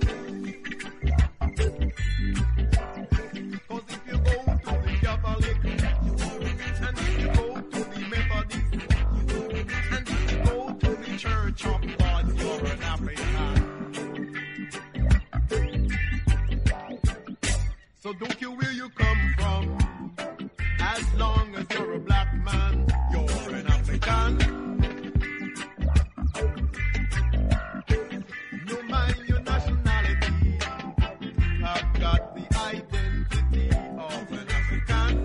Cause if you go to the Catholic, and if you go to the Methodist, and if you go to the Church of God, you're an African. So don't care where you come from, as long as you're a black man, you're an African. No mind your nationality, I've got the identity of an African.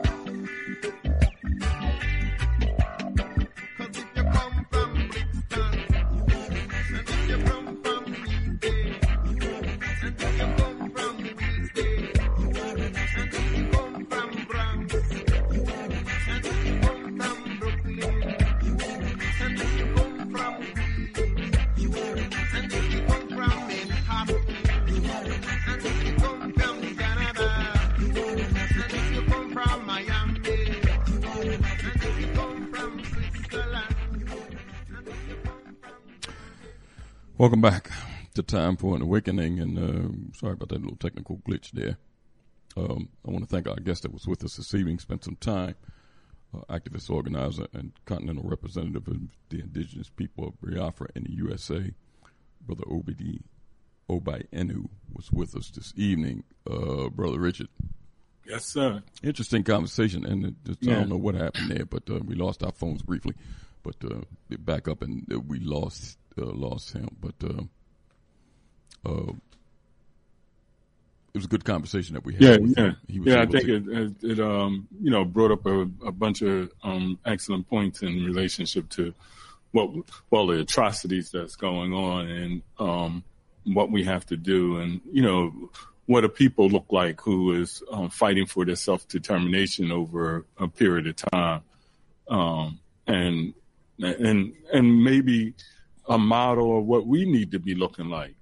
Cause if you come from Brixton, and if you come from Queensday, and if you come from Queensday, and if you come from Bronx, and if you come from Brooklyn, and if you come from Queens, and if you come from Manhattan, and if you come from Canada, and if you come from Miami, and if you come from Switzerland.
Welcome back to Time for an Awakening, and sorry about that little technical glitch there. I want to thank our guest that was with us this evening, spent some time, activist, organizer, and continental representative of the indigenous people of Biafra in the USA, Brother Obi Enu was with us this evening. Brother Richard.
Yes, sir.
Interesting conversation, and I don't know what happened there, but we lost our phones briefly, but back up, and we lost him, but it was a good conversation that we had. I think it brought up a bunch of excellent points in relationship to the atrocities that's going on, and what we have to do, and what do people look like who is fighting for their self-determination over a period of time, and maybe a model of what we need to be looking like,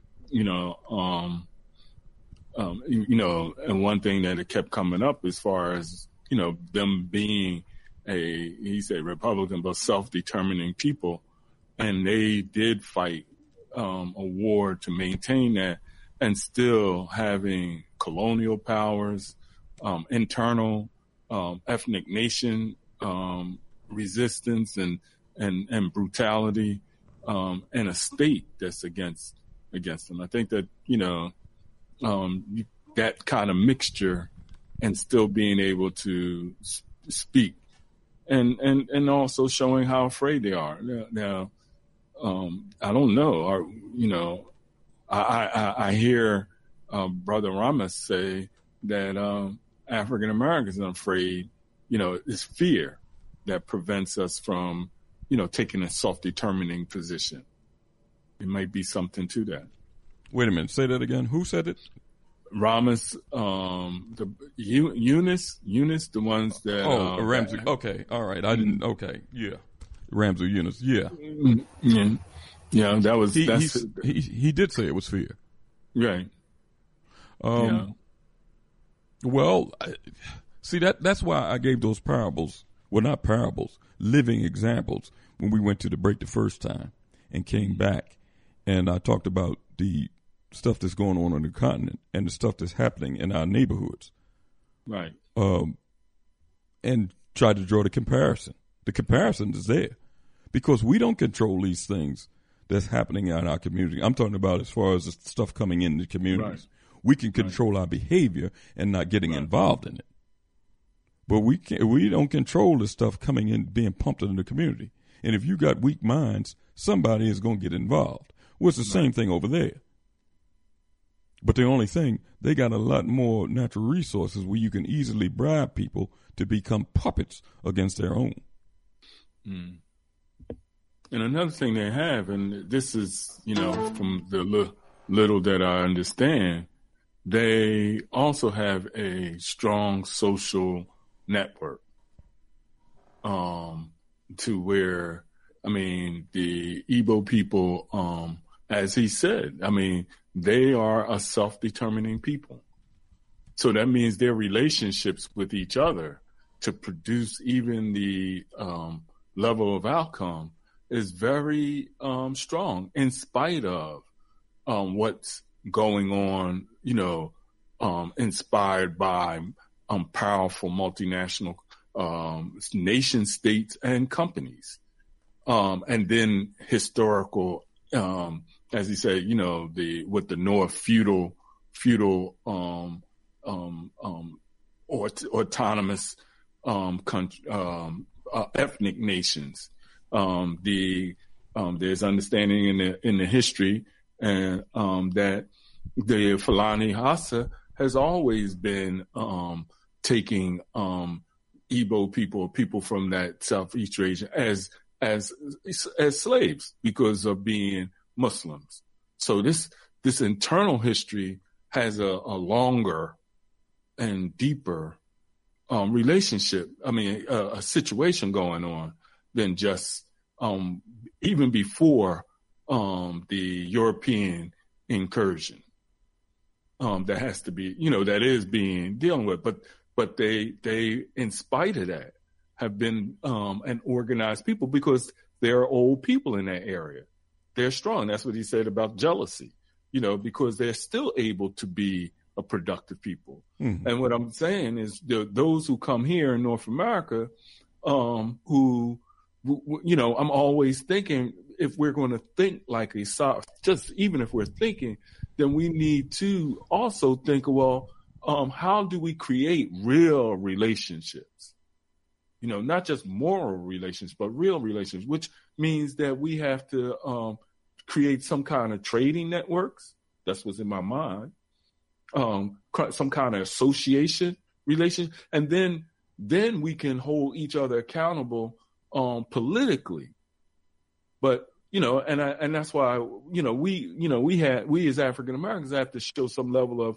and one thing that it kept coming up as far as, them being he said Republican, but self-determining people. And they did fight a war to maintain that, and still having colonial powers, internal ethnic nation resistance and brutality, and a state that's against them. I think that, that kind of mixture and still being able to speak and also showing how afraid they are. Now, I don't know, I hear Brother Ramos say that African Americans are afraid, it's fear that prevents us from, taking a self-determining position. It might be something to that. Wait a minute. Say that again. Who said it?
Ramos, Eunice, the ones that.
Ramsey. Okay. All right. I didn't. Okay. Yeah. Ramsey Eunice. Yeah.
Mm-hmm. Yeah. That was.
He did say it was fear.
Right.
Well, see that's why I gave those parables. Well, not parables, living examples when we went to the break the first time and came back, and I talked about the stuff that's going on the continent and the stuff that's happening in our neighborhoods.
Right.
And tried to draw the comparison. The comparison is there because we don't control these things that's happening in our community. I'm talking about as far as the stuff coming in the communities. Right. We can control our behavior and not getting involved in it. But we don't control the stuff coming in, being pumped into the community. And if you got weak minds, somebody is going to get involved. Well, it's the same thing over there. But the only thing, they got a lot more natural resources where you can easily bribe people to become puppets against their own.
Mm. And another thing they have, and this is, from the little that I understand, they also have a strong social network, to where, the Igbo people, as he said, they are a self-determining people. So that means their relationships with each other to produce even the level of outcome is very strong, in spite of what's going on, inspired by powerful multinational nation states and companies. And then historical, as he said, with the North feudal autonomous ethnic nations. There's understanding in the history, and that the Fulani Hausa has always been taking Igbo people from that Southeast region as slaves because of being Muslims. So this internal history has a longer and deeper relationship. A situation going on than just even before the European incursion that has to be, that is being dealing with. But they in spite of that have been an organized people because there are old people in that area. They're strong. That's what he said about jealousy, because they're still able to be a productive people. Mm-hmm. And what I'm saying is those who come here in North America, who, I'm always thinking, if we're going to think like a soft, just even if we're thinking, then we need to also think, well, how do we create real relationships? Not just moral relations, but real relations, which means that we have to create some kind of trading networks. That's what's in my mind. Some kind of association relation, and then we can hold each other accountable politically. But and that's why we as African Americans have to show some level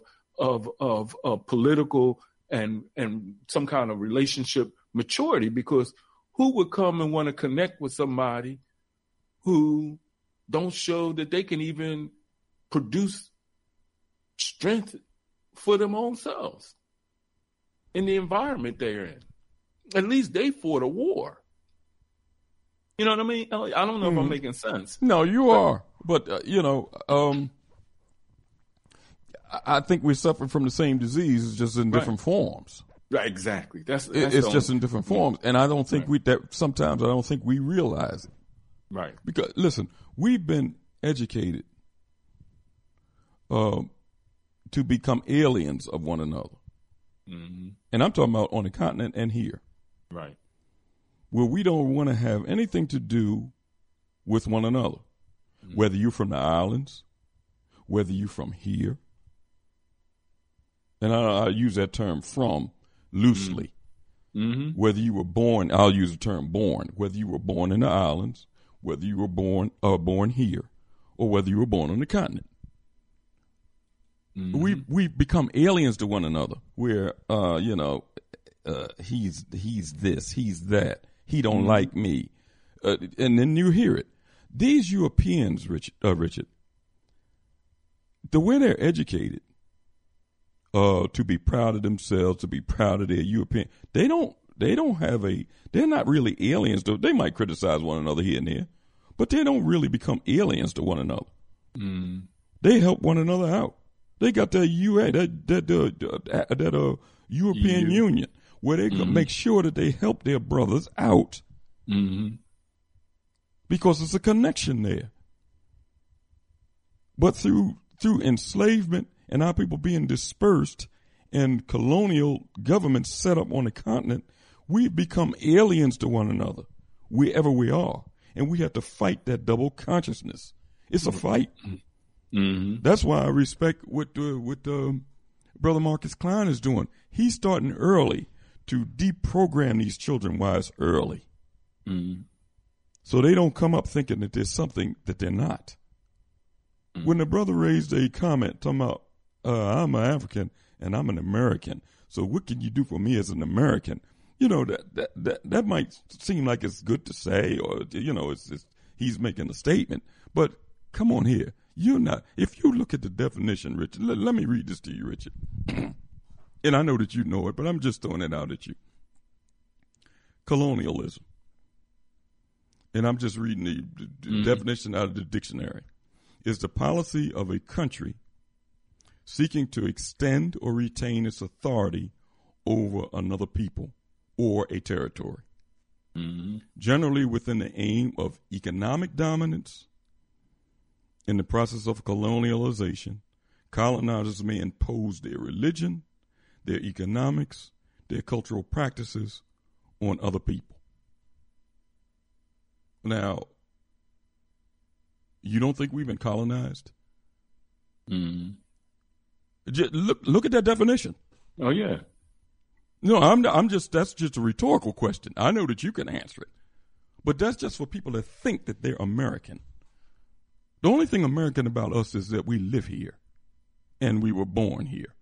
of political and some kind of relationship maturity, because who would come and want to connect with somebody who don't show that they can even produce strength for them own selves in the environment they're in? At least they fought a war. You know what I mean? I don't know if I'm making sense.
No, you are. But, I think we suffer from the same disease, just in different forms.
Right, exactly.
It's just in different forms. And I don't think sometimes I don't think we realize it.
Right.
Because, listen, we've been educated to become aliens of one another. Mm-hmm. And I'm talking about on the continent and here.
Right.
Where we don't want to have anything to do with one another. Mm-hmm. Whether you're from the islands, whether you're from here. And I use that term "from" loosely. Mm-hmm. Whether you were born, I'll use the term "born." Whether you were born in the islands, whether you were born here, or whether you were born on the continent. Mm-hmm. We become aliens to one another. Where he's this, he's that. He don't like me, and then you hear it. These Europeans, Richard, the way they're educated, to be proud of themselves, to be proud of their European, they're not really aliens. They might criticize one another here and there, but they don't really become aliens to one another. Mm. They help one another out. They got that European Union, where they make sure that they help their brothers out, because there's a connection there. But through enslavement and our people being dispersed and colonial governments set up on the continent, we become aliens to one another wherever we are, and we have to fight that double consciousness. It's a fight. Mm-hmm. That's why I respect what Brother Marcus Klein is doing. He's starting early to deprogram these children while it's early. Mm-hmm. So they don't come up thinking that there's something that they're not. When the brother raised a comment talking about, I'm an African and I'm an American, so what can you do for me as an American? You know, that might seem like it's good to say, or, you know, it's he's making a statement. But come on here. You're not, if you look at the definition, Richard, let me read this to you, Richard. And I know that you know it, but I'm just throwing it out at you. Colonialism. And I'm just reading the definition out of the dictionary. Is the policy of a country seeking to extend or retain its authority over another people or a territory. Generally within the aim of economic dominance. In the process of colonialization, colonizers may impose their religion, their economics, their cultural practices on other people. Now, you don't think we've been colonized? Just look at that definition.
Oh, yeah.
No, I'm just, that's just a rhetorical question. I know that you can answer it. But that's just for people that think that they're American. The only thing American about us is that we live here and we were born here.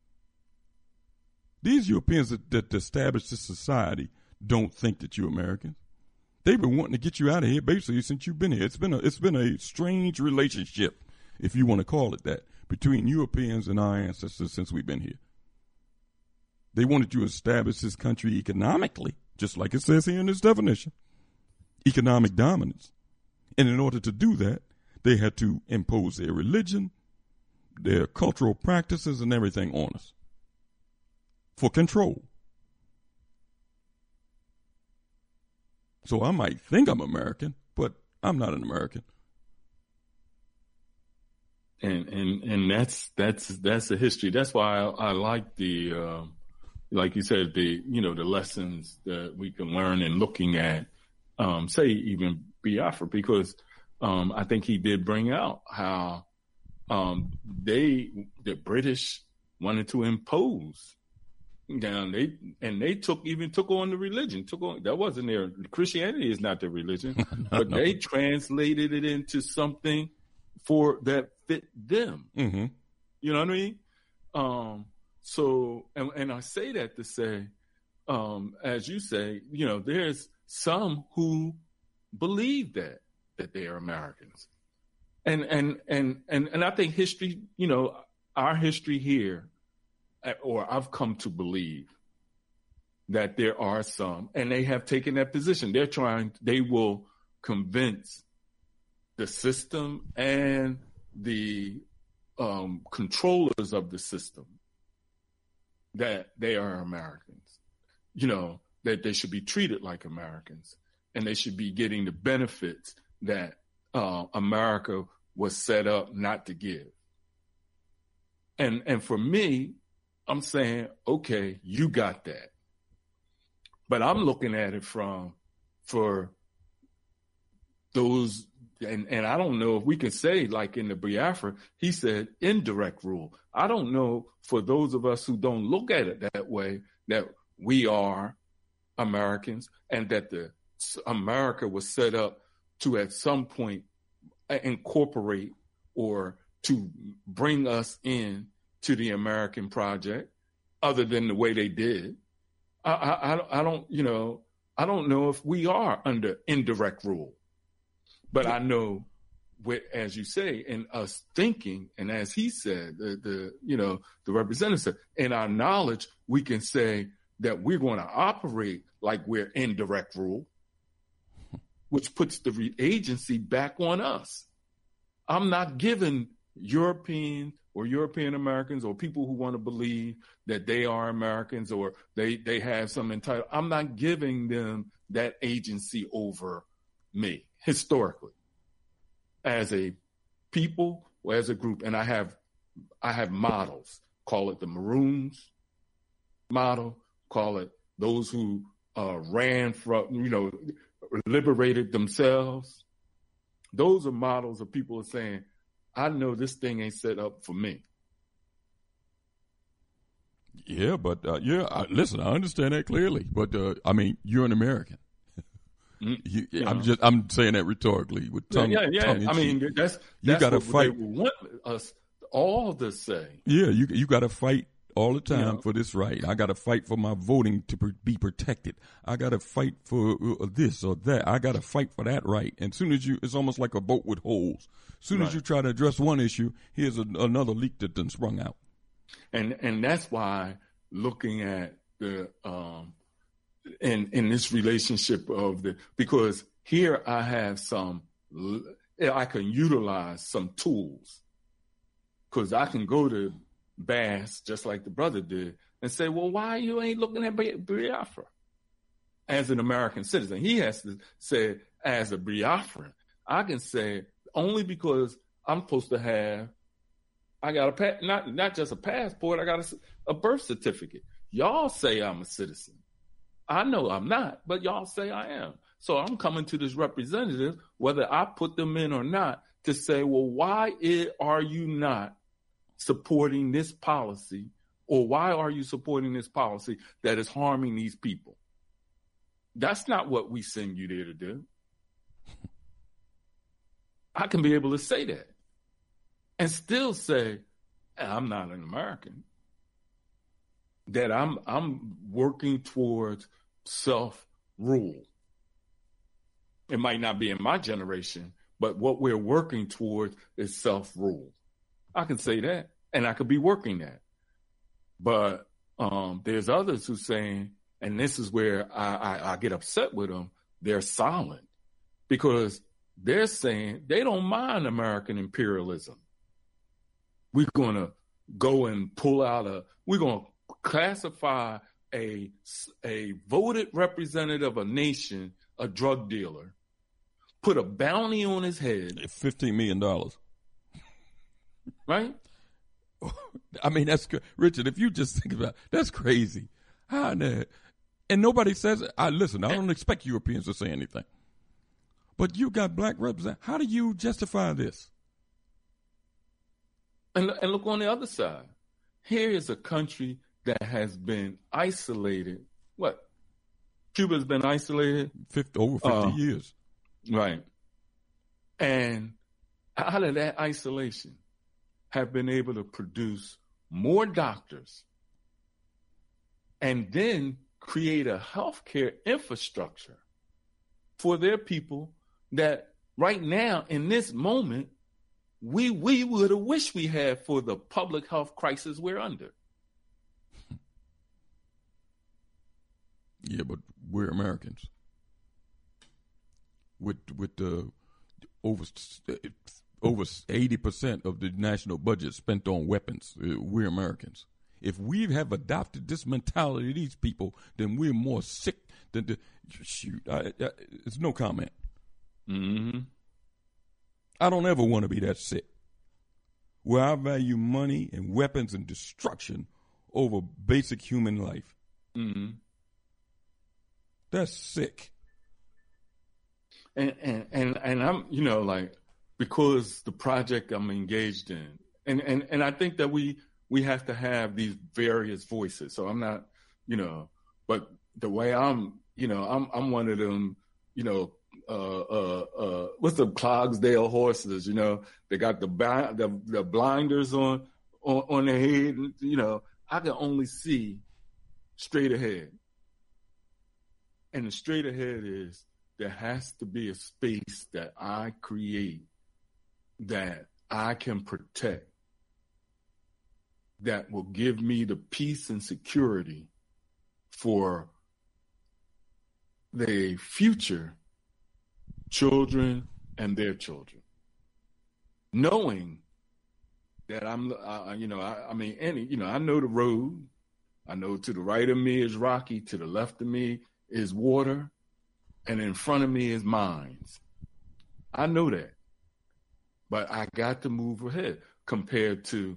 These Europeans that established this society don't think that you're American. They've been wanting to get you out of here basically since you've been here. It's been a strange relationship, if you want to call it that, between Europeans and our ancestors since we've been here. They wanted to establish this country economically, just like it says here in this definition, economic dominance. And in order to do that, they had to impose their religion, their cultural practices, and everything on us for control. So I might think I'm American, but I'm not an American.
And that's the history. That's why I like the like you said, the lessons that we can learn in looking at say even Biafra, because I think he did bring out how the British wanted to impose down. They took on the religion. That wasn't their Christianity is not their religion, but they translated it into something that fit them.
Mm-hmm.
You know what I mean? So I say that to say, as you say, there's some who believe that they are Americans, and I think history, our history here, or I've come to believe that there are some, and they have taken that position. They will convince the system and the controllers of the system that they are Americans, that they should be treated like Americans, and they should be getting the benefits that America was set up not to give. And for me, I'm saying, okay, you got that. But I'm looking at it for those, and I don't know if we can say, like in the Biafra, he said indirect rule. I don't know, for those of us who don't look at it that way, that we are Americans and that America was set up to at some point incorporate or to bring us in to the American project, other than the way they did. I don't know if we are under indirect rule, but I know, as you say, in us thinking, and as he said, the representative said, in our knowledge, we can say that we're going to operate like we're indirect rule, which puts the agency back on us. I'm not giving European Americans or people who want to believe that they are Americans or they have some entitlement. I'm not giving them that agency over me historically as a people or as a group. And I have models. Call it the Maroons model. Call it those who ran from, liberated themselves. Those are models of people saying, I know this thing ain't set up for me.
Yeah, but listen, I understand that clearly. But you're an American. I'm saying that rhetorically with tongue.
Yeah.
Tongue
I mean, that's
you got to fight.
They want us all to say.
Yeah, you got to fight all the time for this right. I got to fight for my voting to be protected. I got to fight for this or that. I got to fight for that right. And soon as it's almost like a boat with holes. Soon as you try to address one issue, here's another leak that done sprung out.
And that's why looking at the in this relationship because here I have I can utilize some tools, because I can go to Bass just like the brother did and say, well, why you ain't looking at Biafra as an American citizen? He has to say, as a Biafran, I can say only because I'm supposed to have, I got not just a passport, I got a birth certificate. Y'all say I'm a citizen. I know I'm not, but y'all say I am. So I'm coming to this representative, whether I put them in or not, to say, well, why are you not supporting this policy, or why are you supporting this policy that is harming these people? That's not what we send you there to do. I can be able to say that and still say, I'm not an American, that I'm working towards self-rule. It might not be in my generation, but what we're working towards is self-rule. I can say that, and I could be working that. But there's others who saying, and this is where I get upset with them, they're silent, because they're saying they don't mind American imperialism. We're going to go and pull out we're going to classify a voted representative of a nation, a drug dealer, put a bounty on his head.
$15 million.
Right?
I mean, that's good. Richard, if you just think about it, that's crazy. And nobody says it. Listen, I don't expect Europeans to say anything. But you got black representatives. How do you justify this?
And look on the other side. Here is a country that has been isolated. What? Cuba's been isolated?
Over 50 years.
Right. And out of that isolation, have been able to produce more doctors and then create a healthcare infrastructure for their people that right now, in this moment, we would have wished we had for the public health crisis we're under.
Yeah, but we're Americans. With the over 80% of the national budget spent on weapons, we're Americans. If we have adopted this mentality of these people, then we're more sick than it's no comment.
Mm-hmm.
I don't ever want to be that sick, where I value money and weapons and destruction over basic human life.
Mm-hmm.
That's sick.
And I'm, like, because the project I'm engaged in, and I think that we have to have these various voices. So I'm not, but the way I'm one of them, what's the Clydesdale horses? They got the blinders on their head. I can only see straight ahead, and the straight ahead is there has to be a space that I create that I can protect, that will give me the peace and security for the future children and their children, knowing that I know the road. I know to the right of me is rocky, to the left of me is water, and in front of me is mines. I know that, but I got to move ahead compared to,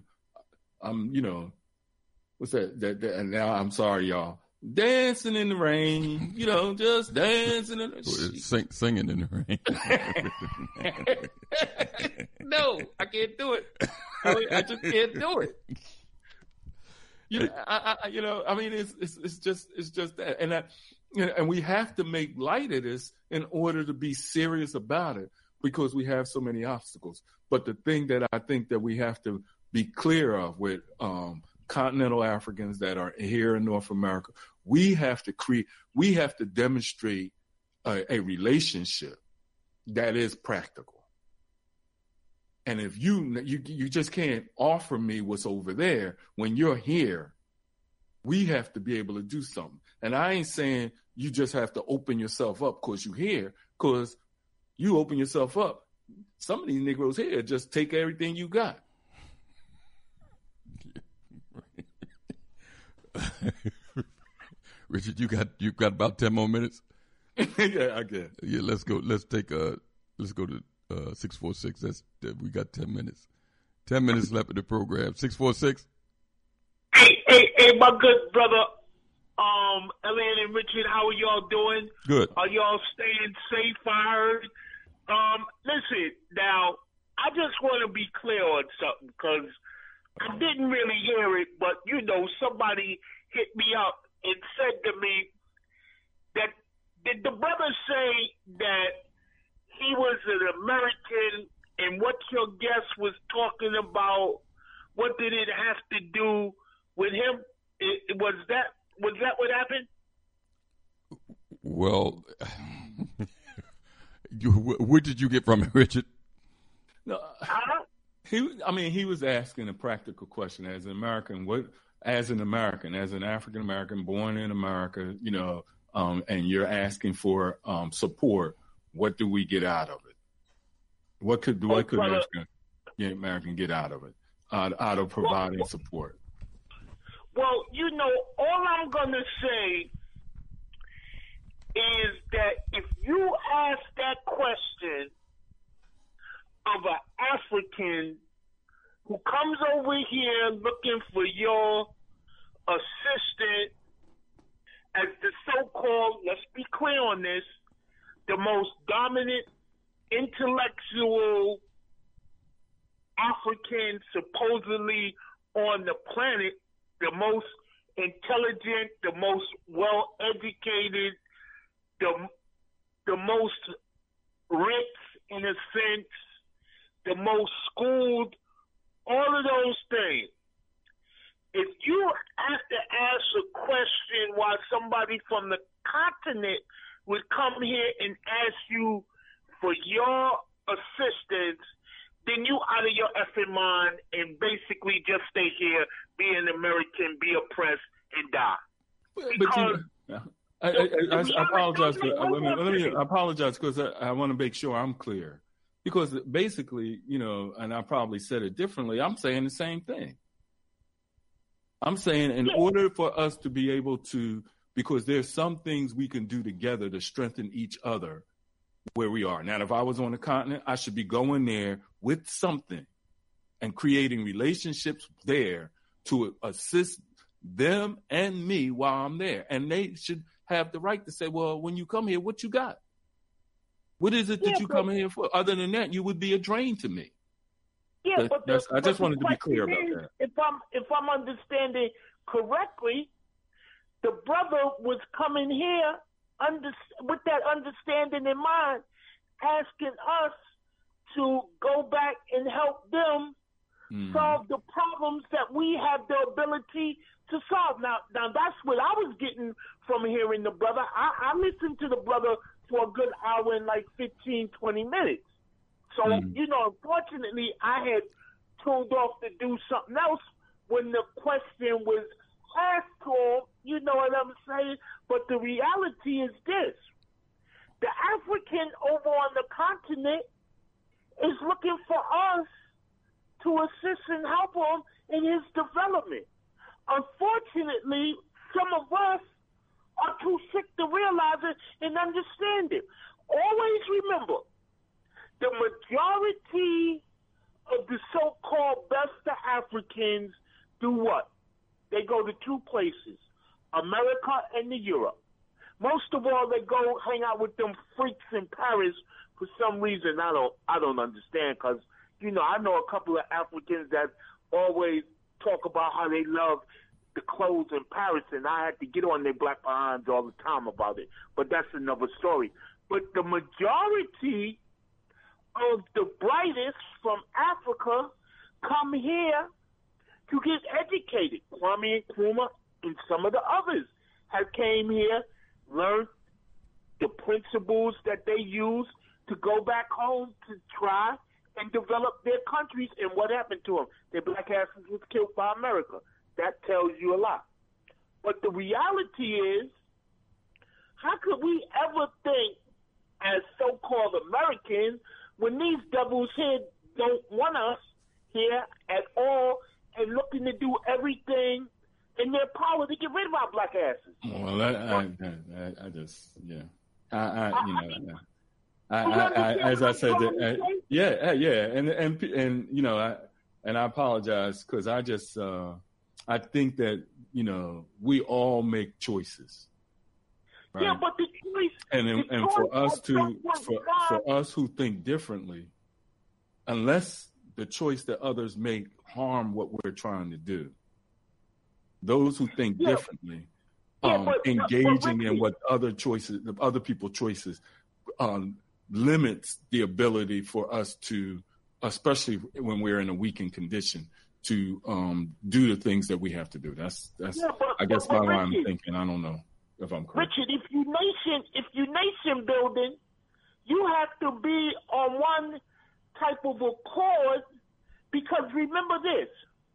what's that? And now I'm sorry, y'all. Dancing in the rain, just dancing in the
singing in the rain.
No, I can't do it. I just can't do it. It's just that. And we have to make light of this in order to be serious about it, because we have so many obstacles. But the thing that I think that we have to be clear of with continental Africans that are here in North America, we have to demonstrate a relationship that is practical. And if you just can't offer me what's over there when you're here, we have to be able to do something. And I ain't saying you just have to open yourself up because you're here, because you open yourself up. Some of these Negroes here just take everything you got.
Richard, you got about 10 more minutes?
Yeah, I guess.
Yeah, let's go. Let's go to 646. We got 10 minutes. 10 minutes left of the program. 646.
Hey, my good brother, Elliot and Richard, how are y'all doing?
Good.
Are y'all staying safe? I heard. Listen, now, I just want to be clear on something, because I didn't really hear it, but, somebody hit me up and said to me that, did the brother say that he was an American, and what your guest was talking about, what did it have to do with him? Was that what happened?
Well, what did you get from it, Richard?
No, he was asking a practical question as an American. As an African American born in America, and you're asking for support. What do we get out of it? What could African American get out of it? Out of providing support?
Well, all I'm going to say is that if you ask that question of an African who comes over here looking for your assistant as the so-called, let's be clear on this, the most dominant intellectual African supposedly on the planet, the most intelligent, the most well-educated, the most rich in a sense, the most schooled, all of those things. If you have to ask a question why somebody from the continent would come here and ask you for your assistance, then you out of your effing mind and basically just stay here, be an American, be oppressed, and die.
I apologize. I apologize because I want to make sure I'm clear. Because basically, and I probably said it differently, I'm saying the same thing. I'm saying in order for us to be able to, because there's some things we can do together to strengthen each other where we are. Now, if I was on the continent, I should be going there with something and creating relationships there to assist them and me while I'm there. And they should have the right to say, well, when you come here, what you got? What is it that you come here for? Other than that, you would be a drain to me.
Yeah,
I just wanted to be clear about that.
If I'm understanding correctly, the brother was coming here with that understanding in mind, asking us to go back and help them solve the problems that we have the ability to solve. Now that's what I was getting from hearing the brother. I listened to the brother for a good hour and like 15, 20 minutes. So, unfortunately, I had tuned off to do something else when the question was asked to him, you know what I'm saying? But the reality is this. The African over on the continent is looking for us to assist and help him in his development. Unfortunately, some of us are too sick to realize it and understand it. Always remember, the majority of the so-called best Africans do what? They go to two places, America and Europe. Most of all, they go hang out with them freaks in Paris for some reason. I don't understand, because, I know a couple of Africans that always talk about how they love the clothes in Paris, and I had to get on their black behinds all the time about it. But that's another story. But the majority of the brightest from Africa come here to get educated. Kwame Nkrumah and some of the others have came here, learned the principles that they use to go back home to try and develop their countries. And what happened to them? Their black asses was killed by America. That tells you a lot. But the reality is, how could we ever think as so-called Americans when these devils here don't want us here at all and looking to do everything in their power to get rid of our black asses?
Well, I just, yeah. As I said, and you know, and I apologize because I just, I think that, you know, we all make choices. Right?
Yeah, but the choice,
and for us to, for us who think differently, unless the choice that others make harm what we're trying to do, those who think differently, engaging in what other choices, other people's choices, limits the ability for us to, especially when we're in a weakened condition, to do the things that we have to do. That's I guess my line of thinking. I don't know if I'm correct.
Richard, if you nation building, you have to be on one type of accord, because remember this: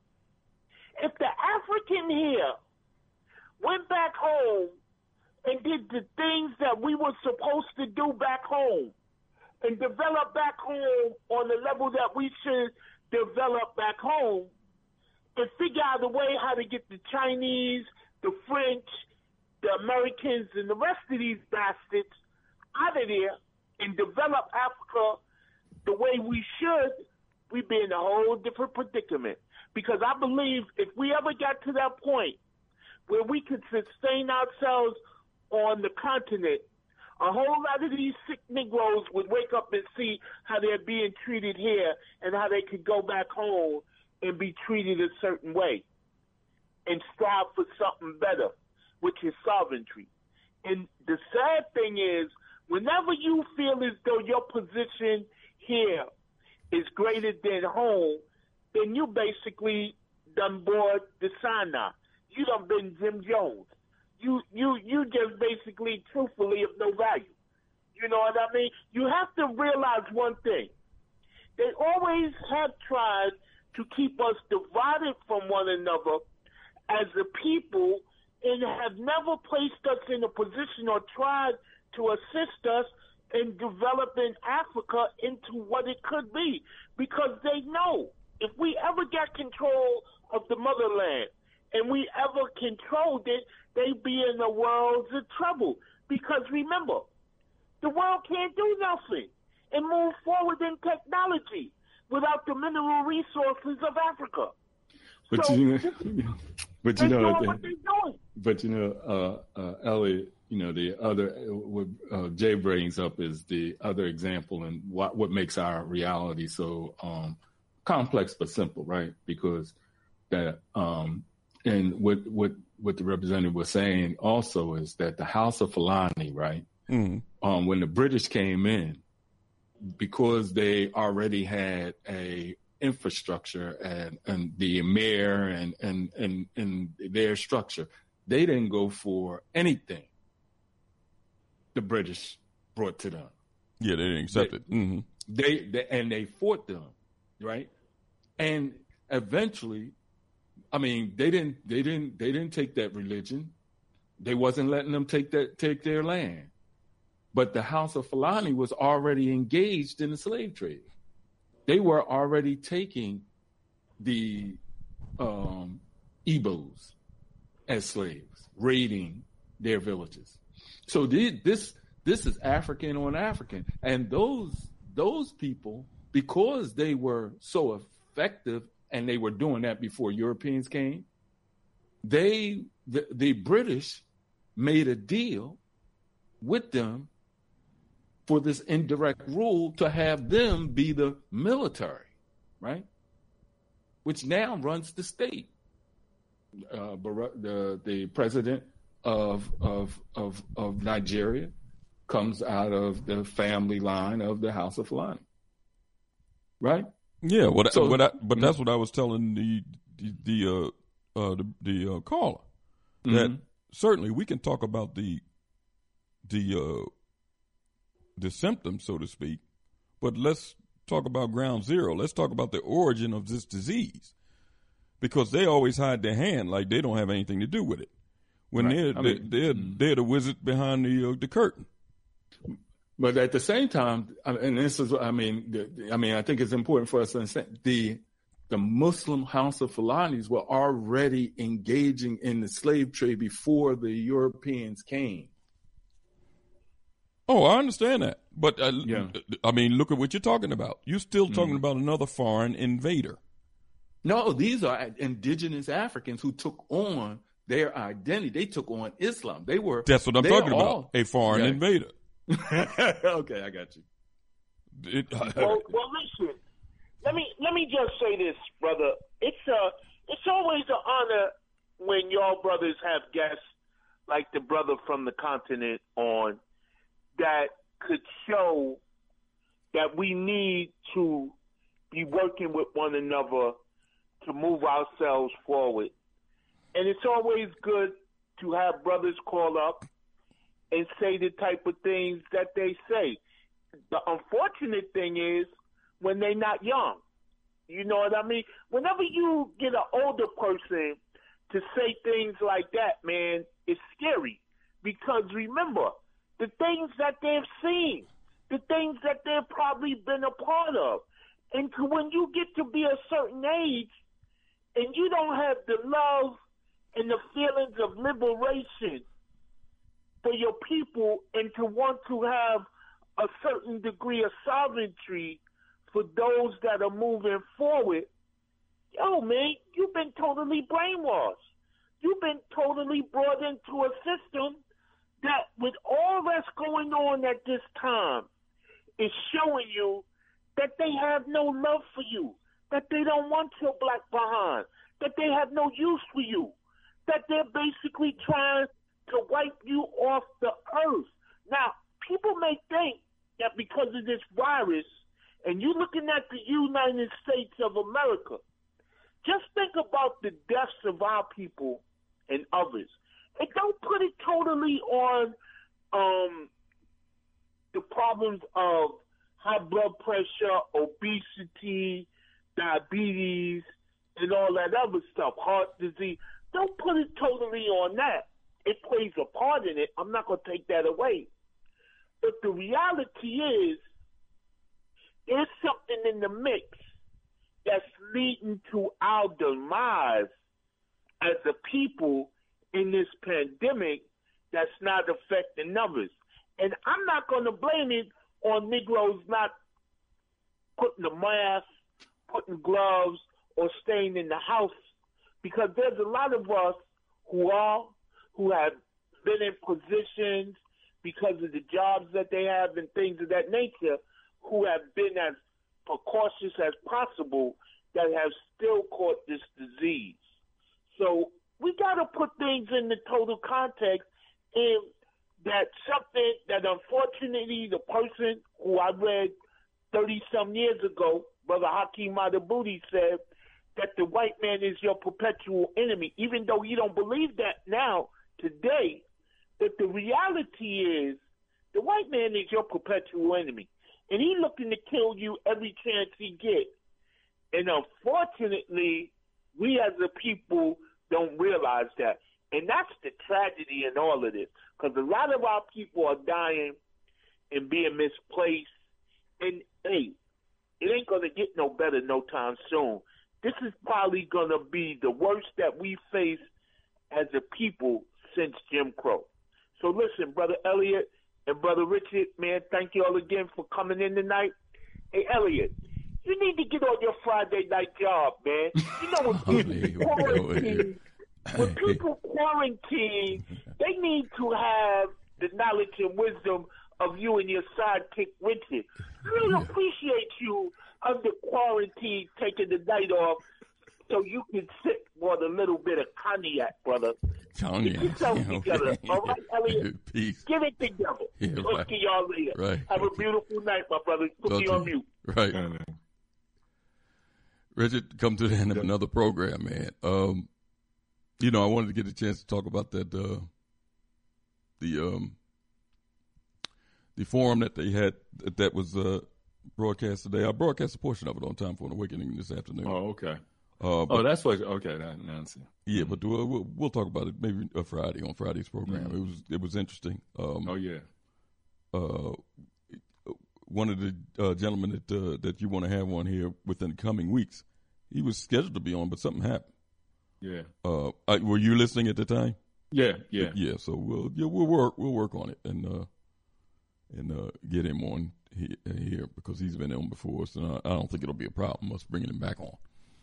if the African here went back home and did the things that we were supposed to do back home and develop back home on the level that we should develop back home, and figure out a way how to get the Chinese, the French, the Americans, and the rest of these bastards out of there and develop Africa the way we should, we'd be in a whole different predicament. Because I believe if we ever got to that point where we could sustain ourselves on the continent, a whole lot of these sick Negroes would wake up and see how they're being treated here and how they could go back home and be treated a certain way and strive for something better, which is sovereignty. And the sad thing is, whenever you feel as though your position here is greater than home, then you basically done bored the Sinai. You done been Jim Jones. You just basically, truthfully, of no value. You know what I mean? You have to realize one thing. They always have tried to keep us divided from one another as a people, and have never placed us in a position or tried to assist us in developing Africa into what it could be. Because they know if we ever got control of the motherland and we ever controlled it, they'd be in the world's of trouble. Because remember, the world can't do nothing and move forward in technology without the mineral resources of Africa.
But
so,
Elliot, you know, the other what Jay brings up is the other example, and what makes our reality so complex but simple, right? Because that and what the representative was saying also is that the House of Fulani, right? Mm-hmm. When the British came in, because they already had a infrastructure and the mayor and their structure, they didn't go for anything the British brought to them.
Yeah, they didn't accept it. Mm-hmm.
They fought them, right? And eventually, I mean, they didn't take that religion. They wasn't letting them take their land. But the House of Fulani was already engaged in the slave trade. They were already taking the Igbos as slaves, raiding their villages. So this is African on African, and those people, because they were so effective and they were doing that before Europeans came, the British made a deal with them for this indirect rule to have them be the military, right? Which now runs the state. the president of Nigeria comes out of the family line of the House of Fulani, right?
Yeah, but that's what I was telling the caller, that certainly we can talk about the symptoms, so to speak, but let's talk about ground zero. Let's talk about the origin of this disease, because they always hide their hand like they don't have anything to do with it when they're the wizard behind the curtain.
But at the same time, and this is, I think it's important for us to understand the Muslim House of Fulanis were already engaging in the slave trade before the Europeans came.
Oh, I understand that. But, look at what you're talking about. You're still talking about another foreign invader.
No, these are indigenous Africans who took on their identity. They took on Islam. That's what I'm talking about, a foreign invader. Okay, I got you.
Well, listen. Let me just say this, brother. It's always an honor when y'all brothers have guests like the brother from the continent on that could show that we need to be working with one another to move ourselves forward. And it's always good to have brothers call up and say the type of things that they say. The unfortunate thing is when they're not young. You know what I mean? Whenever you get an older person to say things like that, man, it's scary. Because remember, the things that they've seen, the things that they've probably been a part of. And when you get to be a certain age and you don't have the love and the feelings of liberation for your people and to want to have a certain degree of sovereignty for those that are moving forward, yo, man, you've been totally brainwashed. You've been totally brought into a system that with all that's going on at this time is showing you that they have no love for you, that they don't want your black behind, that they have no use for you, that they're basically trying to wipe you off the earth. Now, people may think that because of this virus, and you're looking at the United States of America, just think about the deaths of our people and others. And don't put it totally on the problems of high blood pressure, obesity, diabetes, and all that other stuff, heart disease. Don't put it totally on that. It plays a part in it. I'm not going to take that away. But the reality is, there's something in the mix that's leading to our demise as a people in this pandemic that's not affecting others. And I'm not going to blame it on Negroes not putting a mask, putting gloves, or staying in the house, because there's a lot of us who have been in positions because of the jobs that they have and things of that nature, who have been as precautious as possible, that have still caught this disease. So we got to put things in the total context, and that something that unfortunately the person who I read 30-some years ago, Brother Hakeem Madabuti, said that the white man is your perpetual enemy, even though you don't believe that now, today, that the reality is the white man is your perpetual enemy. And he's looking to kill you every chance he gets. And unfortunately, we as a people don't realize that. And that's the tragedy in all of this. Because a lot of our people are dying and being misplaced. And, hey, it ain't going to get no better no time soon. This is probably going to be the worst that we face as a people since Jim Crow. So listen, Brother Elliot and Brother Richard, man, thank you all again for coming in tonight. Hey, Elliot, you need to get on your Friday night job, man. You know, when people quarantine, they need to have the knowledge and wisdom of you and your sidekick, Richard. I really appreciate you under quarantine taking the night off so you can sit with a little bit of cognac, brother.
Cognac.
Get yourself together. All right, Elliot?
Peace.
Get it together.
Yeah,
Talk
right.
to y'all later.
Right.
Have a beautiful night, my brother. Put me on mute.
Right. Richard, come to the end of another program, man. You know, I wanted to get a chance to talk about that the forum that they had that was broadcast today. I broadcast a portion of it on Time for an Awakening this afternoon.
Oh, okay.
That's
what. Okay, now I see.
Yeah, but we'll talk about it maybe Friday on Friday's program.
Mm-hmm.
It was interesting.
Yeah.
One of the gentlemen that you want to have on here within the coming weeks, he was scheduled to be on, but something happened.
Yeah.
Were you listening at the time?
Yeah.
So we'll work on it and get him on here because he's been on before, so I don't think it'll be a problem us bringing him back on.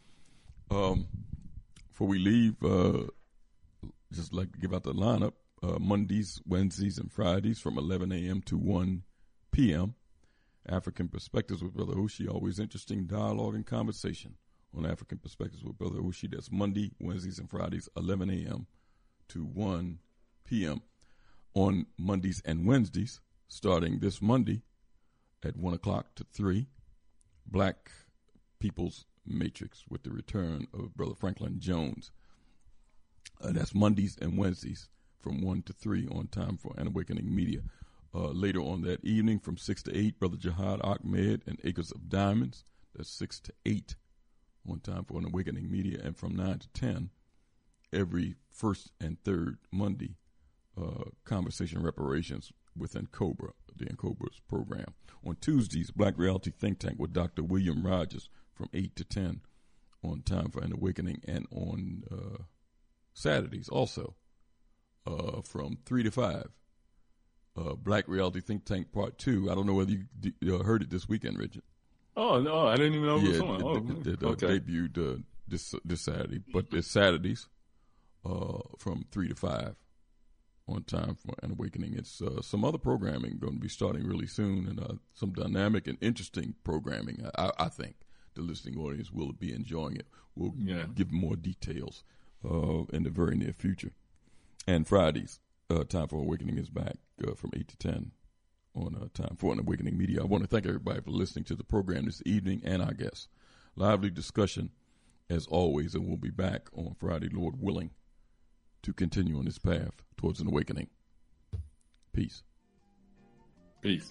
Before we leave, just like to give out the lineup: Mondays, Wednesdays, and Fridays from 11 a.m. to 1 p.m. African Perspectives with Brother Ushi, always interesting dialogue and conversation on African Perspectives with Brother Ushi. That's Monday, Wednesdays, and Fridays, 11 a.m. to 1 p.m. On Mondays and Wednesdays, starting this Monday at 1 o'clock to 3, Black People's Matrix with the return of Brother Franklin Jones. That's Mondays and Wednesdays from 1 to 3 on Time for an Awakening Media. Later on that evening from 6 to 8, Brother Jihad Ahmed and Acres of Diamonds. That's 6 to 8 on Time for an Awakening Media. And from 9 to 10, every first and third Monday, Conversation Reparations within Cobra, the Cobra's program. On Tuesdays, Black Reality Think Tank with Dr. William Rogers from 8 to 10 on Time for an Awakening. And on Saturdays also from 3 to 5. Black Reality Think Tank Part 2. I don't know whether you heard it this weekend, Richard.
Oh, no, I didn't even know it was on.
It
okay.
debuted this Saturday, but it's Saturdays from 3 to 5 on Time for an Awakening. It's some other programming going to be starting really soon, and some dynamic and interesting programming. I think the listening audience will be enjoying it. We'll give more details in the very near future. And Fridays, Time for Awakening is back from 8 to 10 on Time for an Awakening Media. I want to thank everybody for listening to the program this evening and our guests. Lively discussion as always, and we'll be back on Friday, Lord willing, to continue on this path towards an awakening. Peace.
Peace.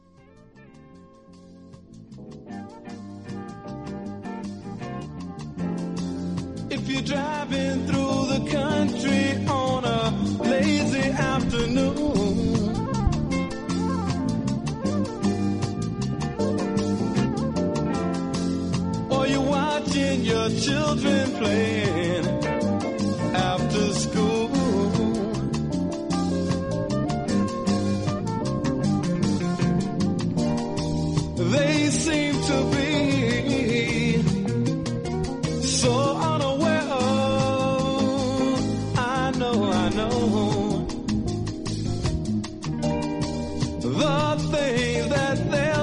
If you're driving through the country on a lazy afternoon, or you're watching your children playing after school, they seem to be so unaware of, I know the things that they'll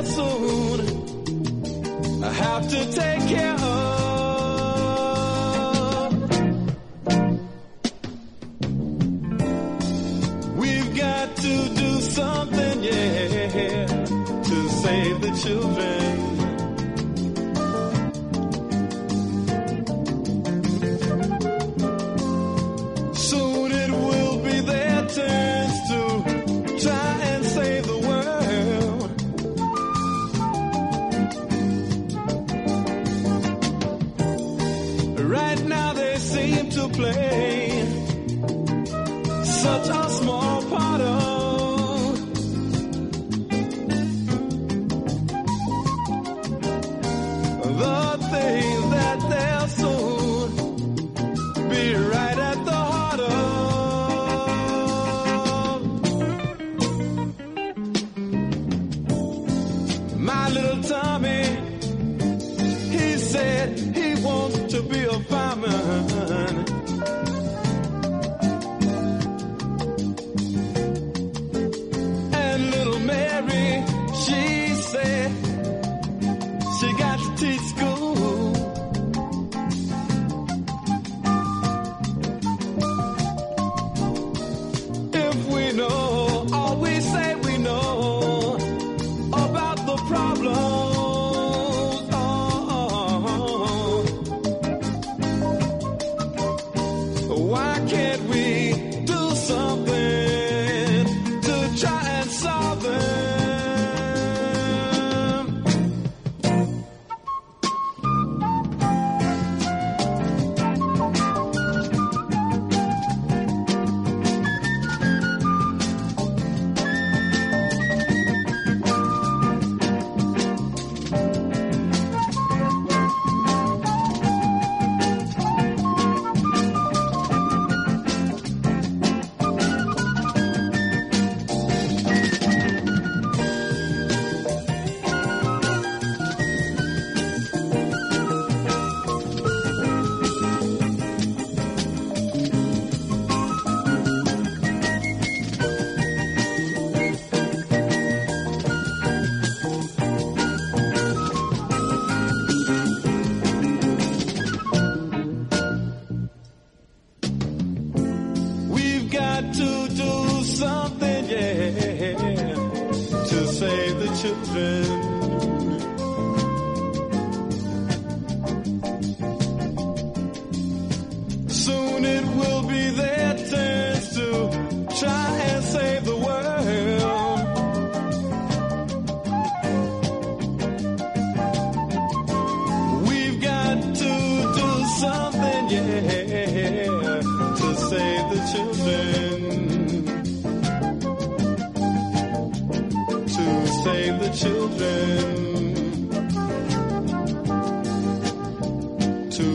soon have to take care of. We've got to do something, to save the children. Soon it will be their turns to try and save the world. Right now they seem to play such a small part of the things that they'll soon be right at the heart of. My little Tommy, he said he wants to be a fireman. And little Mary, she said she got to teach school.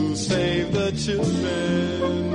to save the children.